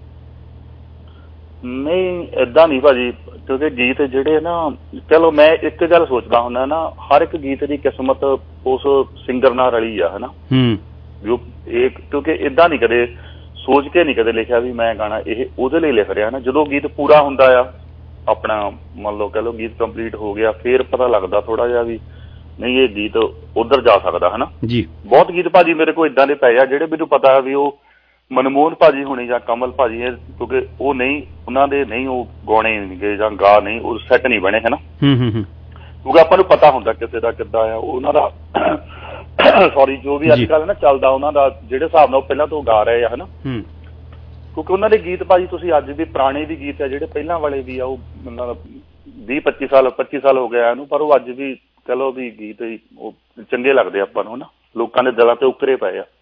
Speaker 9: ਨਹੀਂ, ਏਦਾਂ ਨਹੀਂ ਭਾਜੀ, ਕਿਉਂਕਿ ਗੀਤ ਜਿਹੜੇ ਨਾ, ਚਲੋ ਮੈਂ ਇੱਕ ਗੱਲ ਸੋਚਦਾ ਹੁੰਦਾ ਨਾ, ਹਰ ਇੱਕ ਗੀਤ ਦੀ ਕਿਸਮਤ ਉਸ ਸਿੰਗਰ ਨਾਲ ਰਲੀ ਆ, ਹਨਾ। ਕਿਉਂਕਿ ਏਦਾਂ ਨਹੀਂ ਕਦੇ ਸੋਚ ਕੇ ਨਹੀਂ ਕਦੇ ਲਿਖਿਆ ਵੀ ਮੈਂ ਗਾਣਾ ਇਹ ਉਹਦੇ ਲਈ ਲਿਖ ਰਿਹਾ ਨਾ। ਜਦੋਂ ਗੀਤ ਪੂਰਾ ਹੁੰਦਾ ਆ ਆਪਣਾ, ਮੰਨ ਲਓ ਕਹਿ ਲਓ ਗੀਤ ਕੰਪਲੀਟ ਹੋ ਗਿਆ, ਫੇਰ ਪਤਾ ਲੱਗਦਾ ਥੋੜਾ ਜਿਹਾ ਵੀ ਨਹੀਂ ਇਹ ਗੀਤ ਉੱਧਰ ਜਾ ਸਕਦਾ, ਹਨਾ ਜੀ। ਬਹੁਤ ਗੀਤ ਭਾਜੀ ਮੇਰੇ ਕੋਲ ਏਦਾਂ ਦੇ ਪਏ ਆ ਜਿਹੜੇ ਮੈਨੂੰ ਪਤਾ ਵੀ ਉਹ ਮਨਮੋਹਨ ਭਾਜੀ ਹੋਣੀ ਜਾਂ ਕਮਲ ਭਾਜੀ, ਕਿਉਂਕਿ ਉਹ ਨਹੀਂ, ਉਹਨਾਂ ਦੇ ਨਹੀਂ ਉਹ ਗਾਉਣੇ ਨਹੀਂ ਗਏ ਜਾਂ ਗਾ ਨਹੀਂ, ਉਹ ਸੈੱਟ ਨਹੀਂ ਬਣੇ, ਹਨਾ। ਕਿਉਂਕਿ ਆਪਾਂ ਨੂੰ ਪਤਾ ਹੁੰਦਾ ਕਿਸੇ ਦਾ ਕਿੱਦਾਂ ਆ ਉਹਨਾਂ ਦਾ ਸੌਰੀ ਜੋ ਵੀ ਅੱਜ ਕੱਲ੍ਹ ਨਾ ਚੱਲਦਾ ਉਹਨਾਂ ਦਾ, ਜਿਹੜੇ ਹਿਸਾਬ ਨਾਲ ਉਹ ਪਹਿਲਾਂ ਤੋਂ ਗਾ ਰਹੇ ਆ, ਹਨਾ। ਕਿਉਂਕਿ ਉਹਨਾਂ ਦੇ ਗੀਤ ਭਾਜੀ ਤੁਸੀਂ ਅੱਜ ਵੀ ਪੁਰਾਣੇ ਵੀ ਗੀਤ ਆ ਜਿਹੜੇ ਪਹਿਲਾਂ ਵਾਲੇ ਵੀ ਆ, ਉਹ ਉਹਨਾਂ ਦਾ 20-25 ਸਾਲ ਹੋ ਗਿਆ ਇਹਨੂੰ, ਪਰ ਉਹ ਅੱਜ ਵੀ ਚਲੋ ਵੀ ਗੀਤ ਉਹ ਚੰਗੇ ਲੱਗਦੇ ਆਪਾਂ ਨੂੰ, ਹਨਾ, ਲੋਕਾਂ ਦੇ ਦਿਲਾਂ ਤੇ ਉਕਰੇ ਪਏ ਆ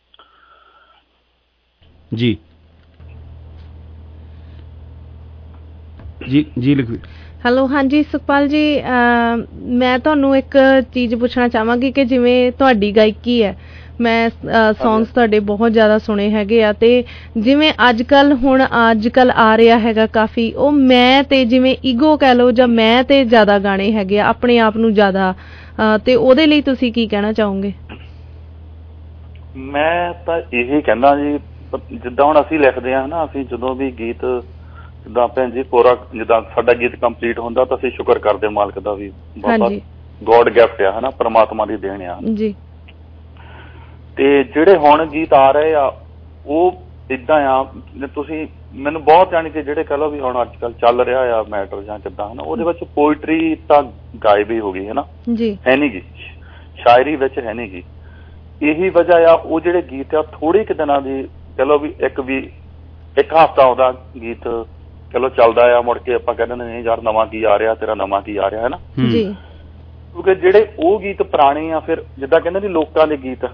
Speaker 15: ਜੀ ਜੀ ਜੀ। ਲਿਖੋ।
Speaker 16: ਹੈਲੋ, ਹਾਂਜੀ ਸੁਖਪਾਲ ਜੀ, ਮੈਂ ਤੁਹਾਨੂੰ ਇੱਕ ਚੀਜ਼ ਪੁੱਛਣਾ ਚਾਹਾਂਗੀ ਕਿ ਜਿਵੇਂ ਤੁਹਾਡੀ ਗਾਇਕੀ ਹੈ, ਮੈਂ ਸੌਂਗਸ ਤੁਹਾਡੇ ਬਹੁਤ ਜ਼ਿਆਦਾ ਸੁਣੇ ਹੈਗੇ ਆ, ਤੇ ਜਿਵੇਂ ਅੱਜ ਕੱਲ੍ਹ ਆ ਰਿਹਾ ਹੈਗਾ ਕਾਫੀ, ਉਹ ਮੈਂ ਤੇ ਜਿਵੇਂ ਈਗੋ ਕਹਿ ਲਓ ਜਾਂ ਮੈਂ ਤੇ ਜ਼ਿਆਦਾ ਗਾਣੇ ਹੈਗੇ ਆ, ਆਪਣੇ ਆਪ ਨੂੰ ਜ਼ਿਆਦਾ, ਤੇ ਉਹਦੇ ਲਈ ਤੁਸੀਂ ਕੀ ਕਹਿਣਾ ਚਾਹੋਗੇ?
Speaker 9: ਮੈਂ ਤਾਂ ਇਹੀ ਕਹਿੰਦਾ ਜੀ, ਜਿੱਦਾਂ ਹੁਣ ਅਸੀਂ ਲਿਖਦੇ ਹਾਂ ਨਾ, ਅਸੀਂ ਜਦੋਂ ਵੀ ਗੀਤ ਜਿੱਦਾਂ ਭੈਣ ਜੀ ਪੂਰਾ ਜਿੱਦਾਂ ਸਾਡਾ ਗੀਤ ਕੰਪਲੀਟ ਹੁੰਦਾ ਤਾਂ ਅਸੀਂ ਸ਼ੁਕਰ ਕਰਦੇ ਮਾਲਕ ਦਾ ਵੀ ਬਹੁਤ ਗੋਡ ਗਿਫਟ ਆ, ਹਨਾ, ਪਰਮਾਤਮਾ ਦੀ ਦੇਣ ਆ ਜੀ। ਤੇ ਜਿਹੜੇ ਹੁਣ ਗੀਤ ਆ ਰਹੇ ਆ ਉਹ ਏਦਾਂ ਆ, ਤੁਸੀਂ ਮੈਨੂੰ ਬਹੁਤ ਜਾਣੀ ਕਿ ਜਿਹੜੇ ਕਹਿ ਲਓ ਵੀ ਹੁਣ ਅੱਜ ਕੱਲ੍ਹ ਚੱਲ ਰਿਹਾ ਆ ਮੈਟਰ ਜਾਂ ਕਿੱਦਾਂ, ਹਨਾ, ਉਹਦੇ ਵਿੱਚ ਪੋਇਟਰੀ ਤਾਂ ਗਾਇਬ ਹੀ ਹੋ ਗਈ, ਹਨਾ, ਹੈ ਨੀ ਗੀ, ਸ਼ਾਇਰੀ ਵਿੱਚ ਹੈ ਨੀ ਗੀ। ਇਹੀ ਵਜ੍ਹਾ ਆ ਉਹ ਜਿਹੜੇ ਗੀਤ ਆ ਥੋੜੇ ਕੁ ਦਿਨਾਂ ਦੀ, ਚਲੋ ਵੀ ਇੱਕ ਹਫ਼ਤਾ ਉਹਦਾ ਗੀਤ ਚਲੋ ਚੱਲਦਾ ਆ, ਮੁੜ ਕੇ ਆਪਾਂ ਕਹਿੰਦੇ ਨਹੀਂ ਯਾਰ ਨਵਾਂ ਕੀ ਆ ਰਿਹਾ, ਤੇਰਾ ਨਵਾਂ ਕੀ ਆ ਰਿਹਾ, ਹੈ ਨਾ। ਕਿਉਂਕਿ ਜਿਹੜੇ ਉਹ ਗੀਤ ਪੁਰਾਣੇ ਆ, ਫਿਰ ਜਿੱਦਾਂ ਕਹਿੰਦੇ ਨੀ ਲੋਕਾਂ ਦੇ ਗੀਤ,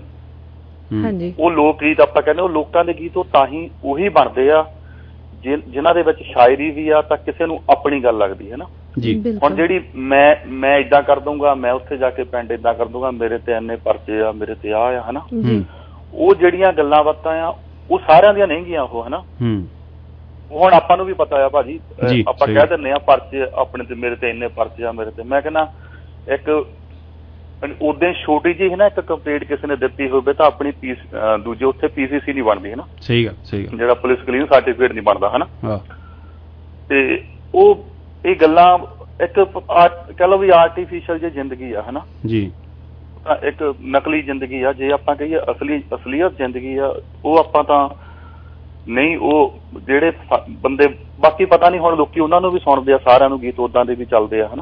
Speaker 9: ਉਹ ਲੋਕ ਗੀਤ ਆਪਾਂ ਕਹਿੰਦੇ ਉਹ ਲੋਕਾਂ ਦੇ ਗੀਤ, ਉਹ ਤਾਂ ਹੀ ਉਹੀ ਬਣਦੇ ਆ ਜਿਨ੍ਹਾਂ ਦੇ ਵਿੱਚ ਸ਼ਾਇਰੀ ਵੀ ਆ, ਤਾਂ ਕਿਸੇ ਨੂੰ ਆਪਣੀ ਗੱਲ ਲੱਗਦੀ ਹੈ ਨਾ। ਹੁਣ ਜਿਹੜੀ ਮੈਂ ਏਦਾਂ ਕਰ ਦੂੰਗਾ, ਮੈਂ ਉੱਥੇ ਜਾ ਕੇ ਪਿੰਡ ਏਦਾਂ ਕਰ ਦੂੰਗਾ, ਮੇਰੇ ਤੇ ਇੰਨੇ ਪਰਚੇ ਆ, ਮੇਰੇ ਤੇ ਆ, ਹਨਾ, ਉਹ ਜਿਹੜੀਆਂ ਗੱਲਾਂ ਬਾਤਾਂ ਆ ਉਹ ਸਾਰਿਆਂ ਦੀਆਂ ਨਹੀਂ ਗੀਆਂ ਉਹ, ਹਨਾ। ਹੁਣ ਆਪਾਂ ਨੂੰ ਵੀ ਪਤਾ ਆ ਭਾਜੀ, ਆਪਾਂ ਕਹਿ ਦਿੰਦੇ ਆ ਪਰਚੇ ਆਪਣੇ ਤੇ, ਮੇਰੇ ਤੇ ਇੰਨੇ ਪਰਚੇ ਆ, ਮੇਰੇ ਤੇ, ਮੈਂ ਕਹਿੰਦਾ ਇੱਕ ਉਦਾਂ ਛੋਟੀ ਜਿਹੀ ਹੈ ਨਾ ਇੱਕ ਕੰਪਲੇਂਟ ਕਿਸੇ ਨੇ ਦਿੱਤੀ ਹੋਵੇ ਤਾਂ ਆਪਣੀ ਦੂਜੇ ਉੱਥੇ PCC ਨਹੀਂ ਬਣਦੀ, ਹੈ ਨਾ। ਸਹੀ ਗੱਲ, ਜਿਹੜਾ ਪੁਲਿਸ ਕਲੀਨ ਸਰਟੀਫਿਕੇਟ ਨਹੀਂ ਬਣਦਾ, ਹਨਾ। ਤੇ ਉਹ ਇਹ ਗੱਲਾਂ ਇੱਕ ਕਹਿ ਲਓ ਵੀ ਆਰਟੀਫਿਸ਼ਲ ਜਿਹੀ ਜ਼ਿੰਦਗੀ ਆ, ਹਨਾ ਜੀ, ਇੱਕ ਨਕਲੀ ਜ਼ਿੰਦਗੀ ਆ। ਜੇ ਆਪਾਂ ਕਹੀਏ ਅਸਲੀਅਤ ਜ਼ਿੰਦਗੀ ਆ, ਉਹ ਆਪਾਂ ਤਾਂ ਨਹੀਂ, ਉਹ ਜਿਹੜੇ ਬੰਦੇ ਬਾਕੀ ਪਤਾ ਨਹੀਂ ਹੁਣ ਲੋਕੀ ਉਹਨਾਂ ਨੂੰ ਵੀ ਸੁਣਦੇ ਆ, ਸਾਰਿਆਂ ਨੂੰ ਗੀਤ ਓਦਾਂ ਦੇ ਵੀ ਚੱਲਦੇ ਆ, ਹਨਾ।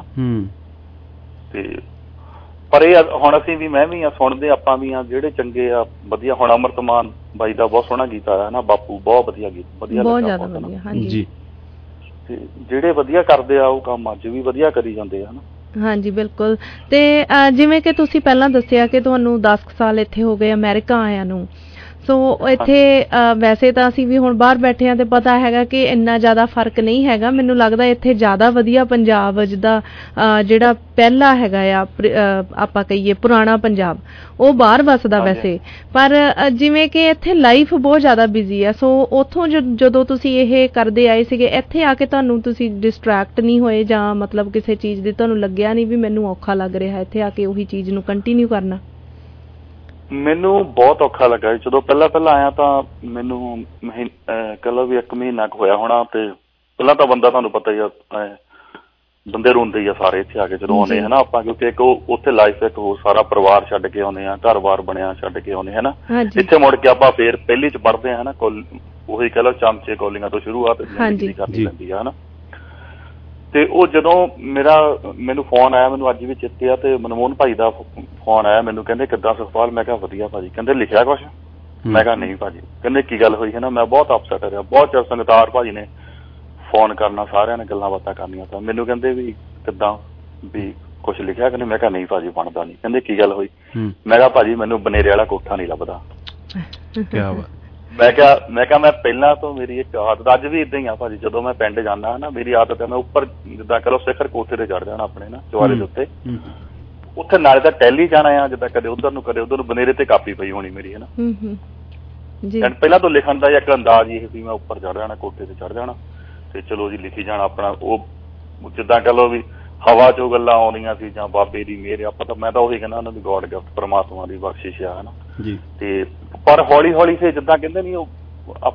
Speaker 9: ਤੇ ਪਰ ਇਹ ਹੁਣ ਅਸੀਂ ਵੀ, ਮੈਂ ਵੀ ਆ, ਸੁਣਦੇ ਆਪਾਂ ਵੀ ਆ, ਜਿਹੜੇ ਚੰਗੇ ਆ ਵਧੀਆ। ਹੁਣ ਅਮਰਤਮਾਨ ਬਾਈ ਦਾ ਬਹੁਤ ਸੋਹਣਾ ਗੀਤ ਆਇਆ, ਹਨਾ, ਬਾਪੂ, ਬਹੁਤ ਵਧੀਆ ਗੀਤ, ਵਧੀਆ ਜੀ। ਤੇ ਜਿਹੜੇ ਵਧੀਆ ਕਰਦੇ ਆ ਉਹ ਕੰਮ ਅੱਜ ਵੀ ਵਧੀਆ ਕਰੀ ਜਾਂਦੇ ਆ, ਹਨਾ।
Speaker 16: ਹਾਂਜੀ ਬਿਲਕੁਲ। ਤੇ ਜਿਵੇਂ ਕਿ ਤੁਸੀਂ ਪਹਿਲਾਂ ਦੱਸਿਆ ਕਿ ਤੁਹਾਨੂੰ 10 ਸਾਲ ਇੱਥੇ ਹੋ ਗਏ ਅਮਰੀਕਾ ਆਇਆਂ ਨੂੰ, ਸੋ ਇੱਥੇ ਵੈਸੇ ਤਾਂ ਅਸੀਂ ਵੀ ਹੁਣ ਬਾਹਰ ਬੈਠੇ ਹਾਂ ਤੇ ਪਤਾ ਹੈਗਾ ਕਿ ਇੰਨਾ ਜ਼ਿਆਦਾ ਫਰਕ ਨਹੀਂ ਹੈਗਾ। ਮੈਨੂੰ ਲੱਗਦਾ ਇੱਥੇ ਜ਼ਿਆਦਾ ਵਧੀਆ ਪੰਜਾਬ ਜਿੱਦਾਂ ਜਿਹੜਾ ਪਹਿਲਾ ਹੈਗਾ ਆ ਆਪਾਂ ਕਹੀਏ ਪੁਰਾਣਾ ਪੰਜਾਬ, ਉਹ ਬਾਹਰ ਵੱਸਦਾ ਵੈਸੇ, ਪਰ ਜਿਵੇਂ ਕਿ ਇੱਥੇ ਲਾਈਫ ਬਹੁਤ ਜ਼ਿਆਦਾ ਬਿਜ਼ੀ ਆ। ਸੋ ਉੱਥੋਂ ਜਦੋਂ ਤੁਸੀਂ ਇਹ ਕਰਦੇ ਆਏ ਸੀਗੇ, ਇੱਥੇ ਆ ਕੇ ਤੁਹਾਨੂੰ ਤੁਸੀਂ ਡਿਸਟਰੈਕਟ ਨਹੀਂ ਹੋਏ ਜਾਂ ਮਤਲਬ ਕਿਸੇ ਚੀਜ਼ ਦੀ ਤੁਹਾਨੂੰ ਲੱਗਿਆ ਨਹੀਂ ਵੀ ਮੈਨੂੰ ਔਖਾ ਲੱਗ ਰਿਹਾ ਇੱਥੇ ਆ ਕੇ ਉਹੀ ਚੀਜ਼ ਨੂੰ ਕੰਟੀਨਿਊ ਕਰਨਾ?
Speaker 9: ਮੈਨੂੰ ਬਹੁਤ ਔਖਾ ਲੱਗਾ ਜੀ ਜਦੋਂ ਪਹਿਲਾਂ ਆਇਆ ਤਾਂ ਮੈਨੂੰ ਕਹਿ ਲਓ ਵੀ 1 ਮਹੀਨਾ ਕੁ ਹੋਇਆ ਹੋਣਾ। ਤੇ ਪਹਿਲਾਂ ਤਾਂ ਬੰਦਾ ਤੁਹਾਨੂੰ ਪਤਾ ਹੀ ਆ ਬੰਦੇ ਰੋਂਦੇ ਹੀ ਆ ਸਾਰੇ ਇੱਥੇ ਆ ਕੇ ਜਦੋਂ ਆਉਂਦੇ ਹਨਾ ਆਪਾਂ, ਕਿਉਂਕਿ ਇੱਕ ਉੱਥੇ ਲਾਈਫ ਇੱਕ ਹੋਰ ਸਾਰਾ ਪਰਿਵਾਰ ਛੱਡ ਕੇ ਆਉਂਦੇ ਆ, ਘਰ-ਬਾਰ ਬਣਿਆ ਛੱਡ ਕੇ ਆਉਂਦੇ ਹਨਾ। ਇੱਥੇ ਮੁੜ ਕੇ ਆਪਾਂ ਫੇਰ ਪਹਿਲੀ ਚ ਪੜ੍ਹਦੇ ਆ ਹਨਾ, ਉਹੀ ਕਹਿ ਲਓ ਚਮਚੇ ਕੌਲੀਆਂ ਤੋਂ ਸ਼ੁਰੂਆਤ ਕਰਨੀ ਪੈਂਦੀ ਆ ਹਨਾ। ਤੇ ਉਹ ਜਦੋਂ ਮੈਨੂੰ ਫੋਨ ਆਇਆ, ਮੈਨੂੰ ਅੱਜ ਵੀ ਚੇਤੇ ਆ, ਤੇ ਮਨਮੋਹਨ ਭਾਈ ਦਾ ਫੋਨ ਆਇਆ ਮੈਨੂੰ, ਕਹਿੰਦੇ ਕਿੱਦਾਂ ਸੁਖਪਾਲ? ਮੈਂ ਕਿਹਾ ਵਧੀਆ ਭਾਜੀ। ਕਹਿੰਦੇ ਲਿਖਿਆ ਕੁਛ? ਮੈਂ ਕਿਹਾ ਨਹੀਂ ਭਾਜੀ। ਕਹਿੰਦੇ ਕੀ ਗੱਲ ਹੋਈ ਹੈ ਨਾ? ਮੈਂ ਬਹੁਤ ਅਪਸੈਟ ਰਿਹਾ, ਬਹੁਤ ਚਿਰ ਸੰਗਤਾਰ ਭਾਜੀ ਨੇ ਫੋਨ ਕਰਨਾ, ਸਾਰਿਆਂ ਨੇ ਗੱਲਾਂ ਬਾਤਾਂ ਕਰਨੀਆਂ, ਤਾਂ ਮੈਨੂੰ ਕਹਿੰਦੇ ਵੀ ਕਿੱਦਾਂ ਵੀ ਕੁਛ ਲਿਖਿਆ? ਕਹਿੰਦੇ ਮੈਂ ਕਿਹਾ ਨਹੀਂ ਭਾਜੀ ਬਣਦਾ ਨਹੀਂ। ਕਹਿੰਦੇ ਕੀ ਗੱਲ ਹੋਈ? ਮੈਂ ਕਿਹਾ ਭਾਜੀ ਮੈਨੂੰ ਬਨੇਰੇ ਵਾਲਾ ਕੋਠਾ ਨਹੀਂ ਲੱਭਦਾ। ਮੈਂ ਕਿਹਾ ਮੈਂ ਪਹਿਲਾਂ ਤੋਂ ਮੇਰੀ ਇੱਕ ਆਦਤ ਅੱਜ ਵੀ ਏਦਾਂ ਹੀ ਆ ਭਾਜੀ, ਜਦੋਂ ਮੈਂ ਪਿੰਡ ਜਾਂਦਾ ਨਾ ਮੇਰੀ ਆਦਤ ਹੈ ਮੈਂ ਉੱਪਰ ਜਿੱਦਾਂ ਕਰੋ ਸਿਖਰ ਕੋਠੇ ਤੇ ਚੜ ਜਾਣਾ ਆਪਣੇ ਨਾ ਚੁਬਾਰੇ ਦੇ ਉੱਤੇ, ਉੱਥੇ ਨਾਲੇ ਤਾਂ ਟਹਿਲੀ ਜਾਣਾ ਆ, ਜਿੱਦਾਂ ਕਦੇ ਉਧਰ ਨੂੰ ਕਦੇ ਉਧਰ ਨੂੰ, ਬਨੇਰੇ ਤੇ ਕਾਪੀ ਪਈ ਹੋਣੀ ਮੇਰੀ ਹੈ ਨਾ। ਪਹਿਲਾਂ ਤੋਂ ਲਿਖਣ ਦਾ ਇੱਕ ਅੰਦਾਜ਼ ਇਹ ਸੀ, ਮੈਂ ਉੱਪਰ ਚੜ ਜਾਣਾ, ਕੋਠੇ ਤੇ ਚੜ ਜਾਣਾ ਤੇ ਚਲੋ ਜੀ ਲਿਖੀ ਜਾਣਾ ਆਪਣਾ। ਉਹ ਜਿੱਦਾਂ ਕਹ ਲਓ ਵੀ ਹਵਾ ਚੋਂ ਗੱਲਾਂ ਆਉਂਦੀਆਂ ਸੀ ਜਾਂ ਬਾਬੇ ਦੀ ਮਿਹਰ, ਆਪਾਂ ਤਾਂ ਮੈਂ ਤਾਂ ਉਹੀ ਕਹਿੰਦਾ ਉਹਨਾਂ ਦੀ ਗੋਡ ਗਿਫਟ, ਪਰਮਾਤਮਾ ਦੀ ਬਖਸ਼ਿਸ਼ ਆ ਹਨਾ। ਤੇ ਪਰ ਹੌਲੀ ਹੌਲੀ ਫਿਰ ਜਿੱਦਾਂ ਕਹਿੰਦੇ ਨੀ ਉਹ